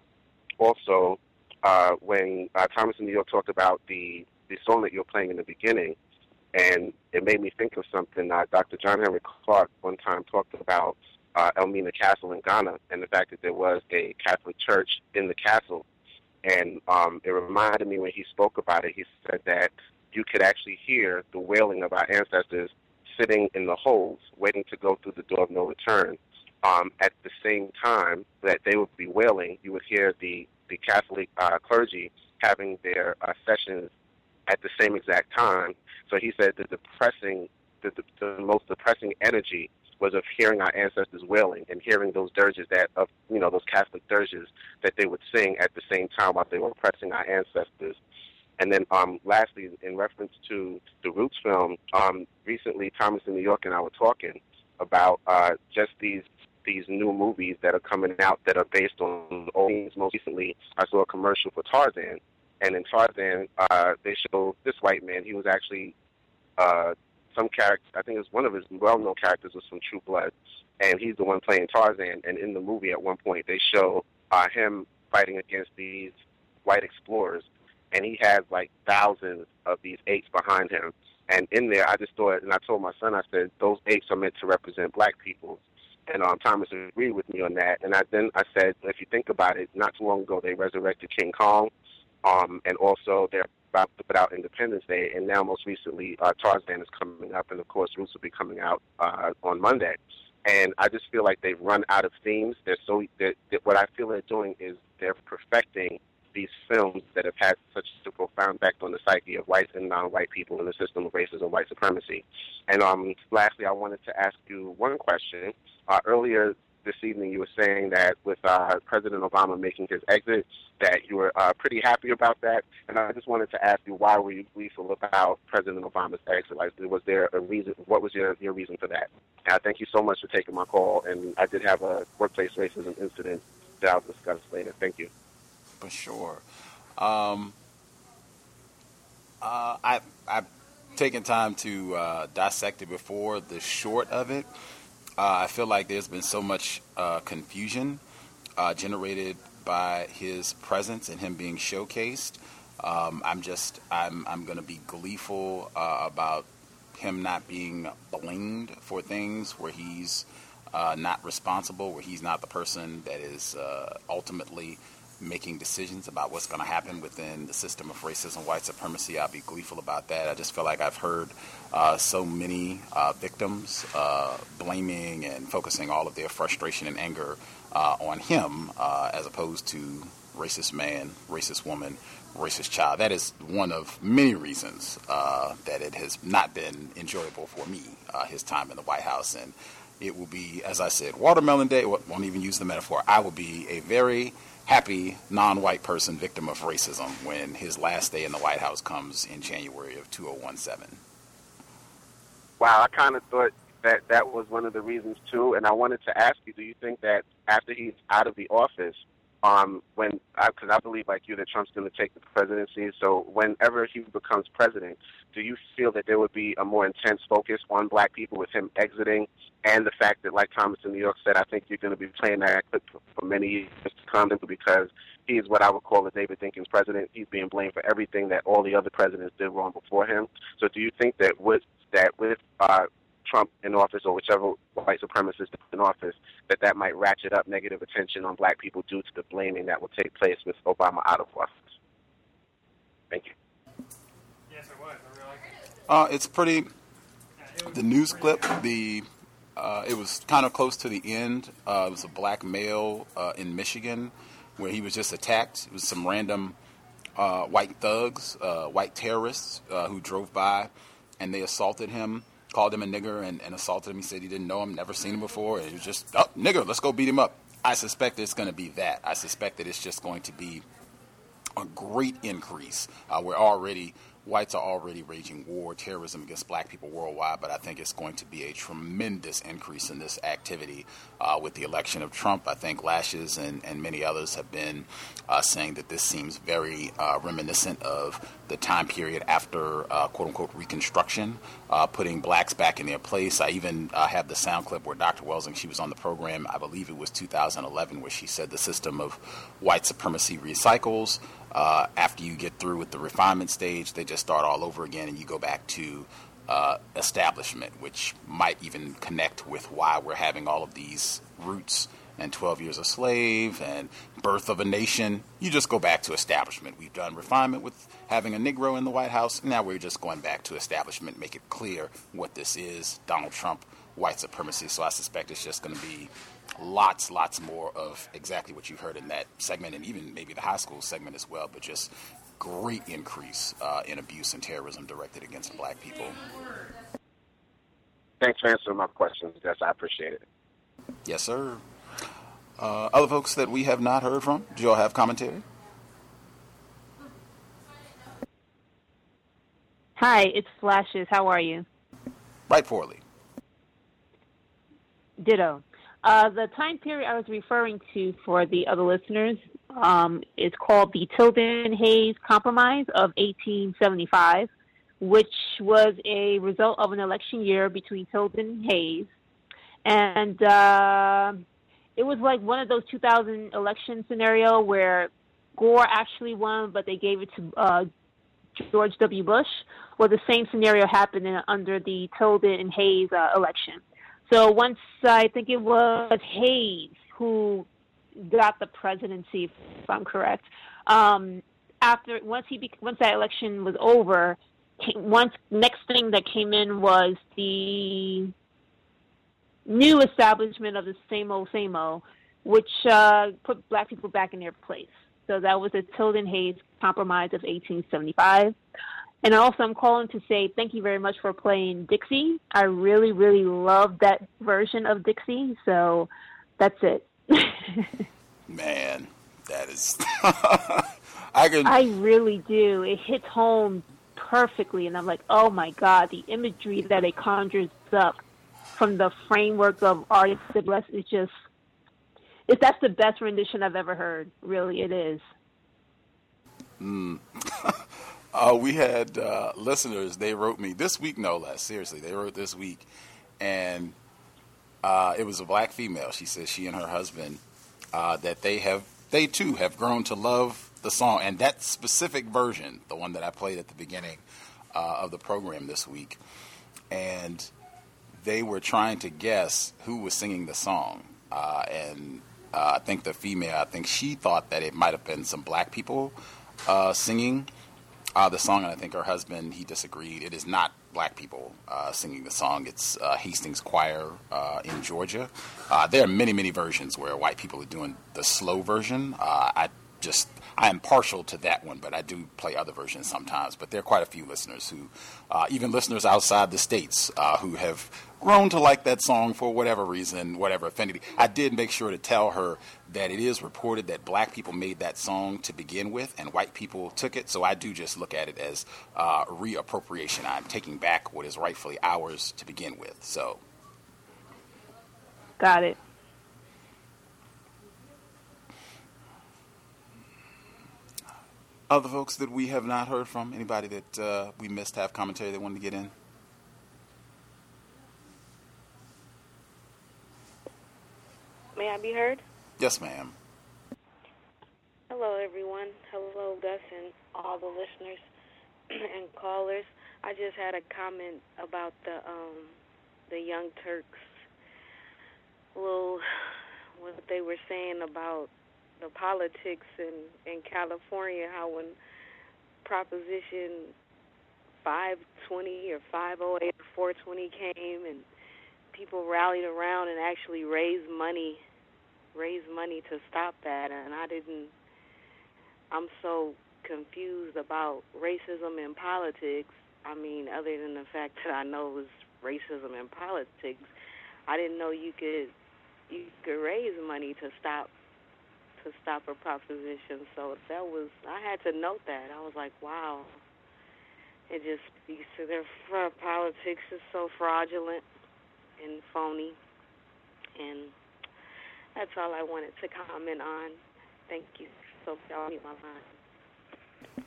also, uh, when uh, Thomas in New York talked about the, the song that you're playing in the beginning, and it made me think of something. Uh, Doctor John Henry Clark one time talked about uh, Elmina Castle in Ghana and the fact that there was a Catholic church in the castle. And um, it reminded me when he spoke about it, he said that you could actually hear the wailing of our ancestors sitting in the holes, waiting to go through the door of no return. Um, at the same time that they would be wailing, you would hear the, the Catholic uh, clergy having their uh, sessions at the same exact time. So he said the depressing, the, the, the most depressing energy was of hearing our ancestors wailing and hearing those dirges that, of you know, those Catholic dirges that they would sing at the same time while they were oppressing our ancestors. And then, um, lastly, in reference to the Roots film, um, recently Thomas in New York and I were talking about uh, just these these new movies that are coming out that are based on old things. Most recently, I saw a commercial for Tarzan, and in Tarzan, uh, they showed this white man. He was actually uh, some character. I think it was one of his well-known characters was from True Blood, and he's the one playing Tarzan. And in the movie, at one point, they show uh, him fighting against these white explorers, and he has like thousands of these apes behind him. And in there, I just thought, and I told my son, I said, those apes are meant to represent black people. And um, Thomas agreed with me on that. And I, then I said, if you think about it, not too long ago they resurrected King Kong, um, and also they're about to put out Independence Day. And now most recently uh, Tarzan is coming up, and of course Roots will be coming out uh, on Monday. And I just feel like they've run out of themes. They're so they're, they're, what I feel they're doing is they're perfecting these films that have had such a profound effect on the psyche of white and non-white people in the system of racism, white supremacy. And um, lastly, I wanted to ask you one question. Uh, earlier this evening, you were saying that with uh, President Obama making his exit, that you were uh, pretty happy about that. And I just wanted to ask you, why were you gleeful about President Obama's exit? Like, was there a reason? What was your, your reason for that? And I thank you so much for taking my call. And I did have a workplace racism incident that I'll discuss later. Thank you. For sure. Um, uh, I, I've taken time to uh, dissect it before. The short of it, uh, I feel like there's been so much uh, confusion uh, generated by his presence and him being showcased Um, I'm just, I'm, I'm going to be gleeful uh, about him not being blamed for things where he's uh, not responsible, where he's not the person that is uh, ultimately making decisions about what's going to happen within the system of racism, white supremacy. I'll be gleeful about that. I just feel like I've heard uh, so many uh, victims uh, blaming and focusing all of their frustration and anger uh, on him uh, as opposed to racist man, racist woman, racist child. That is one of many reasons uh, that it has not been enjoyable for me, uh, his time in the White House. And it will be, as I said, watermelon day. Won't even use the metaphor. I will be a very happy non-white person victim of racism when his last day in the White House comes in January of two thousand seventeen. Wow, I kind of thought that that was one of the reasons too, and I wanted to ask you, do you think that after he's out of the office, um, when, because I, I believe like you that Trump's going to take the presidency, so whenever he becomes president, do you feel that there would be a more intense focus on black people with him exiting, and the fact that, like Thomas in New York said, I think you're going to be playing that clip for, for many years to come, because he is what I would call a David Dinkins president. He's being blamed for everything that all the other presidents did wrong before him. So do you think that with that with uh, Trump in office, or whichever white supremacist in office, that that might ratchet up negative attention on black people due to the blaming that will take place with Obama out of office? Thank you. Yes, it was. I really like it. Uh, it's pretty. The news clip, the uh, it was kind of close to the end. Uh, it was a black male uh, in Michigan where he was just attacked. It was some random uh, white thugs, uh, white terrorists uh, who drove by, and they assaulted him, called him a nigger, and, and assaulted him. He said he didn't know him, never seen him before, and he was just, oh, nigger, let's go beat him up. I suspect it's going to be that. I suspect that it's just going to be a great increase. Uh, we're already, whites are already waging war, terrorism against black people worldwide, but I think it's going to be a tremendous increase in this activity uh, with the election of Trump. I think Lashes and, and many others have been uh, saying that this seems very uh, reminiscent of the time period after, uh, quote-unquote, Reconstruction, uh, putting blacks back in their place. I even uh, have the sound clip where Doctor Welsing, she was on the program, I believe it was two thousand eleven, where she said the system of white supremacy recycles. Uh, after you get through with the refinement stage, they just start all over again, and you go back to uh, establishment, which might even connect with why we're having all of these roots and twelve years a slave and birth of a nation. You just go back to establishment. We've done refinement with having a Negro in the White House. Now we're just going back to establishment, make it clear what this is, Donald Trump, white supremacy. So I suspect it's just going to be lots, lots more of exactly what you heard in that segment, and even maybe the high school segment as well, but just great increase uh, in abuse and terrorism directed against black people. Thanks for answering my questions, Gus. I appreciate it. Yes, sir. Uh, other folks that we have not heard from, do y'all have commentary? Hi, it's Flashes. How are you? Right poorly. Ditto. Uh, the time period I was referring to for the other listeners um, is called the Tilden-Hayes Compromise of eighteen seventy-five, which was a result of an election year between Tilden and Hayes. And uh, it was like one of those two thousand election scenario where Gore actually won, but they gave it to uh, George W. Bush. Well, the same scenario happened in, under the Tilden and Hayes uh, election. So once, uh, I think it was Hayes who got the presidency, if I'm correct. Um, after once he be, once that election was over, once next thing that came in was the new establishment of the same old, same old, which uh, put black people back in their place. So that was the Tilden-Hayes Compromise of eighteen seventy-five. And also, I'm calling to say thank you very much for playing Dixie. I really, really love that version of Dixie. So that's it. Man, that is... I can... I really do. It hits home perfectly. And I'm like, oh, my God, the imagery that it conjures up from the framework of Artist Bless is just... If that's the best rendition I've ever heard. Really, it is. Mm. Uh, we had uh, listeners, they wrote me this week, no less, seriously, they wrote this week, and uh, it was a black female. She says she and her husband, uh, that they have, they too have grown to love the song, and that specific version, the one that I played at the beginning uh, of the program this week, and they were trying to guess who was singing the song. Uh, and uh, I think the female, I think she thought that it might have been some black people uh, singing uh, the song, and I think her husband, he disagreed. It is not black people uh, singing the song. It's uh, Hastings Choir uh, in Georgia. Uh, there are many, many versions where white people are doing the slow version. Uh, I just, I am partial to that one, but I do play other versions sometimes. But there are quite a few listeners who, uh, even listeners outside the states, uh, who have grown to like that song for whatever reason, whatever affinity. I did make sure to tell her that it is reported that black people made that song to begin with and white people took it. So I do just look at it as uh, reappropriation. I'm taking back what is rightfully ours to begin with. So. Got it. Other folks that we have not heard from? Anybody that uh, we missed have commentary they wanted to get in? May I be heard? Yes, ma'am. Hello, everyone. Hello, Gus, and all the listeners and callers. I just had a comment about the um, the Young Turks. Well, what they were saying about the politics in, in California, how when Proposition five twenty or five oh eight or four twenty came and people rallied around and actually raised money, raised money to stop that. And I didn't, I'm so confused about racism in politics. I mean, other than the fact that I know it was racism in politics, I didn't know you could, you could raise money to stop to stop a proposition. So that was, I had to note that. I was like, wow. It just speaks to their uh, politics is so fraudulent and phony. And that's all I wanted to comment on. Thank you. So I'll mute my line.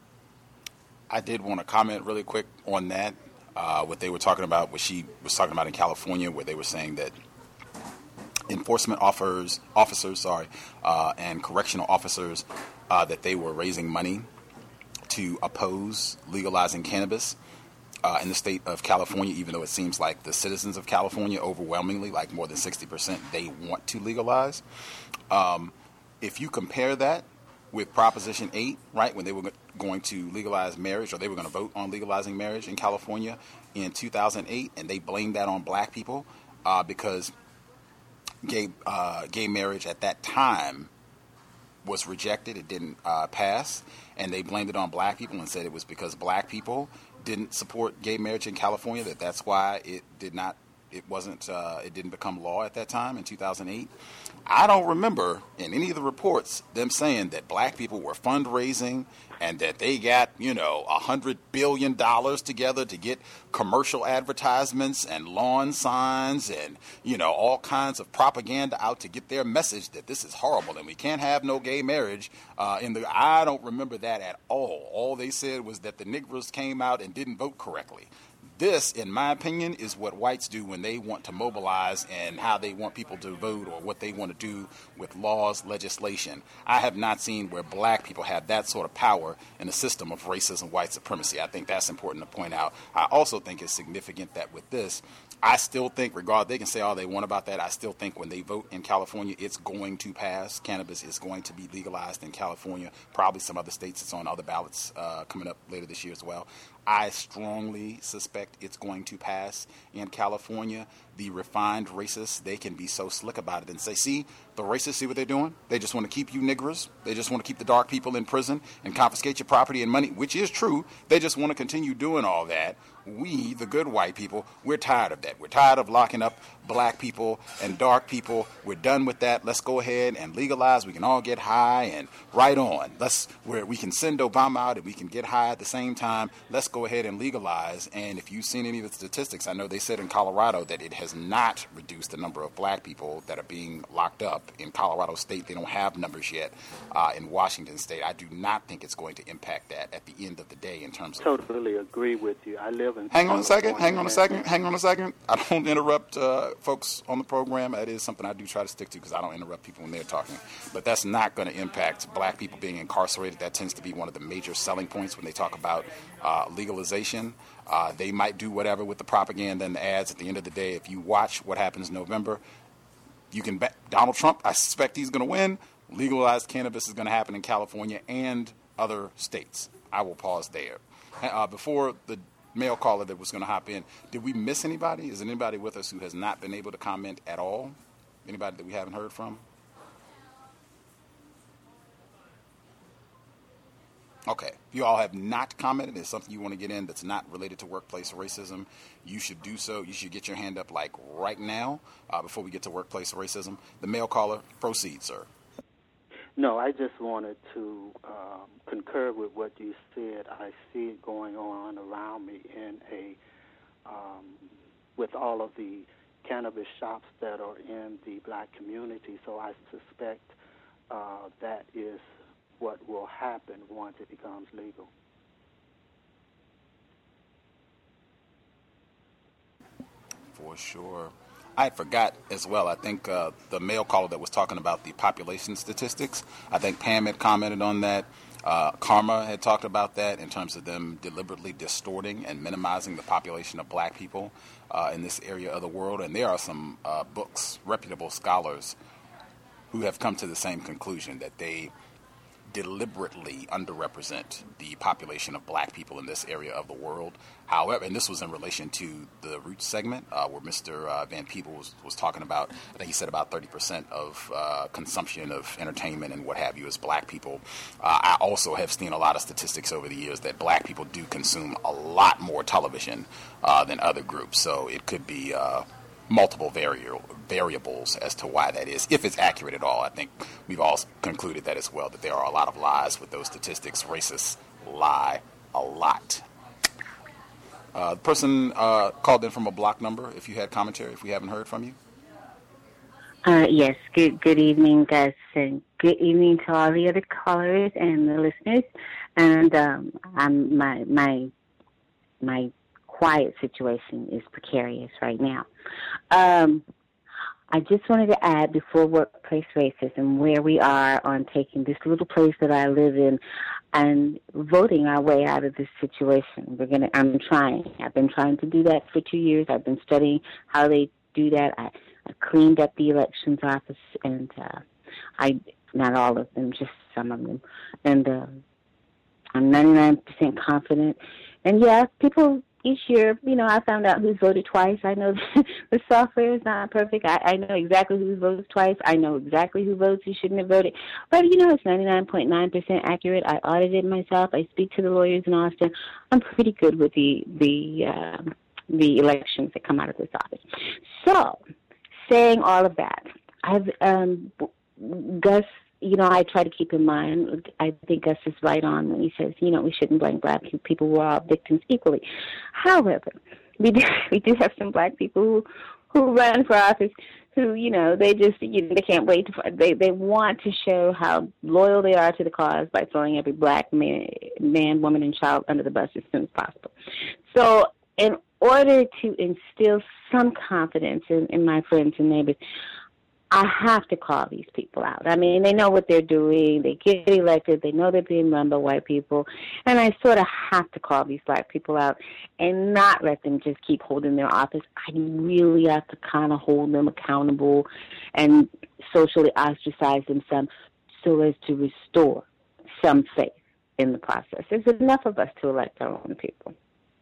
I did want to comment really quick on that. Uh, what they were talking about, what she was talking about in California, where they were saying that enforcement officers, officers, sorry, uh, and correctional officers, uh, that they were raising money to oppose legalizing cannabis uh, in the state of California, even though it seems like the citizens of California overwhelmingly, like more than sixty percent, they want to legalize. Um, if you compare that with Proposition eight, right, when they were going to legalize marriage, or they were going to vote on legalizing marriage in California in two thousand eight, and they blamed that on black people uh, because Gay uh, gay marriage at that time was rejected. It didn't uh, pass, and they blamed it on black people and said it was because black people didn't support gay marriage in California, that that's why it did not, it wasn't, uh, it didn't become law at that time in two thousand eight. I don't remember in any of the reports them saying that black people were fundraising and that they got, you know, a hundred billion dollars together to get commercial advertisements and lawn signs and, you know, all kinds of propaganda out to get their message that this is horrible and we can't have no gay marriage. Uh, in the, I don't remember that at all. All they said was that the Negroes came out and didn't vote correctly. This, in my opinion, is what whites do when they want to mobilize and how they want people to vote or what they want to do with laws, legislation. I have not seen where black people have that sort of power in a system of racism, white supremacy. I think that's important to point out. I also think it's significant that with this, I still think, regardless, they can say all they want about that, I still think when they vote in California, it's going to pass. Cannabis is going to be legalized in California, probably some other states. It's on other ballots uh, coming up later this year as well. I strongly suspect it's going to pass in California. The refined racists, they can be so slick about it and say, see, the racists, see what they're doing? They just want to keep you niggers. They just want to keep the dark people in prison and confiscate your property and money, which is true. They just want to continue doing all that. We, the good white people, we're tired of that. We're tired of locking up black people and dark people. We're done with that. Let's go ahead and legalize. We can all get high and right on. Let's where we can send Obama out and we can get high at the same time. Let's go ahead and legalize. And if you've seen any of the statistics, I know they said in Colorado that it has not reduced the number of black people that are being locked up. In Colorado State, they don't have numbers yet. Uh, in Washington State, I do not think it's going to impact that at the end of the day in terms of... Totally agree with you. I live in... Hang on a second, hang on a second, hang on a second. I don't interrupt uh, folks on the program. That is something I do try to stick to because I don't interrupt people when they're talking. But that's not going to impact black people being incarcerated. That tends to be one of the major selling points when they talk about uh, legalization. Uh, they might do whatever with the propaganda and the ads. At the end of the day, if you watch what happens in November, you can bet Donald Trump, I suspect he's going to win. Legalized cannabis is going to happen in California and other states. I will pause there. Uh, before the male caller that was going to hop in, did we miss anybody? Is there anybody with us who has not been able to comment at all? Anybody that we haven't heard from? Okay. If you all have not commented, it's something you want to get in that's not related to workplace racism, you should do so. You should get your hand up like right now uh, before we get to workplace racism. The male caller, proceed, sir. No, I just wanted to um, concur with what you said. I see it going on around me in a, um, with all of the cannabis shops that are in the black community, so I suspect uh, that is what will happen once it becomes legal. For sure. I forgot as well, I think uh, the male caller that was talking about the population statistics, I think Pam had commented on that. Uh, Karma had talked about that in terms of them deliberately distorting and minimizing the population of black people uh, in this area of the world. And there are some uh, books, reputable scholars, who have come to the same conclusion that they deliberately underrepresent the population of black people in this area of the world. However, and this was in relation to the Roots segment uh, where Mister Uh, Van Peebles was, was talking about, I think he said about thirty percent of uh, consumption of entertainment and what have you is black people. Uh, I also have seen a lot of statistics over the years that black people do consume a lot more television uh, than other groups. So it could be uh, multiple vari- variables as to why that is, if it's accurate at all. I think we've all concluded that as well, that there are a lot of lies with those statistics. Racists lie a lot. Uh, the person uh, called in from a block number, if you had commentary, if we haven't heard from you. Uh, yes, good good evening, Gus, and good evening to all the other callers and the listeners. And um, I'm, my my my quiet situation is precarious right now. Um, I just wanted to add before workplace racism where we are on taking this little place that I live in and voting our way out of this situation. We're gonna. I'm trying. I've been trying to do that for two years. I've been studying how they do that. I, I cleaned up the elections office, and uh, I not all of them, just some of them, and uh, I'm ninety-nine percent confident. And yeah, people. Each year, you know, I found out who's voted twice. I know the software is not perfect. I, I know exactly who's voted twice. I know exactly who votes who shouldn't have voted. But, you know, it's ninety-nine point nine percent accurate. I audited myself. I speak to the lawyers in Austin. I'm pretty good with the the uh, the elections that come out of this office. So, saying all of that, I've um, Gus. You know, I try to keep in mind, I think Gus is right on when he says, you know, we shouldn't blame black people. We're all victims equally. However, we do, we do have some black people who, who run for office who, you know, they just, you know, they can't wait to, they, they want to show how loyal they are to the cause by throwing every black man, man, woman, and child under the bus as soon as possible. So in order to instill some confidence in, in my friends and neighbors, I have to call these people out. I mean, they know what they're doing. They get elected. They know they're being run by white people. And I sort of have to call these black people out and not let them just keep holding their office. I really have to kind of hold them accountable and socially ostracize them some so as to restore some faith in the process. There's enough of us to elect our own people.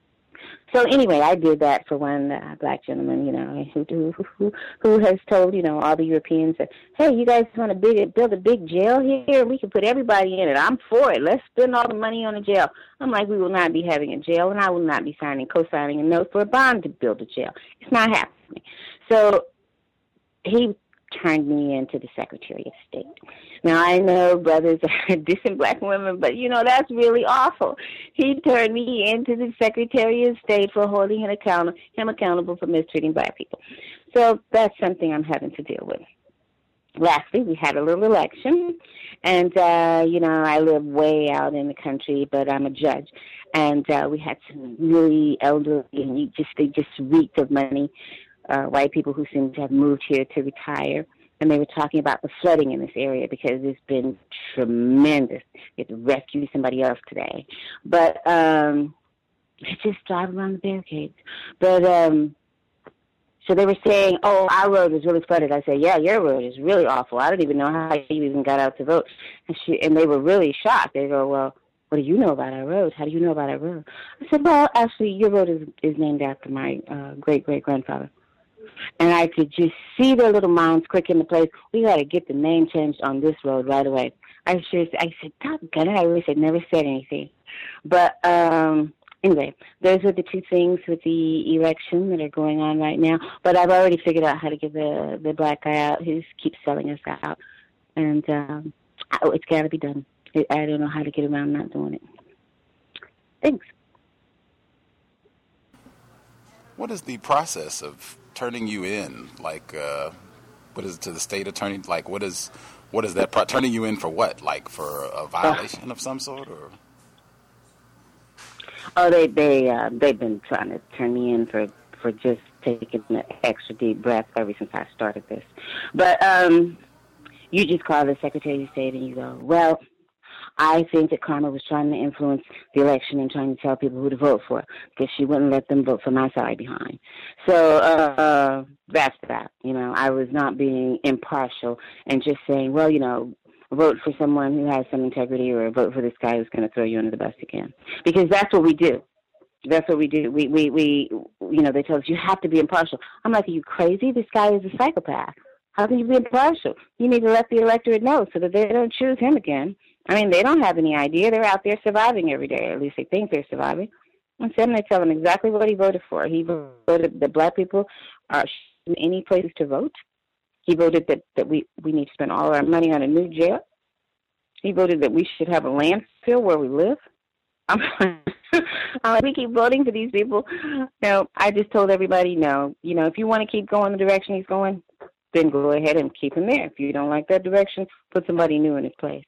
So anyway, I did that for one uh, black gentleman, you know, who, who who has told, you know, all the Europeans that, hey, you guys want to big, build a big jail here? We can put everybody in it. I'm for it. Let's spend all the money on a jail. I'm like, we will not be having a jail, and I will not be signing, co-signing a note for a bond to build a jail. It's not happening. So he turned me into the Secretary of State. Now, I know brothers are dissing black women, but, you know, that's really awful. He turned me into the Secretary of State for holding him, account- him accountable for mistreating black people. So that's something I'm having to deal with. Lastly, we had a little election, and, uh, you know, I live way out in the country, but I'm a judge. And uh, we had some really elderly, and you just they just reeked of money, uh, white people who seem to have moved here to retire. And they were talking about the flooding in this area because it's been tremendous. You have to rescue somebody else today. But um, they just drive around the barricades. But um, so they were saying, oh, our road is really flooded. I said, yeah, your road is really awful. I don't even know how you even got out to vote. And, she, and they were really shocked. They go, well, what do you know about our road? How do you know about our road? I said, well, actually, your road is, is named after my uh, great-great-grandfather. And I could just see their little minds quick into place. We got to get the name changed on this road right away. I sure, I said, doggone it. I wish I'd never said anything. But um, anyway, those are the two things with the election that are going on right now. But I've already figured out how to get the, the black guy out who keeps selling us out. And um, oh, it's got to be done. I don't know how to get around not doing it. Thanks. What is the process of turning you in? Like, uh, what is it to the state attorney? Like, what is what is that? Pro- turning you in for what? Like for a violation uh, of some sort, or? Oh, they they uh, they've been trying to turn me in for for just taking an extra deep breath ever since I started this. But um, you just call the Secretary of State and you go, well, I think that Karma was trying to influence the election and trying to tell people who to vote for because she wouldn't let them vote for my side behind. So uh, that's that. You know, I was not being impartial and just saying, well, you know, vote for someone who has some integrity or vote for this guy who's going to throw you under the bus again. Because that's what we do. That's what we do. We, we, we, you know, they tell us you have to be impartial. I'm like, are you crazy? This guy is a psychopath. How can you be impartial? You need to let the electorate know so that they don't choose him again. I mean, they don't have any idea. They're out there surviving every day. At least they think they're surviving. And then they tell him exactly what he voted for. He voted that black people are in any places to vote. He voted that, that we, we need to spend all our money on a new jail. He voted that we should have a landfill where we live. I'm, I'm like, we keep voting for these people. No, I just told everybody, no. You know, if you want to keep going the direction he's going, then go ahead and keep him there. If you don't like that direction, put somebody new in his place.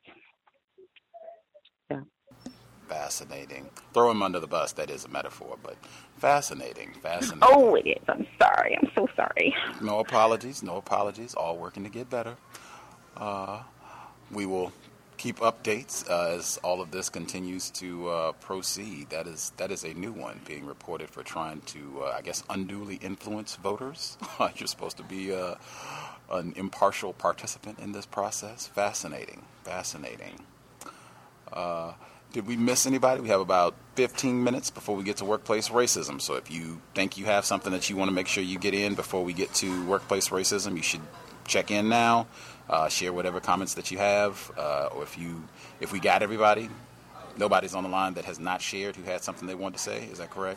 Fascinating. Throw him under the bus, that is a metaphor, but fascinating, fascinating. Oh, it is. I'm sorry. I'm so sorry. No apologies, no apologies. All working to get better. Uh, we will keep updates uh, as all of this continues to uh, proceed. That is that is a new one being reported for trying to, uh, I guess, unduly influence voters. You're supposed to be uh, an impartial participant in this process. Fascinating, fascinating. Uh, Did we miss anybody? We have about fifteen minutes before we get to workplace racism. So if you think you have something that you want to make sure you get in before we get to workplace racism, you should check in now. Uh, share whatever comments that you have. Uh, or if you, if we got everybody, nobody's on the line that has not shared who had something they wanted to say. Is that correct?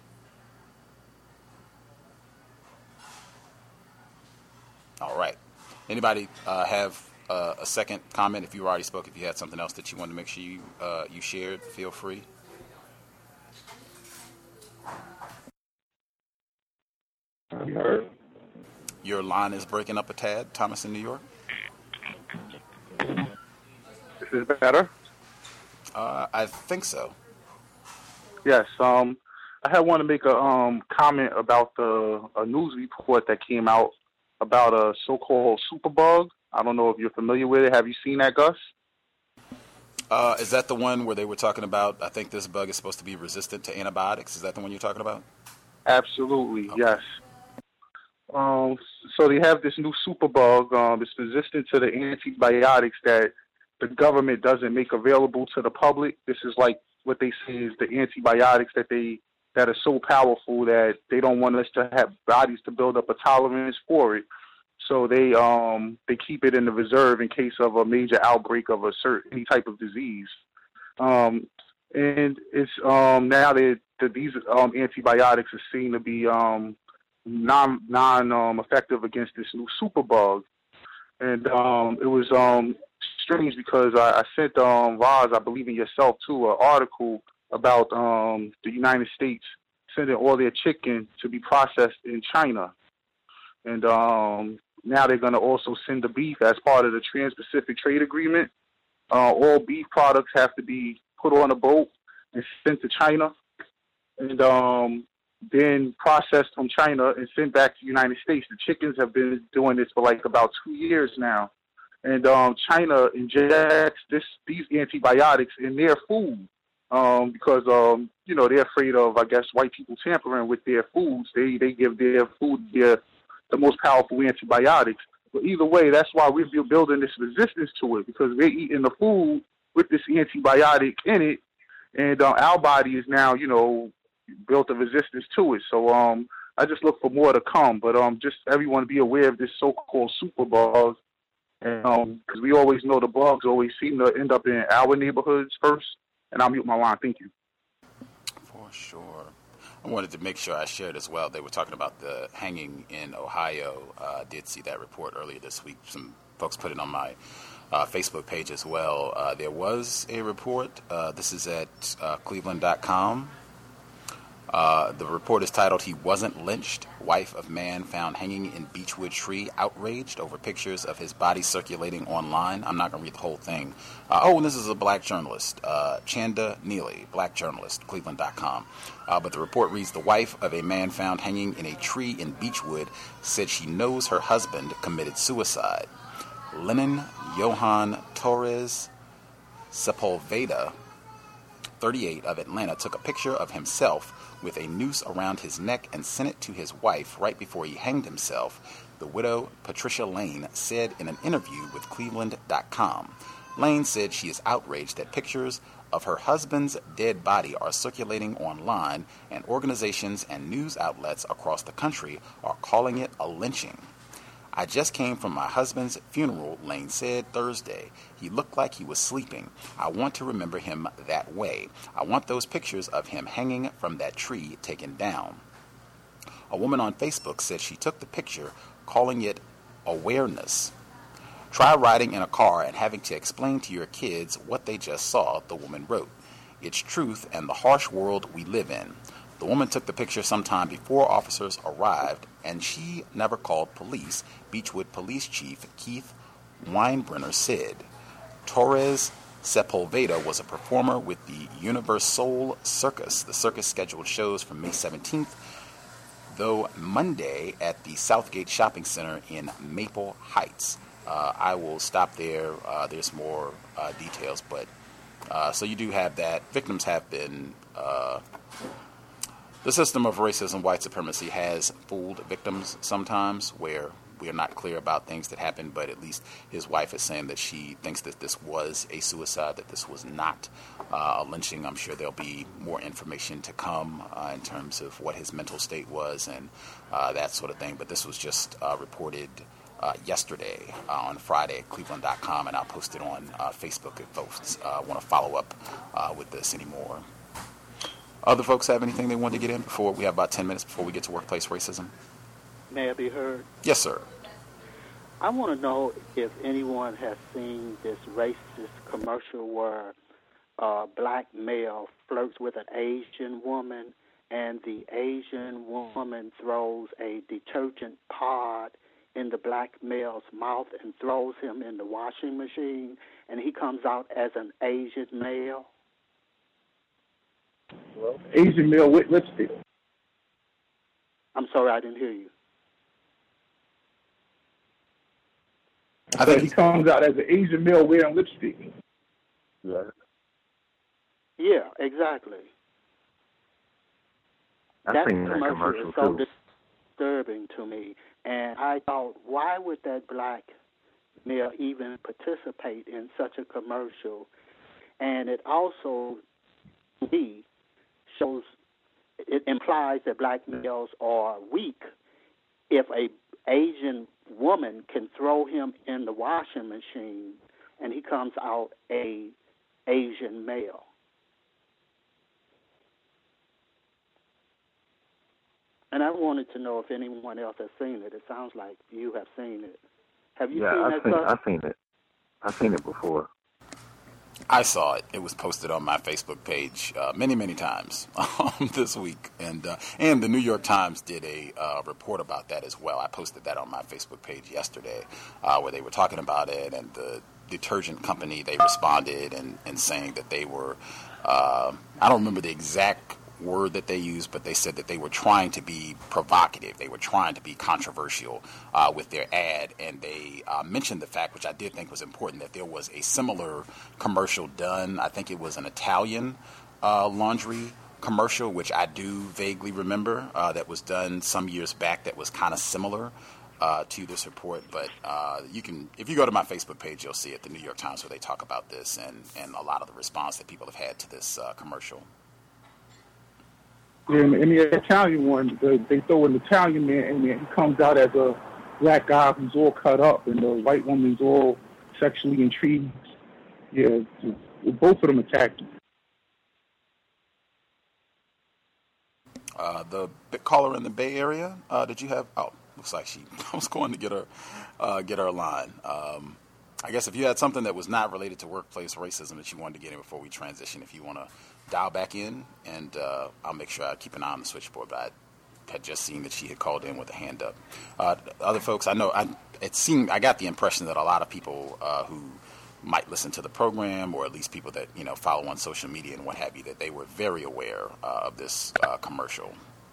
All right. Anybody uh, have Uh, a second comment? If you already spoke, if you had something else that you wanted to make sure you uh, you shared, feel free. Your line is breaking up a tad, Thomas in New York. Is this better? Uh, I think so. Yes. Um, I had want to make a um comment about the a news report that came out about a so-called superbug. I don't know if you're familiar with it. Have you seen that, Gus? Uh, is that the one where they were talking about, I think this bug is supposed to be resistant to antibiotics? Is that the one you're talking about? Absolutely, okay. Yes. Um, so they have this new superbug. Um, it's resistant to the antibiotics that the government doesn't make available to the public. This is like what they say is the antibiotics that they that are so powerful that they don't want us to have bodies to build up a tolerance for it. So they um they keep it in the reserve in case of a major outbreak of a certain any type of disease. Um, and it's um now that the, these um antibiotics are seen to be um non non um effective against this new superbug. and um, it was um, strange because I, I sent um, Roz, I believe in yourself too, an article about um, the United States sending all their chicken to be processed in China, and um, now they're going to also send the beef as part of the Trans-Pacific Trade Agreement. Uh, all beef products have to be put on a boat and sent to China, and um, then processed from China and sent back to the United States. The chickens have been doing this for like about two years now, and um, China injects this these antibiotics in their food um, because um, you know they're afraid of, I guess, white people tampering with their foods. They they give their food their the most powerful antibiotics. But either way, that's why we're building this resistance to it, because we're eating the food with this antibiotic in it, and uh, our body is now, you know, built a resistance to it. So um, I just look for more to come. But um, just everyone be aware of this so-called superbug, and um, because we always know the bugs always seem to end up in our neighborhoods first. And I'll mute my line. Thank you. For sure. I wanted to make sure I shared as well. They were talking about the hanging in Ohio. I uh, did see that report earlier this week. Some folks put it on my uh, Facebook page as well. Uh, there was a report. Uh, this is at uh, cleveland dot com. Uh, the report is titled, "He Wasn't Lynched. Wife of Man Found Hanging in Beechwood Tree Outraged Over Pictures of His Body Circulating Online." I'm not going to read the whole thing. Uh, oh, and this is a black journalist, uh, Chanda Neely, black journalist, cleveland dot com. Uh, but the report reads, "The wife of a man found hanging in a tree in Beechwood said she knows her husband committed suicide. Lenin Johan Torres Sepulveda, thirty-eight, of Atlanta, took a picture of himself with a noose around his neck and sent it to his wife right before he hanged himself," the widow Patricia Lane said in an interview with cleveland dot com. Lane said she is outraged that pictures of her husband's dead body are circulating online, and organizations and news outlets across the country are calling it a lynching. "I just came from my husband's funeral," Lane said Thursday. "He looked like he was sleeping. I want to remember him that way. I want those pictures of him hanging from that tree taken down." A woman on Facebook said she took the picture, calling it awareness. "Try riding in a car and having to explain to your kids what they just saw," the woman wrote. "It's truth and the harsh world we live in." The woman took the picture sometime before officers arrived, and she never called police, Beechwood Police Chief Keith Weinbrenner said. Torres Sepulveda was a performer with the Universal Circus. The circus scheduled shows from May seventeenth, though Monday at the Southgate Shopping Center in Maple Heights. Uh, I will stop there. Uh, there's more uh, details, but uh, so you do have that. Victims have been... Uh, The system of racism, white supremacy has fooled victims sometimes, where we are not clear about things that happened, but at least his wife is saying that she thinks that this was a suicide, that this was not uh, a lynching. I'm sure there'll be more information to come uh, in terms of what his mental state was and uh, that sort of thing. But this was just uh, reported uh, yesterday uh, on Friday at cleveland dot com, and I'll post it on uh, Facebook if folks uh, want to follow up uh, with this anymore. Other folks have anything they want to get in before we have about ten minutes before we get to workplace racism? May I be heard? Yes, sir. I want to know if anyone has seen this racist commercial where a black male flirts with an Asian woman, and the Asian woman throws a detergent pod in the black male's mouth and throws him in the washing machine, and he comes out as an Asian male. Asian male with lipstick. I'm sorry, I didn't hear you. I think he comes out as an Asian male wearing lipstick. Yeah. Yeah, exactly. I've That seen that commercial commercial is so too. disturbing to me, and I thought, why would that black male even participate in such a commercial? And it also, to me, shows, it implies that black males are weak if a Asian woman can throw him in the washing machine and he comes out a Asian male. And I wanted to know if anyone else has seen it. It sounds like you have seen it. Have you Yeah, seen I've that? seen, Sir? I've seen it. I've seen it before. I saw it. It was posted on my Facebook page uh, many, many times um, this week, and uh, and the New York Times did a uh, report about that as well. I posted that on my Facebook page yesterday, uh, where they were talking about it, and the detergent company, they responded and, and saying that they were, uh, I don't remember the exact word that they used, but they said that they were trying to be provocative. They were trying to be controversial uh, with their ad, and they uh, mentioned the fact, which I did think was important, that there was a similar commercial done. I think it was an Italian uh, laundry commercial, which I do vaguely remember, uh, that was done some years back that was kind of similar uh, to this report. But uh, you can, if you go to my Facebook page, you'll see it, the New York Times, where they talk about this and, and a lot of the response that people have had to this uh, commercial. Yeah, in the Italian one, the, they throw an Italian man in there. He comes out as a black guy who's all cut up, and the white woman's all sexually intrigued. Yeah, both of them attacked him. Uh, the big caller in the Bay Area, uh, did you have? Oh, looks like she I was going to get her, uh, get her line. Um, I guess if you had something that was not related to workplace racism that you wanted to get in before we transition, if you want to dial back in, and uh, I'll make sure I keep an eye on the switchboard. But I had just seen that she had called in with a hand up. Uh, other folks, I know, I, it seemed I got the impression that a lot of people uh, who might listen to the program, or at least people that you know follow on social media and what have you, that they were very aware uh, of this uh, commercial.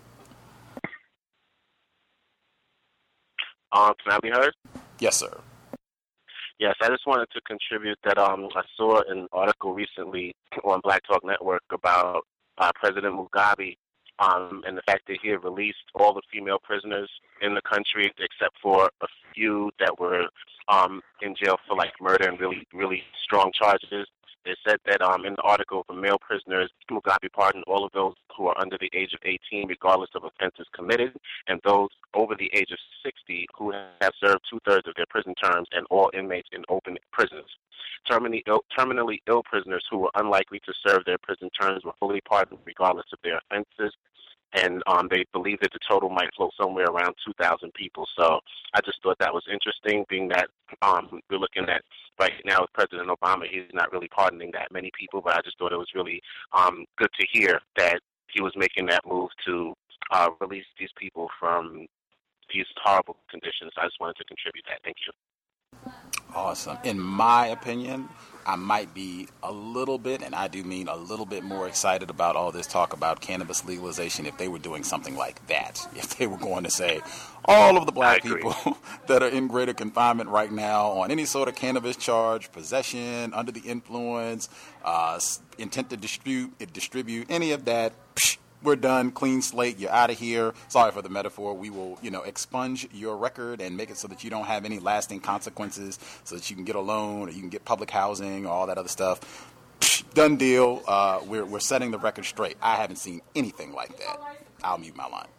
Um, can I be heard? Yes, sir. Yes, I just wanted to contribute that um, I saw an article recently on Black Talk Network about uh, President Mugabe um, and the fact that he had released all the female prisoners in the country except for a few that were um, in jail for like murder and really, really strong charges. They said that um, in the article for male prisoners, Mugabe pardoned all of those who are under the age of eighteen, regardless of offenses committed, and those over the age of sixty who have served two-thirds of their prison terms, and all inmates in open prisons. Terminally ill, terminally ill prisoners who were unlikely to serve their prison terms were fully pardoned regardless of their offenses, and um, they believe that the total might float somewhere around two thousand people. So I just thought that was interesting, being that um, we're looking at right now with President Obama, he's not really pardoning that many people, but I just thought it was really um, good to hear that he was making that move to uh, release these people from these horrible conditions. I just wanted to contribute that. Thank you. Awesome. In my opinion, I might be a little bit, and I do mean a little bit more excited about all this talk about cannabis legalization if they were doing something like that. If they were going to say all of the black people that are in greater confinement right now on any sort of cannabis charge, possession, under the influence, uh, intent to distribute, distribute, any of that, psh, we're done, clean slate, you're out of here. Sorry for the metaphor. We will, you know, expunge your record and make it so that you don't have any lasting consequences, so that you can get a loan or you can get public housing or all that other stuff. Psh, done deal. Uh, we're, we're setting the record straight. I haven't seen anything like that. I'll mute my line.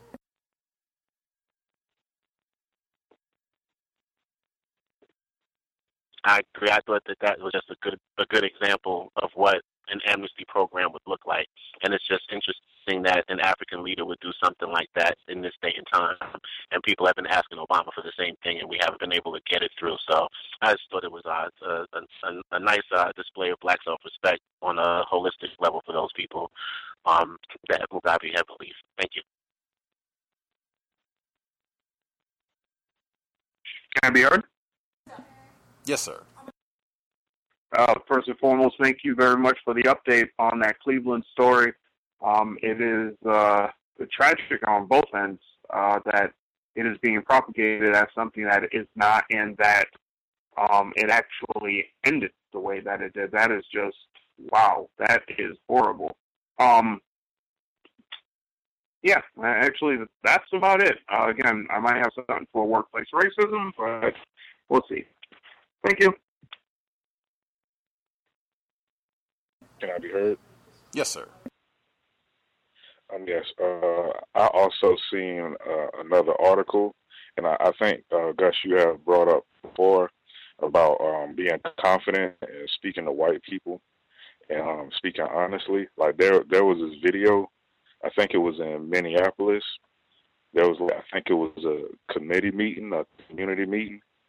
I agree. I thought that that was just a good a good example of what an amnesty program would look like. And it's just interesting that an African leader would do something like that in this day and time. And people have been asking Obama for the same thing, and we haven't been able to get it through. So I just thought it was uh, a, a, a nice uh, display of black self-respect on a holistic level for those people um, that Mugabe had released. Thank you. Can I be heard? Yes, sir. Uh, first and foremost, thank you very much for the update on that Cleveland story. Um, it is uh, tragic on both ends uh, that it is being propagated as something that is not, and that um, it actually ended the way that it did. That is just, wow, that is horrible. Um, yeah, actually, that's about it. Uh, again, I might have something for workplace racism, but we'll see. Thank you. Can I be heard? Yes, sir. Um, yes. Uh, I also seen uh, another article, and I, I think, uh, Gus, you have brought up before about um, being confident and speaking to white people and um, speaking honestly. Like there, there was this video. I think it was in Minneapolis. There was, I think it was a committee meeting, a community meeting,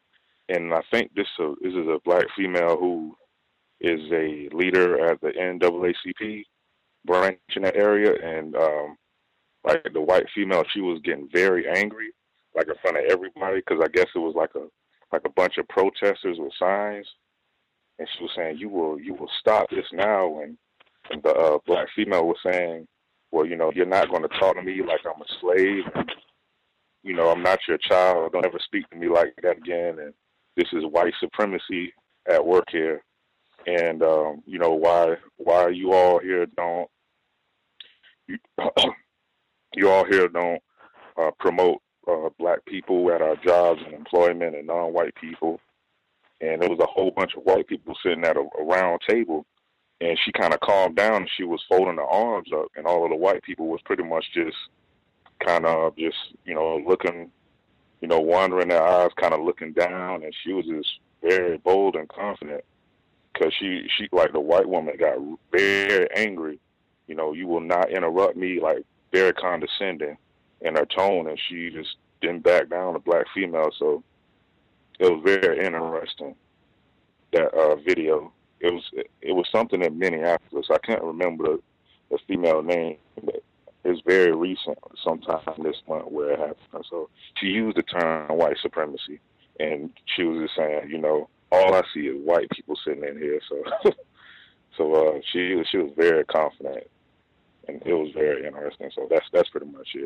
and I think this uh, this is a black female who is a leader at the N double A C P branch in that area, and um, like the white female, she was getting very angry, like in front of everybody, because I guess it was like a like a bunch of protesters with signs, and she was saying, "You will you will stop this now," and, and the uh, black female was saying, "Well, you know, you're not going to talk to me like I'm a slave, and, you know, I'm not your child. Don't ever speak to me like that again, and this is white supremacy at work here, and um, you know, why why you all here don't you, you all here don't uh, promote uh, black people at our jobs and employment and non-white people." And there was a whole bunch of white people sitting at a, a round table, and she kind of calmed down and she was folding her arms up, and all of the white people was pretty much just kind of just, you know, looking, you know, wandering their eyes, kind of looking down, and she was just very bold and confident, because she, she, like the white woman got very angry. You know, "You will not interrupt me," like very condescending in her tone, and she just didn't back down, the black female. So it was very interesting, that uh, video. It was it was something in Minneapolis. I can't remember the, the female name, but it was very recent, sometime this month where it happened. So she used the term white supremacy, and she was just saying, you know, all I see is white people sitting in here. So so uh, she she was very confident, and it was very interesting. So that's that's pretty much it.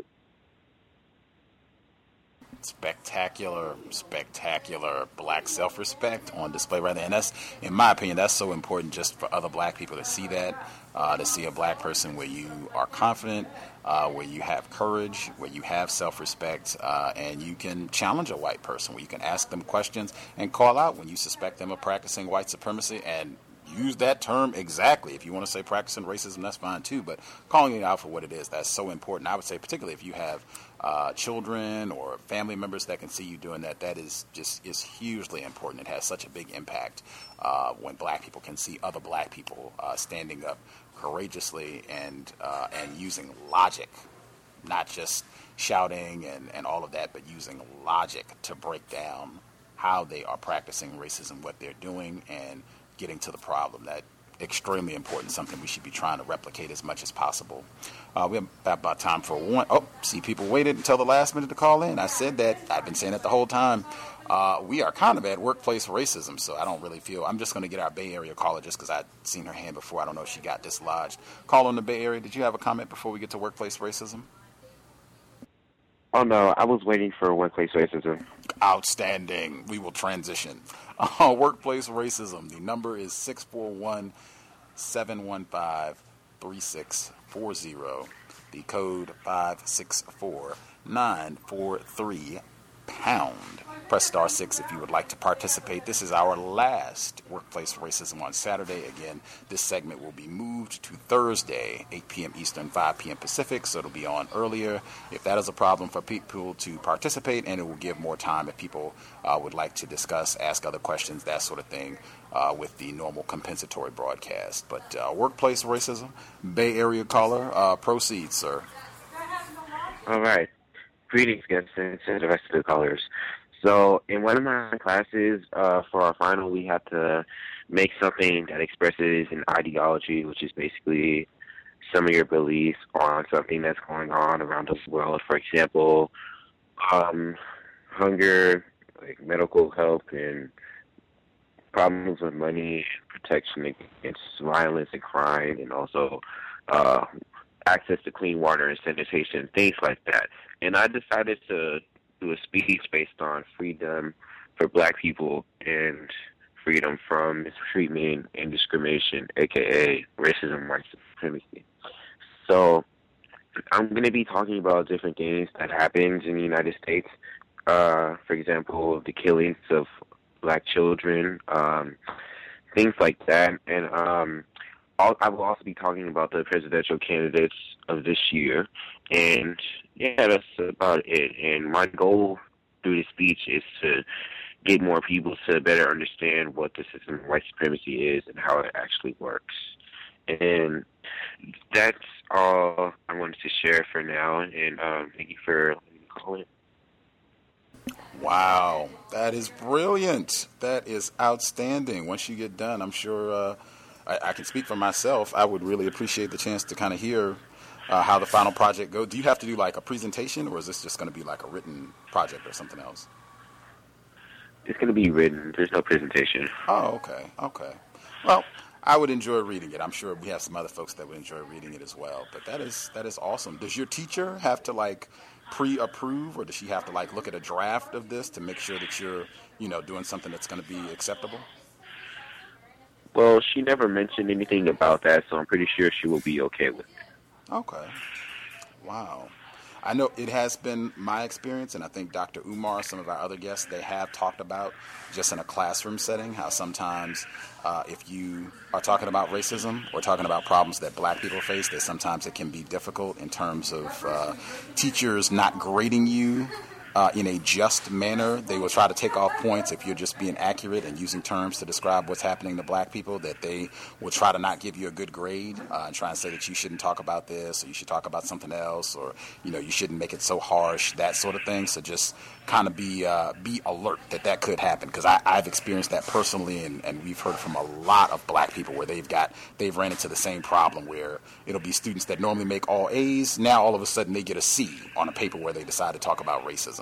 Spectacular, spectacular black self-respect on display right there. And that's, in my opinion, that's so important just for other black people to see that, uh, to see a black person where you are confident, uh, where you have courage, where you have self-respect, uh, and you can challenge a white person, where you can ask them questions and call out when you suspect them of practicing white supremacy, and use that term exactly. If you want to say practicing racism, that's fine too, but calling it out for what it is, that's so important. I would say particularly if you have uh, children or family members that can see you doing that, that is just is hugely important. It has such a big impact uh, when black people can see other black people uh, standing up courageously and uh, and using logic, not just shouting and, and all of that, but using logic to break down how they are practicing racism, what they're doing, and getting to the problem. That extremely important, something we should be trying to replicate as much as possible. Uh, we have about time for one. Oh, see, people waited until the last minute to call in. I said that. I've been saying it the whole time. Uh, we are kind of at workplace racism, so I don't really feel. I'm just going to get our Bay Area caller just because I'd seen her hand before. I don't know if she got dislodged. Call on the Bay Area. Did you have a comment before we get to workplace racism? Oh, no, I was waiting for workplace racism. Outstanding. We will transition. Uh, workplace racism. The number is six four one, seven one five, three six four zero. The code five six four, nine four three, pound. Press star six if you would like to participate. This is our last workplace racism on Saturday. Again, this segment will be moved to Thursday, eight p.m. Eastern, five p.m. Pacific, so it'll be on earlier. If that is a problem for people to participate, and it will give more time if people uh, would like to discuss, ask other questions, that sort of thing, uh, with the normal compensatory broadcast. But uh, workplace racism, Bay Area caller, uh, proceed, sir. All right. Greetings, guests, and to the rest of the callers. So in one of my classes, uh, for our final, we had to make something that expresses an ideology, which is basically some of your beliefs on something that's going on around the world. For example, um, hunger, like medical help, and problems with money, protection against violence and crime, and also uh, access to clean water and sanitation, things like that. And I decided to do a speech based on freedom for black people and freedom from mistreatment and discrimination, aka racism, white supremacy. So I'm going to be talking about different things that happened in the United States. Uh, for example, the killings of black children, um, things like that. And um, I'll, I will also be talking about the presidential candidates of this year. And yeah, that's about it. And my goal through the speech is to get more people to better understand what the system of white supremacy is and how it actually works. And that's all I wanted to share for now. And um, thank you for calling. Wow, that is brilliant. That is outstanding. Once you get done, I'm sure uh, I, I can speak for myself. I would really appreciate the chance to kind of hear uh, how the final project goes. Do you have to do like a presentation, or is this just going to be like a written project or something else? It's going to be written. There's no presentation. Oh, okay, okay. Well, I would enjoy reading it. I'm sure we have some other folks that would enjoy reading it as well. But that is that is awesome. Does your teacher have to like pre-approve, or does she have to like look at a draft of this to make sure that you're, you know, doing something that's going to be acceptable? Well, she never mentioned anything about that, so I'm pretty sure she will be okay with it. Okay. Wow. I know it has been my experience, and I think Doctor Umar, some of our other guests, they have talked about just in a classroom setting how sometimes uh, if you are talking about racism or talking about problems that black people face, that sometimes it can be difficult in terms of uh, teachers not grading you uh, in a just manner. They will try to take off points if you're just being accurate and using terms to describe what's happening to black people, that they will try to not give you a good grade uh, and try and say that you shouldn't talk about this, or you should talk about something else, or, you know, you shouldn't make it so harsh, that sort of thing. So just kind of be uh, be alert that that could happen, because I've experienced that personally, and, and we've heard from a lot of black people where they've got they've ran into the same problem where it'll be students that normally make all A's, now all of a sudden they get a C on a paper where they decide to talk about racism.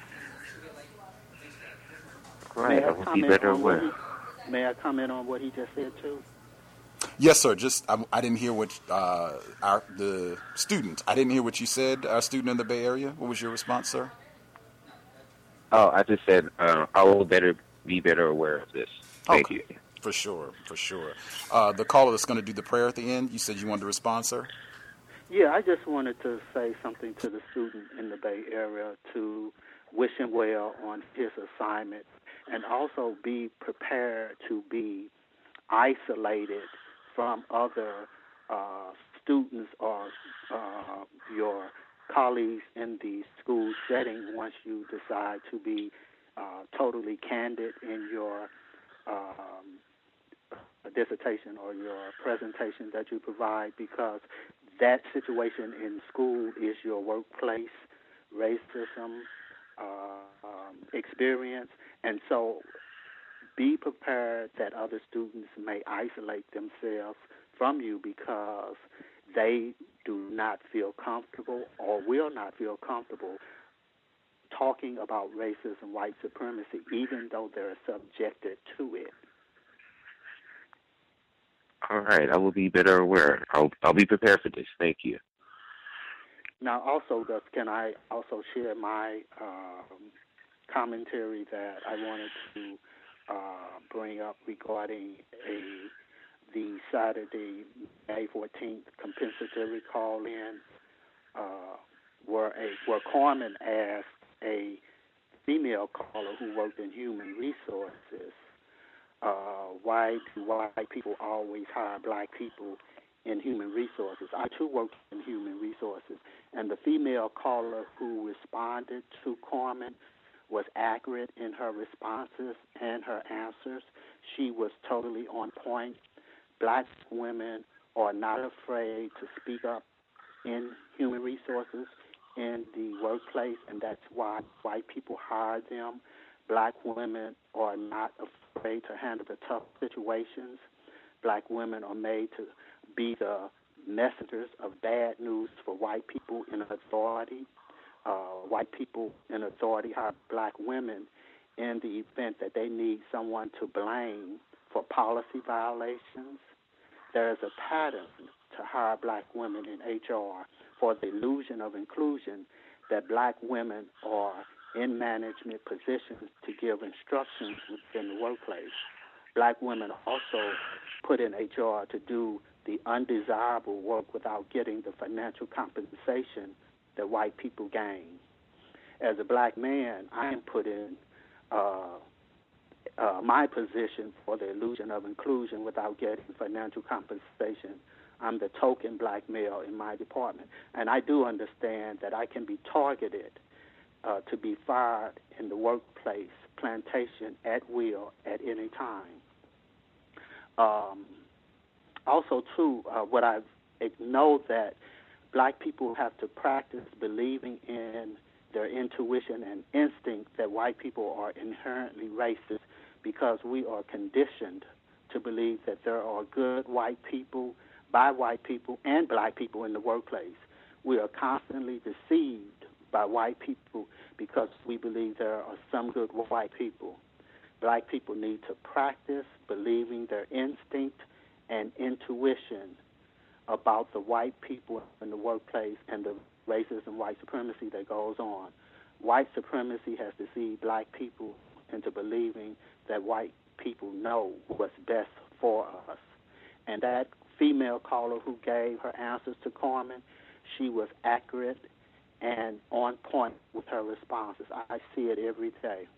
Right, I will be better aware. He, may I comment on what he just said too? Yes, sir. Just I, I didn't hear what uh, our the student. I didn't hear what you said. Our student in the Bay Area. What was your response, sir? Oh, I just said uh, I will better be better aware of this. Thank okay. you. For sure, for sure. Uh, the caller that's going to do the prayer at the end. You said you wanted to respond, sir. Yeah, I just wanted to say something to the student in the Bay Area to wish him well on his assignment, and also be prepared to be isolated from other uh, students or uh, your colleagues in the school setting once you decide to be uh, totally candid in your um, dissertation or your presentation that you provide, because that situation in school is your workplace racism uh, um, experience, and so be prepared that other students may isolate themselves from you because they do not feel comfortable or will not feel comfortable talking about racism, white supremacy, even though they're subjected to it. All right, I will be better aware. I'll, I'll be prepared for this. Thank you. Now, also, Gus, can I also share my um, commentary that I wanted to uh, bring up regarding a the Saturday, May fourteenth compensatory call-in, uh, where a where Carmen asked a female caller who worked in human resources, uh, why do white people always hire black people in human resources? I too worked in human resources, and the female caller who responded to Carmen was accurate in her responses and her answers. She was totally on point. Black women are not afraid to speak up in human resources in the workplace, and that's why white people hire them. Black women are not afraid to handle the tough situations. Black women are made to be the messengers of bad news for white people in authority. Uh, white people in authority hire black women in the event that they need someone to blame for policy violations. There is a pattern to hire black women in H R for the illusion of inclusion that black women are in management positions to give instructions within the workplace. Black women also put in H R to do the undesirable work without getting the financial compensation that white people gain. As a black man, I am put in uh, uh, my position for the illusion of inclusion without getting financial compensation. I'm the token black male in my department. And I do understand that I can be targeted uh, to be fired in the workplace, plantation, at will, at any time. Um, also, too, uh, what I know that black people have to practice believing in their intuition and instinct that white people are inherently racist because we are conditioned to believe that there are good white people, by white people, and black people in the workplace. We are constantly deceived by white people because we believe there are some good white people. Black people need to practice believing their instinct and intuition about the white people in the workplace and the racism, white supremacy that goes on. White supremacy has deceived black people into believing that white people know what's best for us. And that female caller who gave her answers to Carmen, she was accurate and on point with her responses. I see it every day.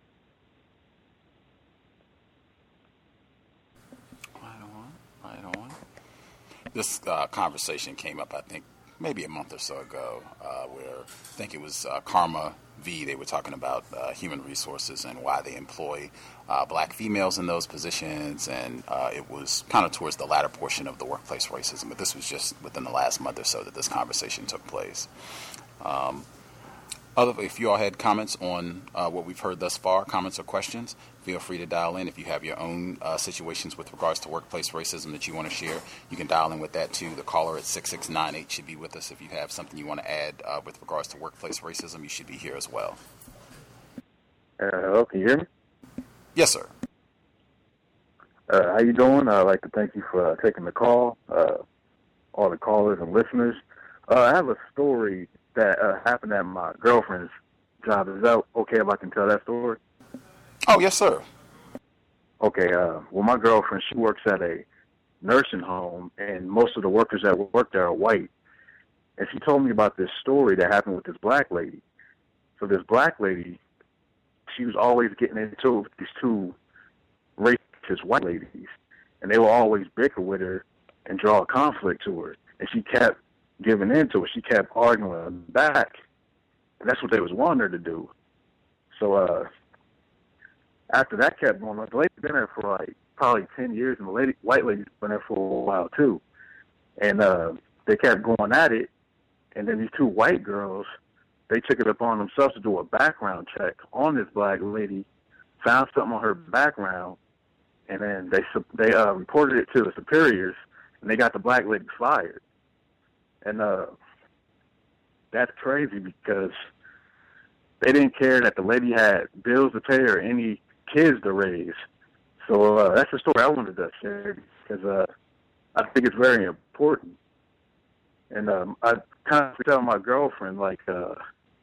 Right on, right on. This uh, conversation came up, I think, maybe a month or so ago, uh, where I think it was uh, Karma V. They were talking about uh, human resources and why they employ uh, black females in those positions, and uh, it was kind of towards the latter portion of the workplace racism. But this was just within the last month or so that this conversation took place. Um, other, if you all had comments on uh, what we've heard thus far, comments or questions, feel free to dial in. If you have your own uh, situations with regards to workplace racism that you want to share, you can dial in with that too. The caller at six six nine eight should be with us. If you have something you want to add uh, with regards to workplace racism, you should be here as well. Uh, hello, can you hear me? Yes, sir. Uh, how you doing? I'd like to thank you for uh, taking the call, uh, all the callers and listeners. Uh, I have a story that uh, happened at my girlfriend's job. Is that okay if I can tell that story? Oh, yes, sir. Okay, uh, well, my girlfriend, she works at a nursing home, and most of the workers that work there are white. And she told me about this story that happened with this black lady. So this black lady, she was always getting into it with these two racist white ladies, and they will always bicker with her and draw a conflict to her. And she kept giving into it. She kept arguing back. And that's what they was wanting her to do. So, uh, after that kept going on, the lady's been there for like probably ten years, and the lady, white lady's been there for a while too. And uh, they kept going at it, and then these two white girls, they took it upon themselves to do a background check on this black lady, found something on her background, and then they they uh, reported it to the superiors, and they got the black lady fired. And uh, that's crazy because they didn't care that the lady had bills to pay or any kids to raise. So uh, that's the story I wanted to share because uh, I think it's very important. And um, I kind of tell my girlfriend, like, uh,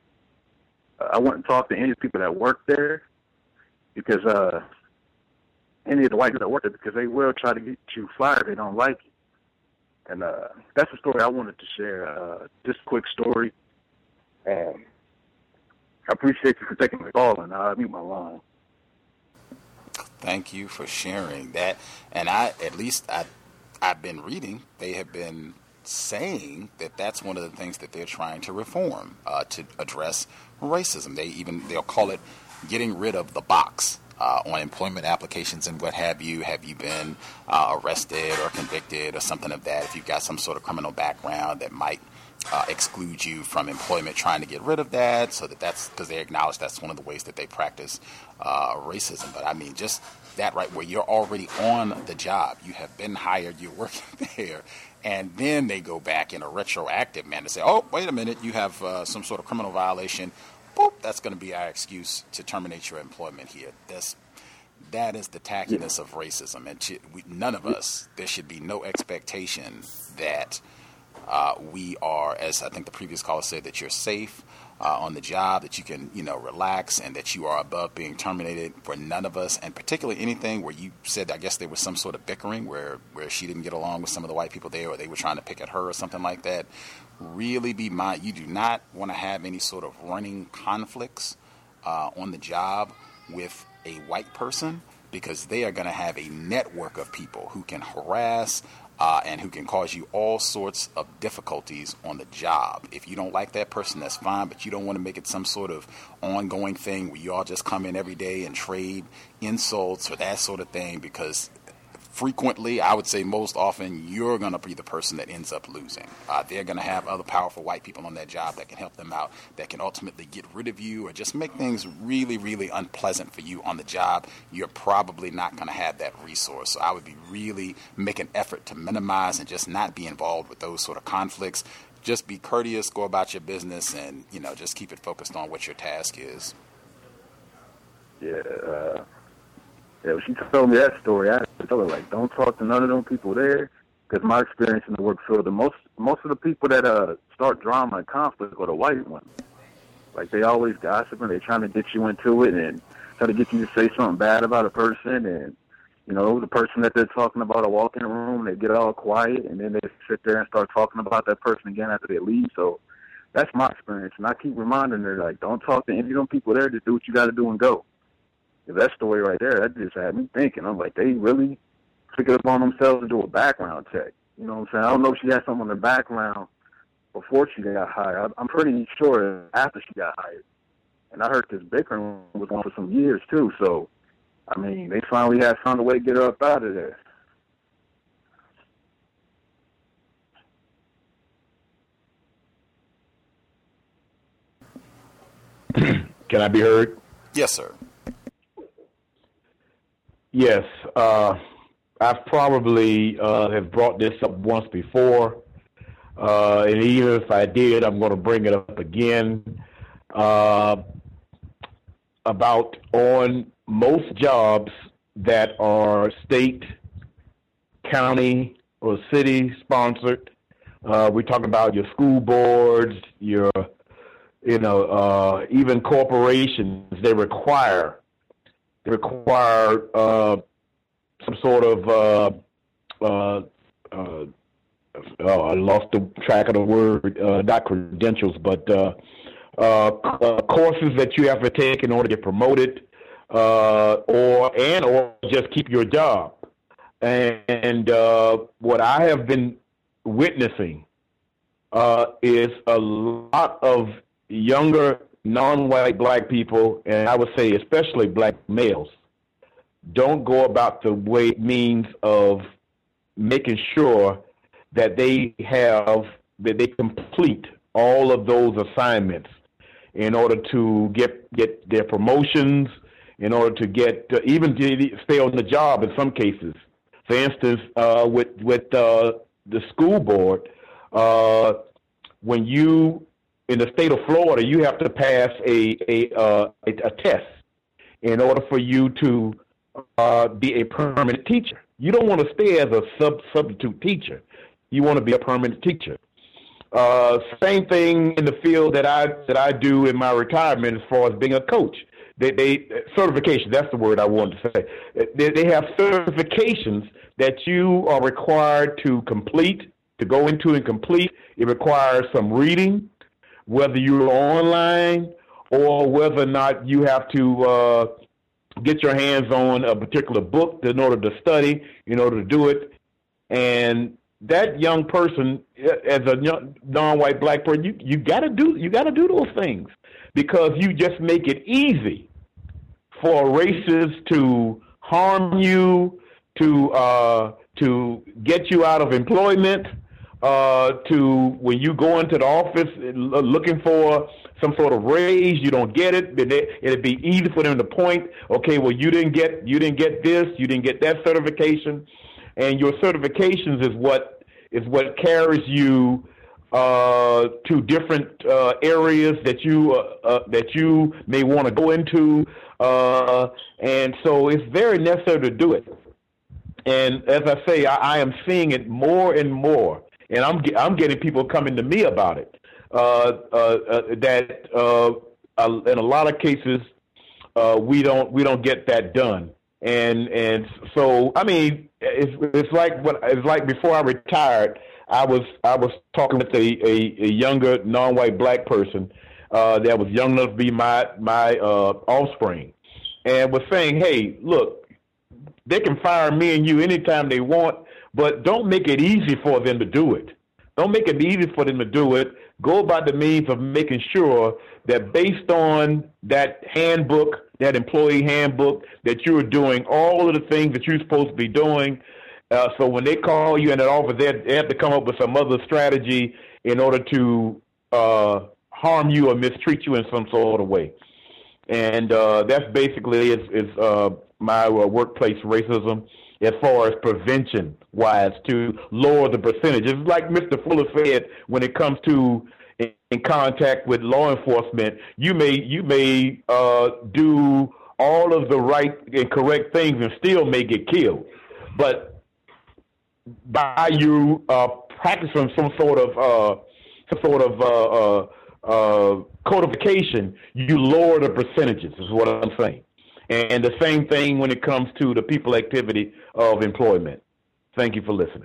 I wouldn't talk to any of the people that work there because uh, any of the white people that work there, because they will try to get you fired if they don't like you. And uh, that's the story I wanted to share. Uh, just a quick story. Um, I appreciate you for taking the call, and I'll mute my line. Thank you for sharing that. And I, at least I, I've been reading, they have been saying that that's one of the things that they're trying to reform, uh, to address racism. They even, they'll call it getting rid of the box. Uh, on employment applications and what have you, have you been uh, arrested or convicted or something of that? If you've got some sort of criminal background that might uh, exclude you from employment, trying to get rid of that, so that that's because they acknowledge that's one of the ways that they practice uh, racism. But I mean, just that right where you're already on the job, you have been hired, you're working there, and then they go back in a retroactive manner to say, oh, wait a minute, you have uh, some sort of criminal violation. Boop, that's going to be our excuse to terminate your employment here. That's, that is the tackiness of racism. And ch- we, none of us, there should be no expectation that uh, we are, as I think the previous caller said, that you're safe uh, on the job, that you can, you know, relax, and that you are above being terminated. For none of us, and particularly anything where you said, I guess there was some sort of bickering where, where she didn't get along with some of the white people there, or they were trying to pick at her or something like that. Really be mind. You do not want to have any sort of running conflicts uh, on the job with a white person, because they are going to have a network of people who can harass uh, and who can cause you all sorts of difficulties on the job. If you don't like that person, that's fine, but you don't want to make it some sort of ongoing thing where you all just come in every day and trade insults or that sort of thing, because frequently, I would say most often, you're going to be the person that ends up losing. Uh, they're going to have other powerful white people on that job that can help them out, that can ultimately get rid of you or just make things really, really unpleasant for you on the job. You're probably not going to have that resource. So I would be really make an effort to minimize and just not be involved with those sort of conflicts. Just be courteous, go about your business, and, you know, just keep it focused on what your task is. Yeah, uh, yeah. When she told me that story, I told her, like, don't talk to none of them people there, because my experience in the work field, the most most of the people that uh start drama and conflict are the white ones. Like, they always gossiping, they're trying to get you into it and try to get you to say something bad about a person, and you know, the person that they're talking about will walk in the room, they get all quiet, and then they sit there and start talking about that person again after they leave. So that's my experience, and I keep reminding her, like, don't talk to any of them people there. Just do what you got to do and go. That story right there, that just had me thinking. I'm like, they really took it upon themselves to do a background check. You know what I'm saying? I don't know if she had something in her background before she got hired. I'm pretty sure after she got hired. And I heard this bickering was going for some years, too. So, I mean, they finally had found a way to get her up out of there. Can I be heard? Yes, sir. Yes, uh, I've probably uh, have brought this up once before, uh, and even if I did, I'm going to bring it up again. Uh, about on most jobs that are state, county, or city sponsored, uh, we're talking about your school boards, your, you know, uh, even corporations. They require. They require uh, some sort of, uh, uh, uh, oh, I lost the track of the word, uh, not credentials, but uh, uh, uh, courses that you have to take in order to get promoted, uh, or and or just keep your job. And, and uh, what I have been witnessing uh, is a lot of younger non-white black people, and I would say especially black males, don't go about the way means of making sure that they have, that they complete all of those assignments in order to get get their promotions, in order to get, uh, even to stay on the job in some cases. For instance, uh, with, with uh, the school board, uh, when you in the state of Florida, you have to pass a a, uh, a, a test in order for you to uh, be a permanent teacher. You don't want to stay as a sub substitute teacher. You want to be a permanent teacher. Uh, same thing in the field that I that I do in my retirement as far as being a coach. They, they certification. That's the word I wanted to say. They, they have certifications that you are required to complete, to go into and complete. It requires some reading, whether you're online or whether or not you have to uh, get your hands on a particular book in order to study, in order to do it. And that young person, as a young, non-white black person, you, you gotta do you gotta do those things, because you just make it easy for races to harm you, to uh, to get you out of employment. Uh, to when you go into the office looking for some sort of raise, you don't get it. It'd be easy for them to point, okay, well, you didn't get you didn't get this, you didn't get that certification, and your certifications is what is what carries you uh, to different uh, areas that you uh, uh, that you may want to go into, uh, and so it's very necessary to do it. And as I say, I, I am seeing it more and more. And I'm I'm getting people coming to me about it. Uh, uh, uh, that uh, uh, in a lot of cases uh, we don't we don't get that done. And and so I mean it's it's like what it's like before I retired. I was I was talking with a, a, a younger non-white black person uh, that was young enough to be my my uh, offspring, and was saying, hey, look, they can fire me and you anytime they want. But don't make it easy for them to do it. Don't make it easy for them to do it. Go about the means of making sure that based on that handbook, that employee handbook, that you're doing all of the things that you're supposed to be doing, Uh, so when they call you in an office, they, they have to come up with some other strategy in order to uh, harm you or mistreat you in some sort of way. And uh, that's basically is, is uh, my uh, workplace racism as far as prevention-wise to lower the percentages. Like Mister Fuller said, when it comes to in, in contact with law enforcement, you may you may uh, do all of the right and correct things and still may get killed. But by you uh, practicing some sort of uh, some sort of uh, uh, uh, codification, you lower the percentages. Is what I'm saying. And the same thing when it comes to the people activity of employment. Thank you for listening.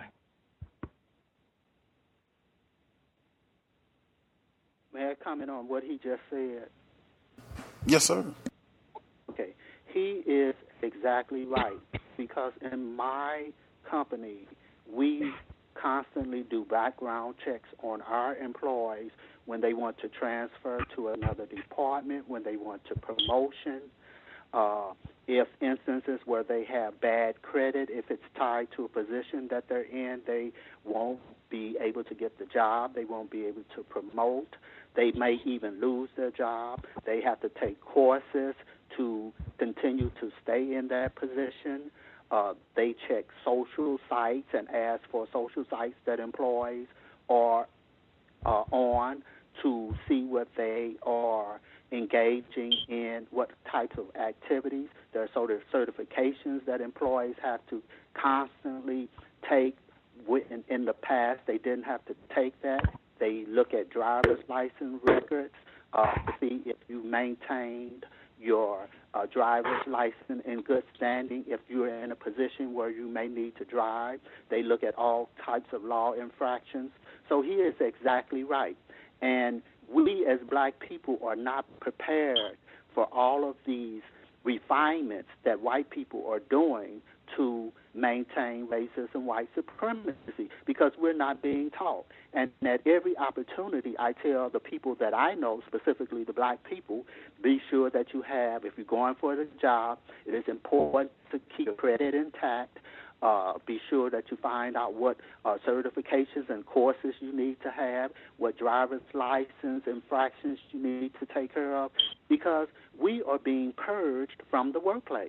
May I comment on what he just said? Yes, sir. Okay. He is exactly right, because in my company, we constantly do background checks on our employees when they want to transfer to another department, when they want to promotion. Uh, if instances where they have bad credit, if it's tied to a position that they're in, they won't be able to get the job. They won't be able to promote. They may even lose their job. They have to take courses to continue to stay in that position. Uh, they check social sites and ask for social sites that employees are uh, on to see what they are engaging in, what types of activities. There are sort of certifications that employees have to constantly take. In, in the past, they didn't have to take that. They look at driver's license records uh, to see if you maintained your uh, driver's license in good standing. If you're in a position where you may need to drive, they look at all types of law infractions. So he is exactly right. And we as black people are not prepared for all of these refinements that white people are doing to maintain racism, white supremacy, because we're not being taught. And at every opportunity, I tell the people that I know, specifically the black people, be sure that you have, if you're going for the job, it is important to keep your credit intact. Uh, be sure that you find out what uh, certifications and courses you need to have, what driver's license infractions you need to take care of, because we are being purged from the workplace.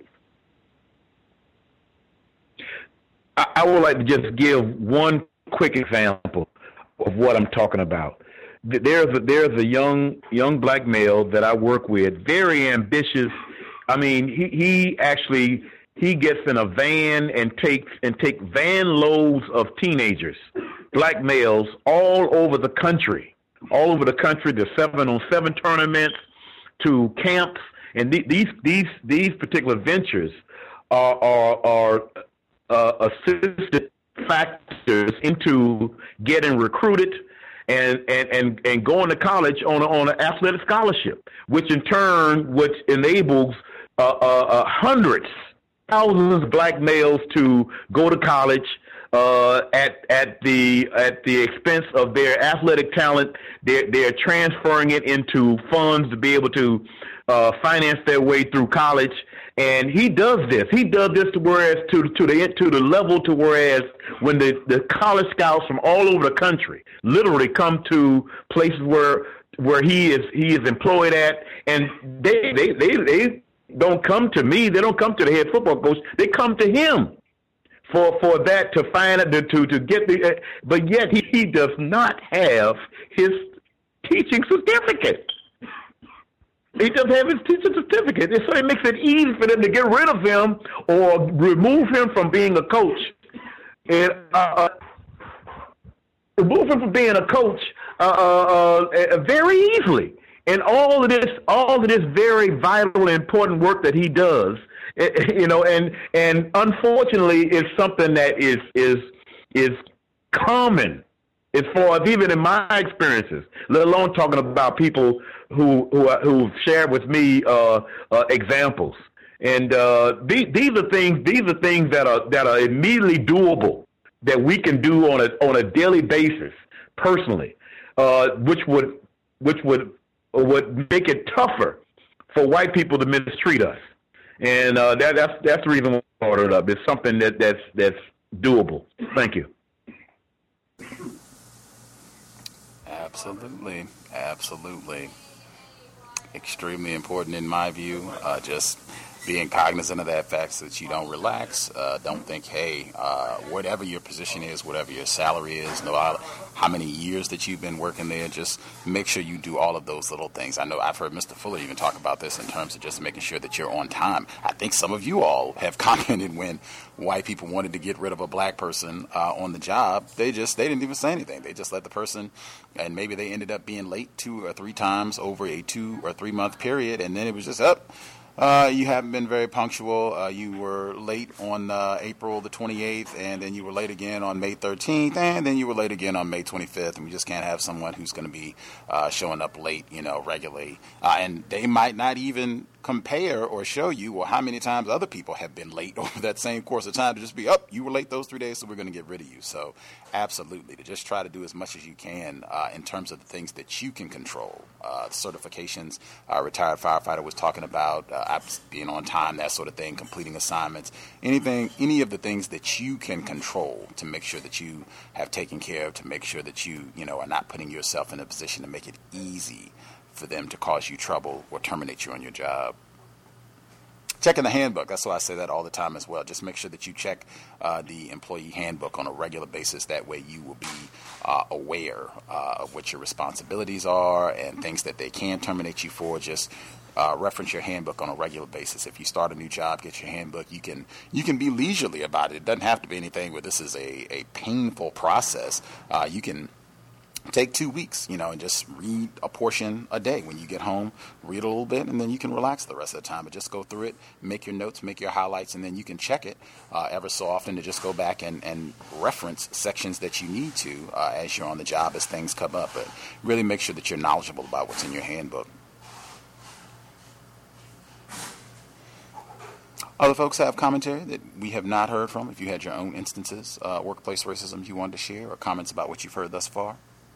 I, I would like to just give one quick example of what I'm talking about. There's a, there's a young young black male that I work with, very ambitious. I mean, he, he actually... He gets in a van and takes and take van loads of teenagers, black males, all over the country, all over the country. There's seven on seven tournaments, to camps, and th- these these these particular ventures are are, are uh, assisted factors into getting recruited and and and, and going to college on a, on an athletic scholarship, which in turn which enables uh, uh, uh, hundreds. Thousands of black males to go to college uh, at at the at the expense of their athletic talent. They're they're transferring it into funds to be able to uh, finance their way through college. And he does this. He does this to whereas to to the to the level to whereas when the, the college scouts from all over the country literally come to places where where he is he is employed at, and they they they. they don't come to me. They don't come to the head football coach. They come to him for for that to find it to to get the. Uh, but yet he, he does not have his teaching certificate. He doesn't have his teaching certificate, and so it makes it easy for them to get rid of him or remove him from being a coach. And uh, remove him from being a coach uh, uh, uh, very easily. And all of this, all of this very vital and important work that he does, you know, and and unfortunately, is something that is is is common as far as even in my experiences. Let alone talking about people who who who've shared with me uh, uh, examples. And uh, these these are things these are things that are that are immediately doable that we can do on a on a daily basis personally, uh, which would which would would make it tougher for white people to mistreat us, and uh, that, that's that's the reason why I brought it up. It's something that that's that's doable. Thank you. Absolutely. Absolutely. Extremely important in my view. Uh, just being cognizant of that fact so that you don't relax. Uh, don't think, hey, uh, whatever your position is, whatever your salary is, no matter how many years that you've been working there, just make sure you do all of those little things. I know I've heard Mister Fuller even talk about this in terms of just making sure that you're on time. I think some of you all have commented when white people wanted to get rid of a black person uh, on the job, they just, they didn't even say anything. They just let the person, and maybe they ended up being late two or three times over a two or three month period, and then it was just up. Uh, you haven't been very punctual. Uh, you were late on uh, April the twenty-eighth, and then you were late again on May thirteenth, and then you were late again on May twenty-fifth. And we just can't have someone who's going to be uh, showing up late, you know, regularly. Uh, and they might not even compare or show you or how many times other people have been late over that same course of time to just be, oh, you were late those three days, so we're going to get rid of you. So absolutely, to just try to do as much as you can uh, in terms of the things that you can control. Uh, certifications, uh, retired firefighter was talking about, uh, being on time, that sort of thing, completing assignments, anything, any of the things that you can control to make sure that you have taken care of, to make sure that you, you know, are not putting yourself in a position to make it easy for them to cause you trouble or terminate you on your job. Checking the handbook. That's why I say that all the time as well. Just make sure that you check uh, the employee handbook on a regular basis. That way you will be uh, aware uh, of what your responsibilities are and things that they can terminate you for. Just uh, reference your handbook on a regular basis. If you start a new job, get your handbook. You can you can be leisurely about it. It doesn't have to be anything where this is a, a painful process. Uh, you can take two weeks, you know, and just read a portion a day. When you get home, read a little bit, and then you can relax the rest of the time. But just go through it, make your notes, make your highlights, and then you can check it uh, ever so often to just go back and, and reference sections that you need to uh, as you're on the job as things come up. But really make sure that you're knowledgeable about what's in your handbook. Other folks have commentary that we have not heard from. If you had your own instances, uh, workplace racism you wanted to share, or comments about what you've heard thus far.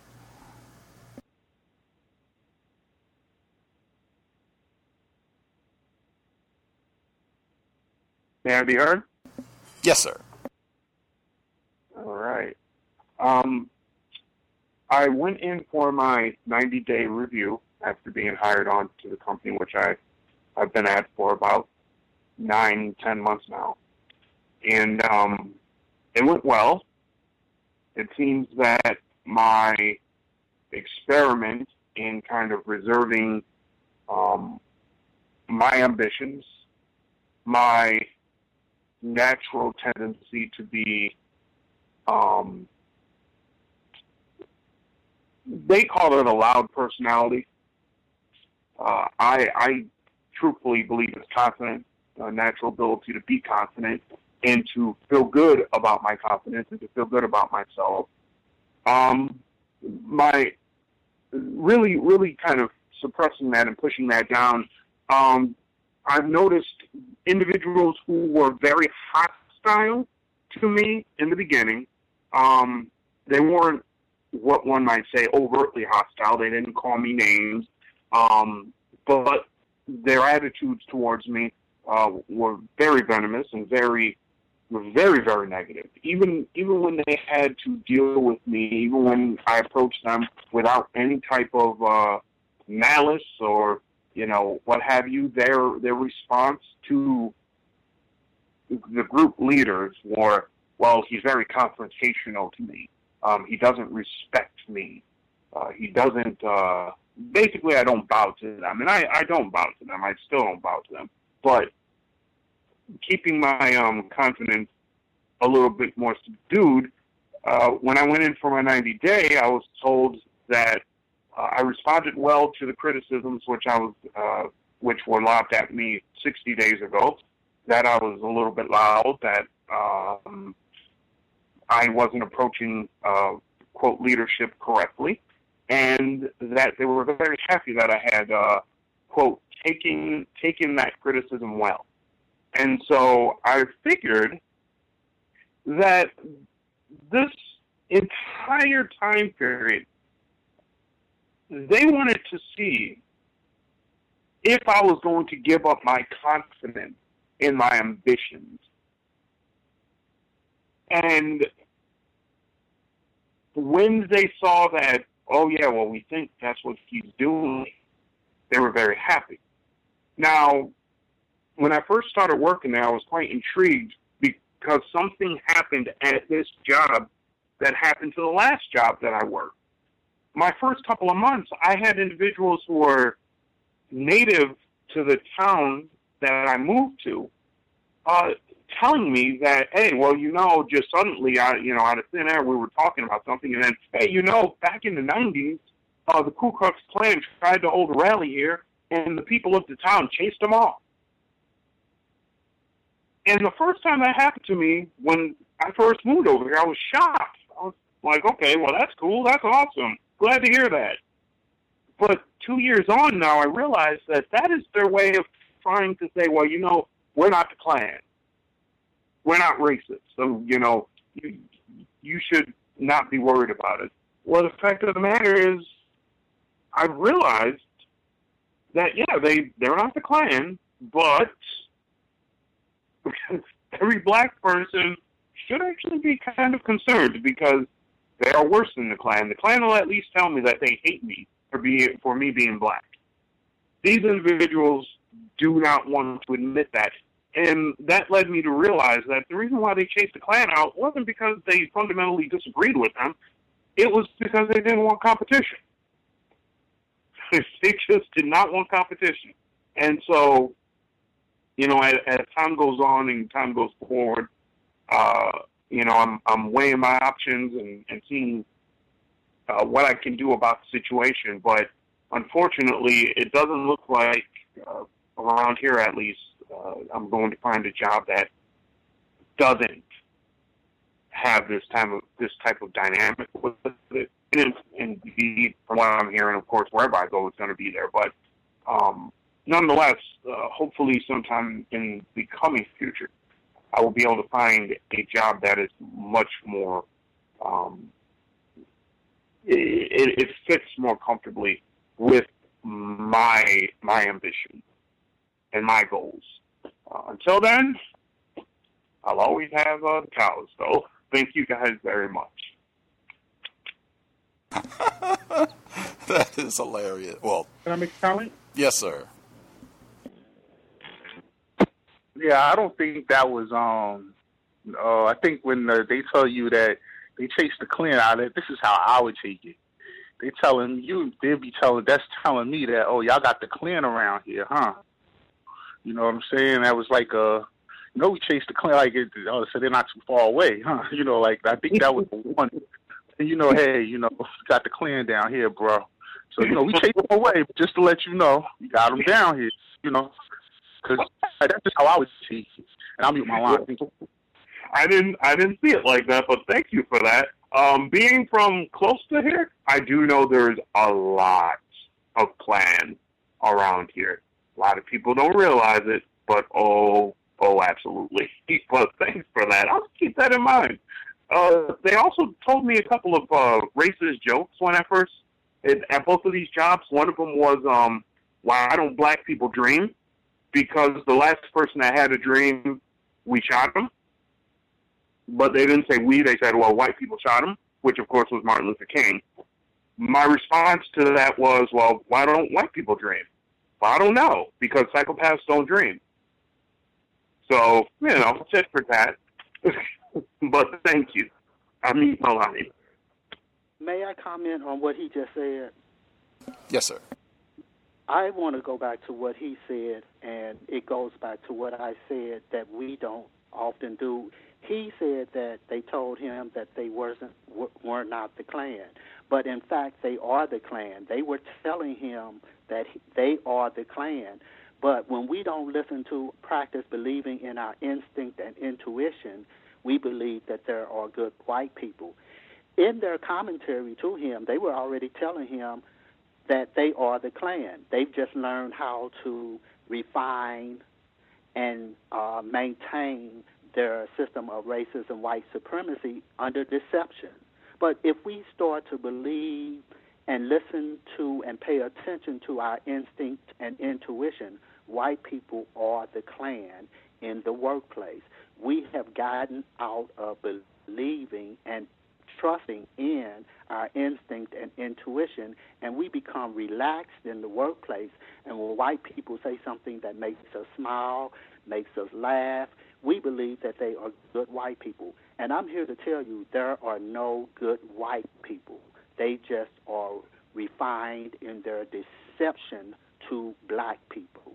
May I be heard? Yes, sir. All right. Um, I went in for my ninety-day review after being hired on to the company, which I, I've been at for about nine, ten months now. And um, it went well. It seems that my experiment in kind of reserving um, my ambitions, my natural tendency to be, um, they call it a loud personality. Uh, I, I truthfully believe it's confident, a natural ability to be confident and to feel good about my confidence and to feel good about myself. Um, my really, really kind of suppressing that and pushing that down. Um, I've noticed individuals who were very hostile to me in the beginning. Um, they weren't what one might say overtly hostile. They didn't call me names. Um, but their attitudes towards me uh, were very venomous and very, were very, very negative. Even even when they had to deal with me, even when I approached them without any type of uh, malice or you know, what have you, their their response to the group leaders were, well, he's very confrontational to me. Um, he doesn't respect me. Uh, he doesn't, uh, basically I don't bow to them. And I, I don't bow to them. I still don't bow to them. But keeping my um, confidence a little bit more subdued, uh, when I went in for my ninety day, I was told that Uh, I responded well to the criticisms which I was, uh, which were lobbed at me sixty days ago. That I was a little bit loud. That um, I wasn't approaching uh, quote leadership correctly, and that they were very happy that I had uh, quote taking taken that criticism well. And so I figured that this entire time period, they wanted to see if I was going to give up my confidence in my ambitions. And when they saw that, oh, yeah, well, we think that's what he's doing, they were very happy. Now, when I first started working there, I was quite intrigued because something happened at this job that happened to the last job that I worked. My first couple of months, I had individuals who were native to the town that I moved to, uh, telling me that, hey, well, you know, just suddenly, out, you know, out of thin air, we were talking about something, and then, hey, you know, back in the nineties, uh, the Ku Klux Klan tried to hold a rally here, and the people of the town chased them off. And the first time that happened to me, when I first moved over here, I was shocked. I was like, okay, well, that's cool, that's awesome. Glad to hear that. But two years on now, I realize that that is their way of trying to say, well, you know, we're not the Klan. We're not racist. So, you know, you, you should not be worried about it. Well, the fact of the matter is, I realized that, yeah, they, they're not the Klan, but every black person should actually be kind of concerned because they are worse than the Klan. The Klan will at least tell me that they hate me for being, for me being black. These individuals do not want to admit that. And that led me to realize that the reason why they chased the Klan out wasn't because they fundamentally disagreed with them. It was because they didn't want competition. They just did not want competition. And so, you know, as, as time goes on and time goes forward, uh, you know, I'm I'm weighing my options and, and seeing uh, what I can do about the situation. But unfortunately, it doesn't look like, uh, around here at least, uh, I'm going to find a job that doesn't have this type of this type of dynamic with it. And indeed, from what I'm hearing, of course, wherever I go, it's going to be there. But um, nonetheless, uh, hopefully, sometime in the coming future, I will be able to find a job that is much more, um, it, it fits more comfortably with my my ambition and my goals. Uh, until then, I'll always have uh, the cows. So thank you guys very much. That is hilarious. Well, can I make a comment? Yes, sir. Yeah, I don't think that was. Um, uh, I think when uh, they tell you that they chase the Klan out of it, this is how I would take it. They telling you, they'll be telling, that's telling me that, oh, y'all got the Klan around here, huh? You know what I'm saying? That was like, uh, you know, we chased the Klan, like, it, oh, so they're not too far away, huh? You know, like, I think that was the one. And, you know, hey, you know, got the Klan down here, bro. So, you know, we chased them away, but just to let you know, we got them down here, you know. Because that's just how I would see it. And I'll mute my line. I didn't, I didn't see it like that, but thank you for that. Um, being from close to here, I do know there's a lot of Klan around here. A lot of people don't realize it, but oh, oh, absolutely. But thanks for that. I'll keep that in mind. Uh, they also told me a couple of uh, racist jokes when I first, it, at both of these jobs. One of them was, um, why don't black people dream? Because the last person that had a dream, we shot him. But they didn't say we, they said, well, white people shot him, which of course was Martin Luther King. My response to that was, well, why don't white people dream? Well, I don't know, because psychopaths don't dream. So, you know, tit for tat. But thank you. I mean, Malani. May I comment on what he just said? Yes, sir. I want to go back to what he said, and it goes back to what I said that we don't often do. He said that they told him that they wasn't were not the Klan, but in fact they are the Klan. They were telling him that they are the Klan. But when we don't listen to practice believing in our instinct and intuition, we believe that there are good white people. In their commentary to him, they were already telling him that they are the Klan. They've just learned how to refine and uh, maintain their system of racism, white supremacy under deception. But if we start to believe and listen to and pay attention to our instinct and intuition, white people are the Klan in the workplace. we have gotten out of believing and trusting in our instinct and intuition, and we become relaxed in the workplace. And when white people say something that makes us smile, makes us laugh, we believe that they are good white people. And I'm here to tell you there are no good white people. They just are refined in their deception to black people.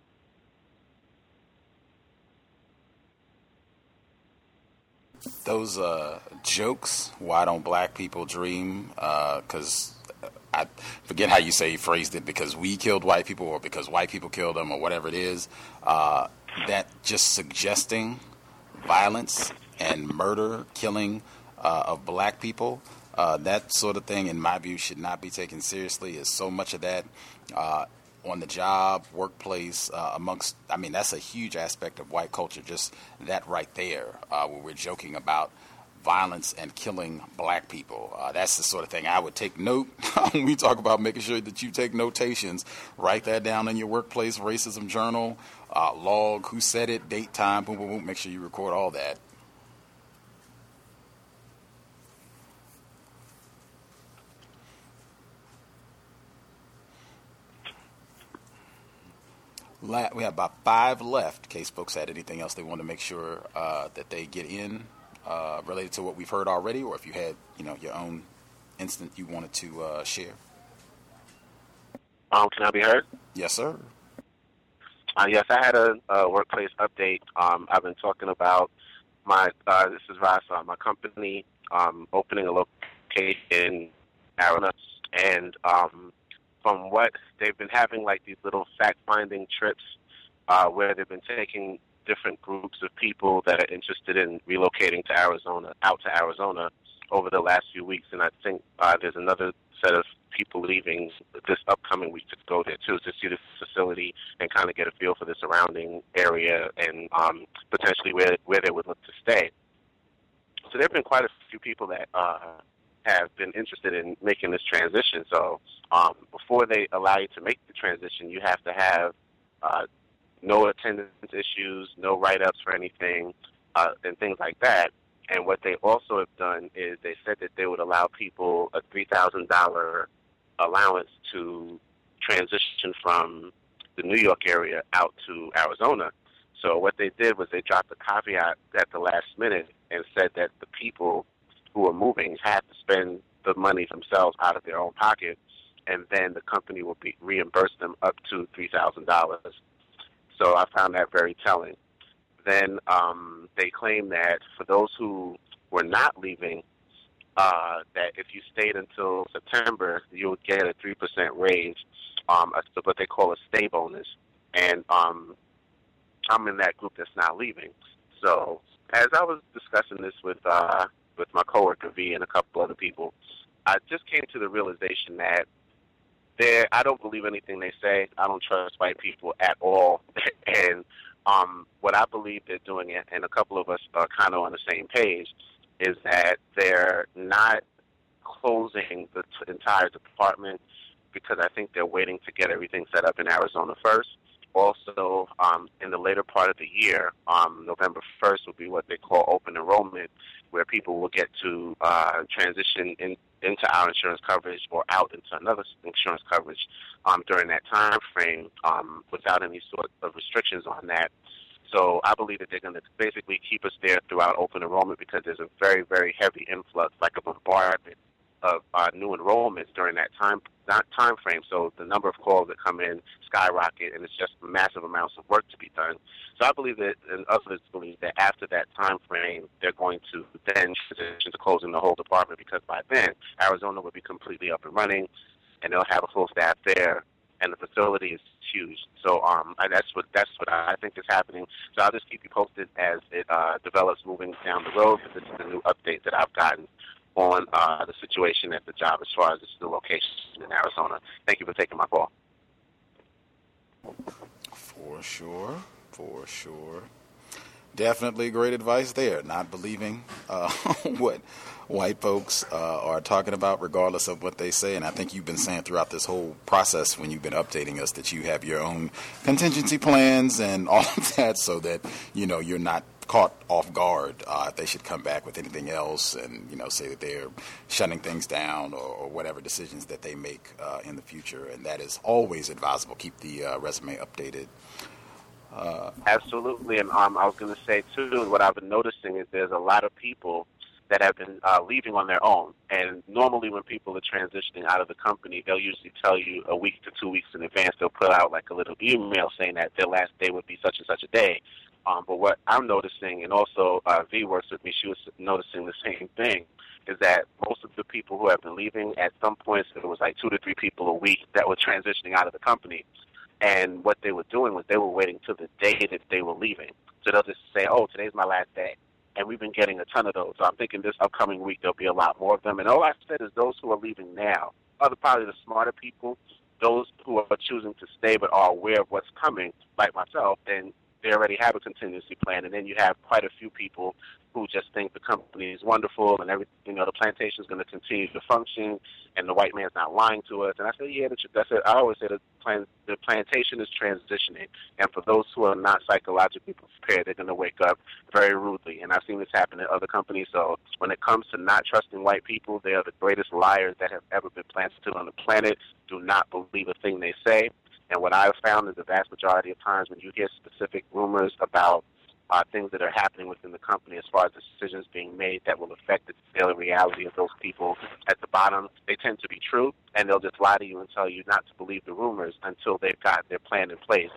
Those uh, jokes, why don't black people dream? Because uh, I forget how you say you phrased it, because we killed white people or because white people killed them or whatever it is. Uh, that just suggesting violence and murder, killing uh, of black people, uh, that sort of thing, in my view, should not be taken seriously. Is so much of that uh, on the job, workplace, uh, amongst, I mean, that's a huge aspect of white culture, just that right there, uh, where we're joking about violence and killing black people. Uh, that's the sort of thing I would take note when we talk about making sure that you take notations. Write that down in your workplace racism journal, uh, log who said it, date, time, boom, boom, boom. Make sure you record all that. We have about five left in case folks had anything else they want to make sure uh, that they get in uh, related to what we've heard already, or if you had, you know, your own instant you wanted to uh, share. Um, can I be heard? Yes, sir. Uh, yes, I had a, a workplace update. Um, I've been talking about my, uh, this is Rasa, my company um, opening a location in Arizona, and um, from what they've been having, like these little fact-finding trips uh, where they've been taking different groups of people that are interested in relocating to Arizona, out to Arizona over the last few weeks. And I think uh, there's another set of people leaving this upcoming week to go there too, to see the facility and kind of get a feel for the surrounding area and um, potentially where, where they would look to stay. So there have been quite a few people that uh, have been interested in making this transition. So um, before they allow you to make the transition, you have to have uh, no attendance issues, no write-ups for anything, uh, and things like that. And what they also have done is they said that they would allow people a three thousand dollars allowance to transition from the New York area out to Arizona. So what they did was they dropped a caveat at the last minute and said that the people who are moving have to spend the money themselves out of their own pocket, and then the company will be reimburse them up to three thousand dollars. So I found that very telling. Then um, they claim that for those who were not leaving, uh, that if you stayed until September, you would get a three percent raise, um, a, what they call a stay bonus. And um, I'm in that group that's not leaving. So as I was discussing this with uh, with my coworker V and a couple other people, I just came to the realization that there, I don't believe anything they say. I don't trust white people at all. And um, what I believe they're doing, and a couple of us are kind of on the same page, is that they're not closing the t- entire department because I think they're waiting to get everything set up in Arizona first. Also, um, in the later part of the year, um, November first will be what they call open enrollment, where people will get to uh, transition in, into our insurance coverage or out into another insurance coverage um, during that time frame um, without any sort of restrictions on that. So I believe that they're going to basically keep us there throughout open enrollment because there's a very, very heavy influx, like a bombardment of uh, new enrollments during that time that time frame. So the number of calls that come in skyrocket, and it's just massive amounts of work to be done. So I believe that, and others believe that after that time frame, they're going to then transition to closing the whole department because by then Arizona will be completely up and running, and they'll have a full staff there, and the facility is huge. So um, I, that's what that's what I think is happening. So I'll just keep you posted as it uh, develops moving down the road. But this is the new update that I've gotten on uh, the situation at the job as far as this new location in Arizona. Thank you for taking my call. For sure, for sure. Definitely great advice there. Not believing uh, what white folks uh, are talking about, regardless of what they say. And I think you've been saying throughout this whole process when you've been updating us that you have your own contingency plans and all of that so that, you know, you're not caught off guard uh, if they should come back with anything else and, you know, say that they're shutting things down or, or whatever decisions that they make uh, in the future. And that is always advisable. Keep the uh, resume updated. Uh, Absolutely. And um, I was going to say, too, what I've been noticing is there's a lot of people that have been uh, leaving on their own. And normally when people are transitioning out of the company, they'll usually tell you a week to two weeks in advance. They'll put out like a little email saying that their last day would be such and such a day. Um, but what I'm noticing, and also uh, V works with me, she was noticing the same thing, is that most of the people who have been leaving, at some points it was like two to three people a week that were transitioning out of the company. And what they were doing was they were waiting till the day that they were leaving. So they'll just say, oh, today's my last day. And we've been getting a ton of those. So I'm thinking this upcoming week there'll be a lot more of them. And all I said is those who are leaving now are the, probably the smarter people, those who are choosing to stay but are aware of what's coming, like myself, then they already have a contingency plan. And then you have quite a few people who just think the company is wonderful and every, you know, the plantation is going to continue to function and the white man's not lying to us. And I said, yeah, that's it. I always say the, plan, the plantation is transitioning. And for those who are not psychologically prepared, they're going to wake up very rudely. And I've seen this happen in other companies. So when it comes to not trusting white people, they are the greatest liars that have ever been planted on the planet. Do not believe a thing they say. And what I've found is the vast majority of times when you hear specific rumors about uh, things that are happening within the company as far as decisions being made that will affect the daily reality of those people at the bottom, they tend to be true, and they'll just lie to you and tell you not to believe the rumors until they've got their plan in place.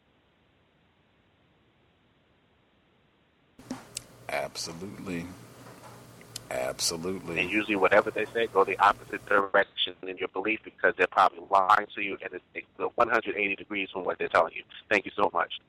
Absolutely. Absolutely. And usually whatever they say, go the opposite direction in your belief because they're probably lying to you and it's one hundred eighty degrees from what they're telling you. Thank you so much.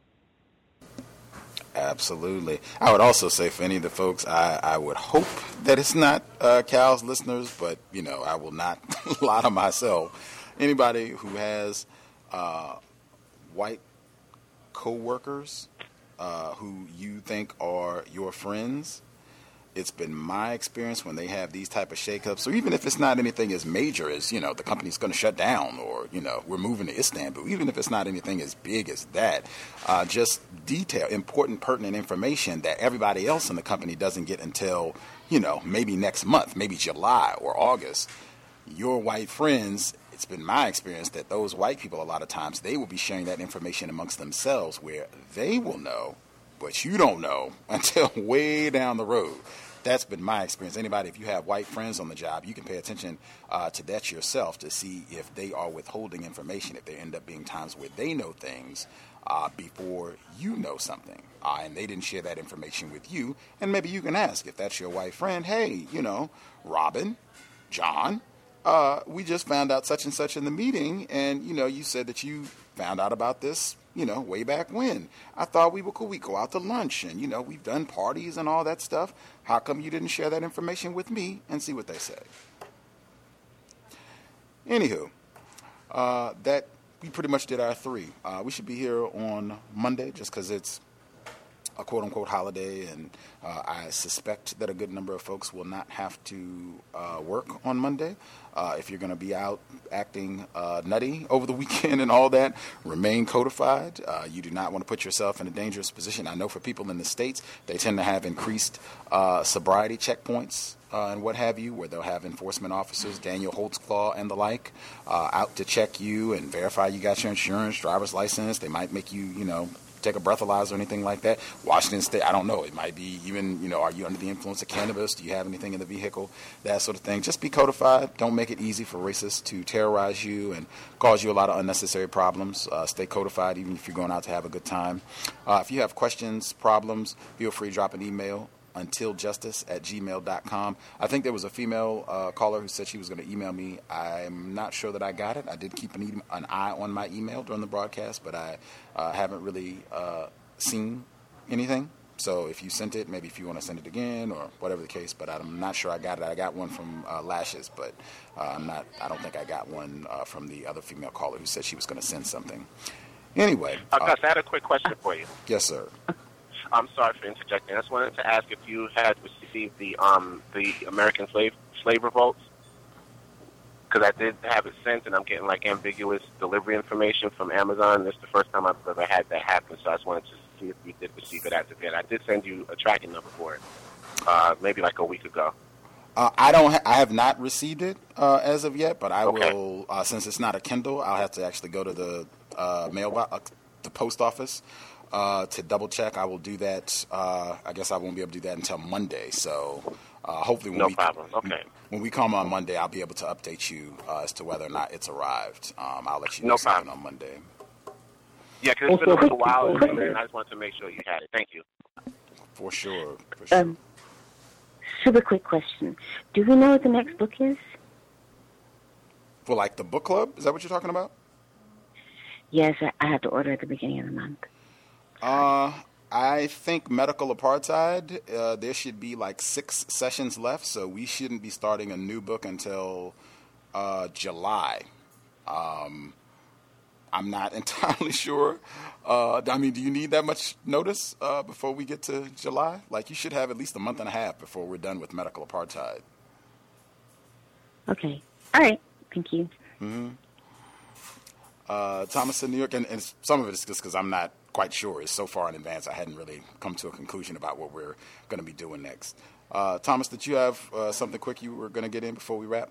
Absolutely. I would also say for any of the folks, I, I would hope that it's not uh, Cal's listeners, but, you know, I will not lie to myself. Anybody who has uh, white co-workers uh, who you think are your friends, it's been my experience when they have these type of shakeups, or even if it's not anything as major as, you know, the company's going to shut down or, you know, we're moving to Istanbul, even if it's not anything as big as that, uh, just detail, important, pertinent information that everybody else in the company doesn't get until, you know, maybe next month, maybe July or August. Your white friends, it's been my experience that those white people, a lot of times, they will be sharing that information amongst themselves where they will know, but you don't know until way down the road. That's been my experience. Anybody, if you have white friends on the job, you can pay attention uh, to that yourself to see if they are withholding information, if there end up being times where they know things uh, before you know something, uh, and they didn't share that information with you. And maybe you can ask, if that's your white friend, hey, you know, Robin, John, uh, we just found out such and such in the meeting, and, you know, you said that you found out about this, you know, way back when. I thought we were cool. We go out to lunch and, you know, we've done parties and all that stuff. How come you didn't share that information with me? And see what they say. Anywho, uh, that we pretty much did our three. Uh, we should be here on Monday just because it's a quote-unquote holiday, and uh, I suspect that a good number of folks will not have to uh, work on Monday. Uh, if you're going to be out acting uh, nutty over the weekend and all that, remain codified. Uh, you do not want to put yourself in a dangerous position. I know for people in the States, they tend to have increased uh, sobriety checkpoints uh, and what have you, where they'll have enforcement officers, Daniel Holtzclaw and the like, uh, out to check you and verify you got your insurance, driver's license. They might make you, you know, take a breathalyzer or anything like that. Washington State, I don't know. It might be even, you know, are you under the influence of cannabis? Do you have anything in the vehicle? That sort of thing. Just be codified. Don't make it easy for racists to terrorize you and cause you a lot of unnecessary problems. Uh, stay codified even if you're going out to have a good time. Uh, if you have questions, problems, feel free to drop an email. until justice at gmail dot com. I think there was a female uh, caller who said she was going to email me. I'm not sure that I got it. I did keep an, e- an eye on my email during the broadcast, but I uh, haven't really uh, seen anything. So if you sent it, maybe if you want to send it again or whatever the case, but I'm not sure I got it. I got one from uh, Lashes, but uh, I'm not. I don't think I got one uh, from the other female caller who said she was going to send something. Anyway. Uh, Gus, I had a quick question for you. Yes, sir. I'm sorry for interjecting. I just wanted to ask if you had received the um the American slave slave revolts, because I did have it sent, and I'm getting like ambiguous delivery information from Amazon. This is the first time I've ever had that happen, so I just wanted to see if you did receive it as of yet. I did send you a tracking number for it, uh, maybe like a week ago. Uh, I don't. Ha- I have not received it uh, as of yet, but I Okay. will. Uh, since it's not a Kindle, I'll have to actually go to the uh, mailbox, uh, the post office, uh, to double check. I will do that. Uh, I guess I won't be able to do that until Monday. So uh, hopefully, when No we problem. Okay. when we come on Monday, I'll be able to update you uh, as to whether or not it's arrived. Um, I'll let you know No something problem. on Monday. Yeah, because it's been a little while, and I just wanted to make sure you had it. Thank you. For sure. For sure. Um, super quick question. Do we know what the next book is? For like the book club, is that what you're talking about? Yes, I, I have to order at the beginning of the month. Uh, I think Medical Apartheid, uh, there should be like six sessions left, so we shouldn't be starting a new book until uh, July. Um, I'm not entirely sure. Uh, I mean, do you need that much notice uh, before we get to July? Like, you should have at least a month and a half before we're done with Medical Apartheid. Okay. All right. Thank you. Mm-hmm. Uh, Thomas in New York, and, and some of it is just because I'm not quite sure. It's so far in advance, I hadn't really come to a conclusion about what we're going to be doing next. Uh, Thomas, did you have uh, something quick you were going to get in before we wrap?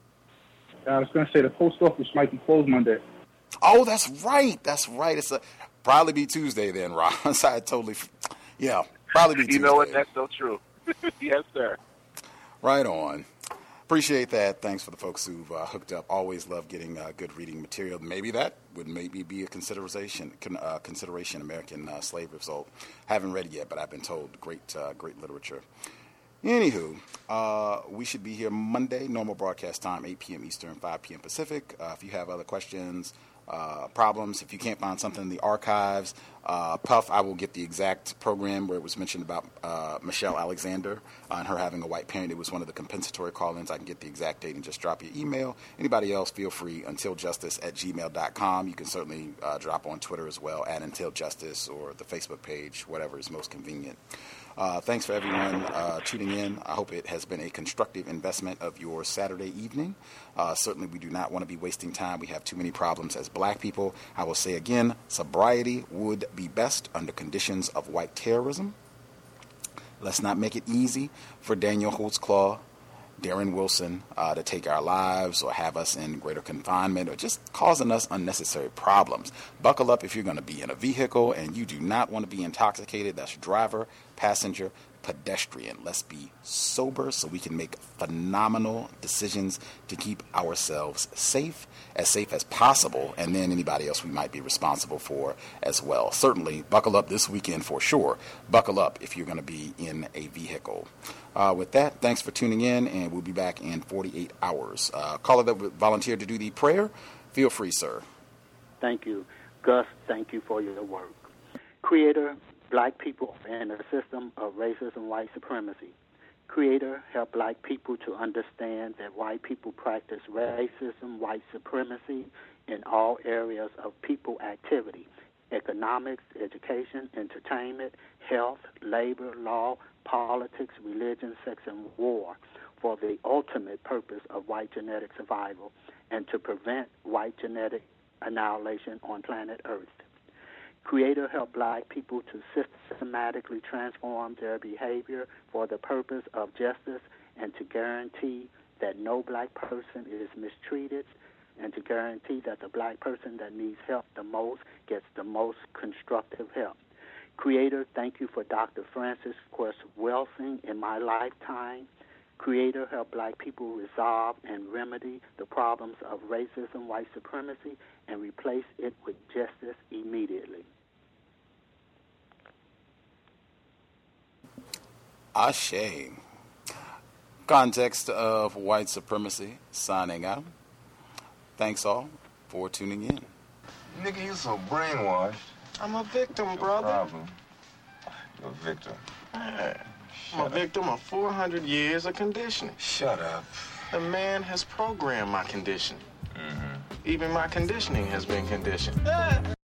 I was going to say the post office might be closed Monday. Oh, that's right. That's right. It's a probably be Tuesday then, Ron. So I totally, yeah, probably be Tuesday. You know what? That's so true. Yes, sir. Right on. Appreciate that. Thanks for the folks who've uh, hooked up. Always love getting uh, good reading material. Maybe that would maybe be a consideration. Con, uh, consideration American uh, Slave Result. Haven't read it yet, but I've been told great, uh, great literature. Anywho, uh, we should be here Monday, normal broadcast time, eight p.m. Eastern, five p.m. Pacific. Uh, if you have other questions, uh, problems, if you can't find something in the archives, uh, Puff, I will get the exact program where it was mentioned about uh, Michelle Alexander uh, and her having a white parent. It was one of the compensatory call-ins. I can get the exact date and just drop your email. Anybody else, feel free, untiljustice at gmail dot com. You can certainly uh, drop on Twitter as well, at untiljustice, or the Facebook page, whatever is most convenient. Uh, thanks for everyone uh, tuning in. I hope it has been a constructive investment of your Saturday evening. Uh, certainly, we do not want to be wasting time. We have too many problems as black people. I will say again, sobriety would be best under conditions of white terrorism. Let's not make it easy for Daniel Holtzclaw, Darren Wilson uh, to take our lives or have us in greater confinement or just causing us unnecessary problems. Buckle up if you're going to be in a vehicle and you do not want to be intoxicated. That's driver, passenger, pedestrian. Let's be sober so we can make phenomenal decisions to keep ourselves safe, as safe as possible, and then anybody else we might be responsible for as well. Certainly, buckle up this weekend for sure. Buckle up if you're going to be in a vehicle. Uh, with that, thanks for tuning in, and we'll be back in forty-eight hours. Uh, caller that volunteered to do the prayer, feel free, sir. Thank you. Gus, thank you for your work. Creator, black people in a system of racism, white supremacy. Creator, help black people to understand that white people practice racism, white supremacy in all areas of people activity: economics, education, entertainment, health, labor, law, politics, religion, sex, and war, for the ultimate purpose of white genetic survival and to prevent white genetic annihilation on planet Earth. Creator, help black people to systematically transform their behavior for the purpose of justice and to guarantee that no black person is mistreated and to guarantee that the black person that needs help the most gets the most constructive help. Creator, thank you for Doctor Francis Quest Welsing in my lifetime. Creator, help black people resolve and remedy the problems of racism, white supremacy, and replace it with justice immediately. Ashe. Context of white supremacy, signing out. Thanks all for tuning in. Nigga, you so brainwashed. I'm a victim, no brother. Problem. You're a victim. Man, I'm a victim of four hundred years of conditioning. Shut up. The man has programmed my condition. Mm-hmm. Even my conditioning has been conditioned.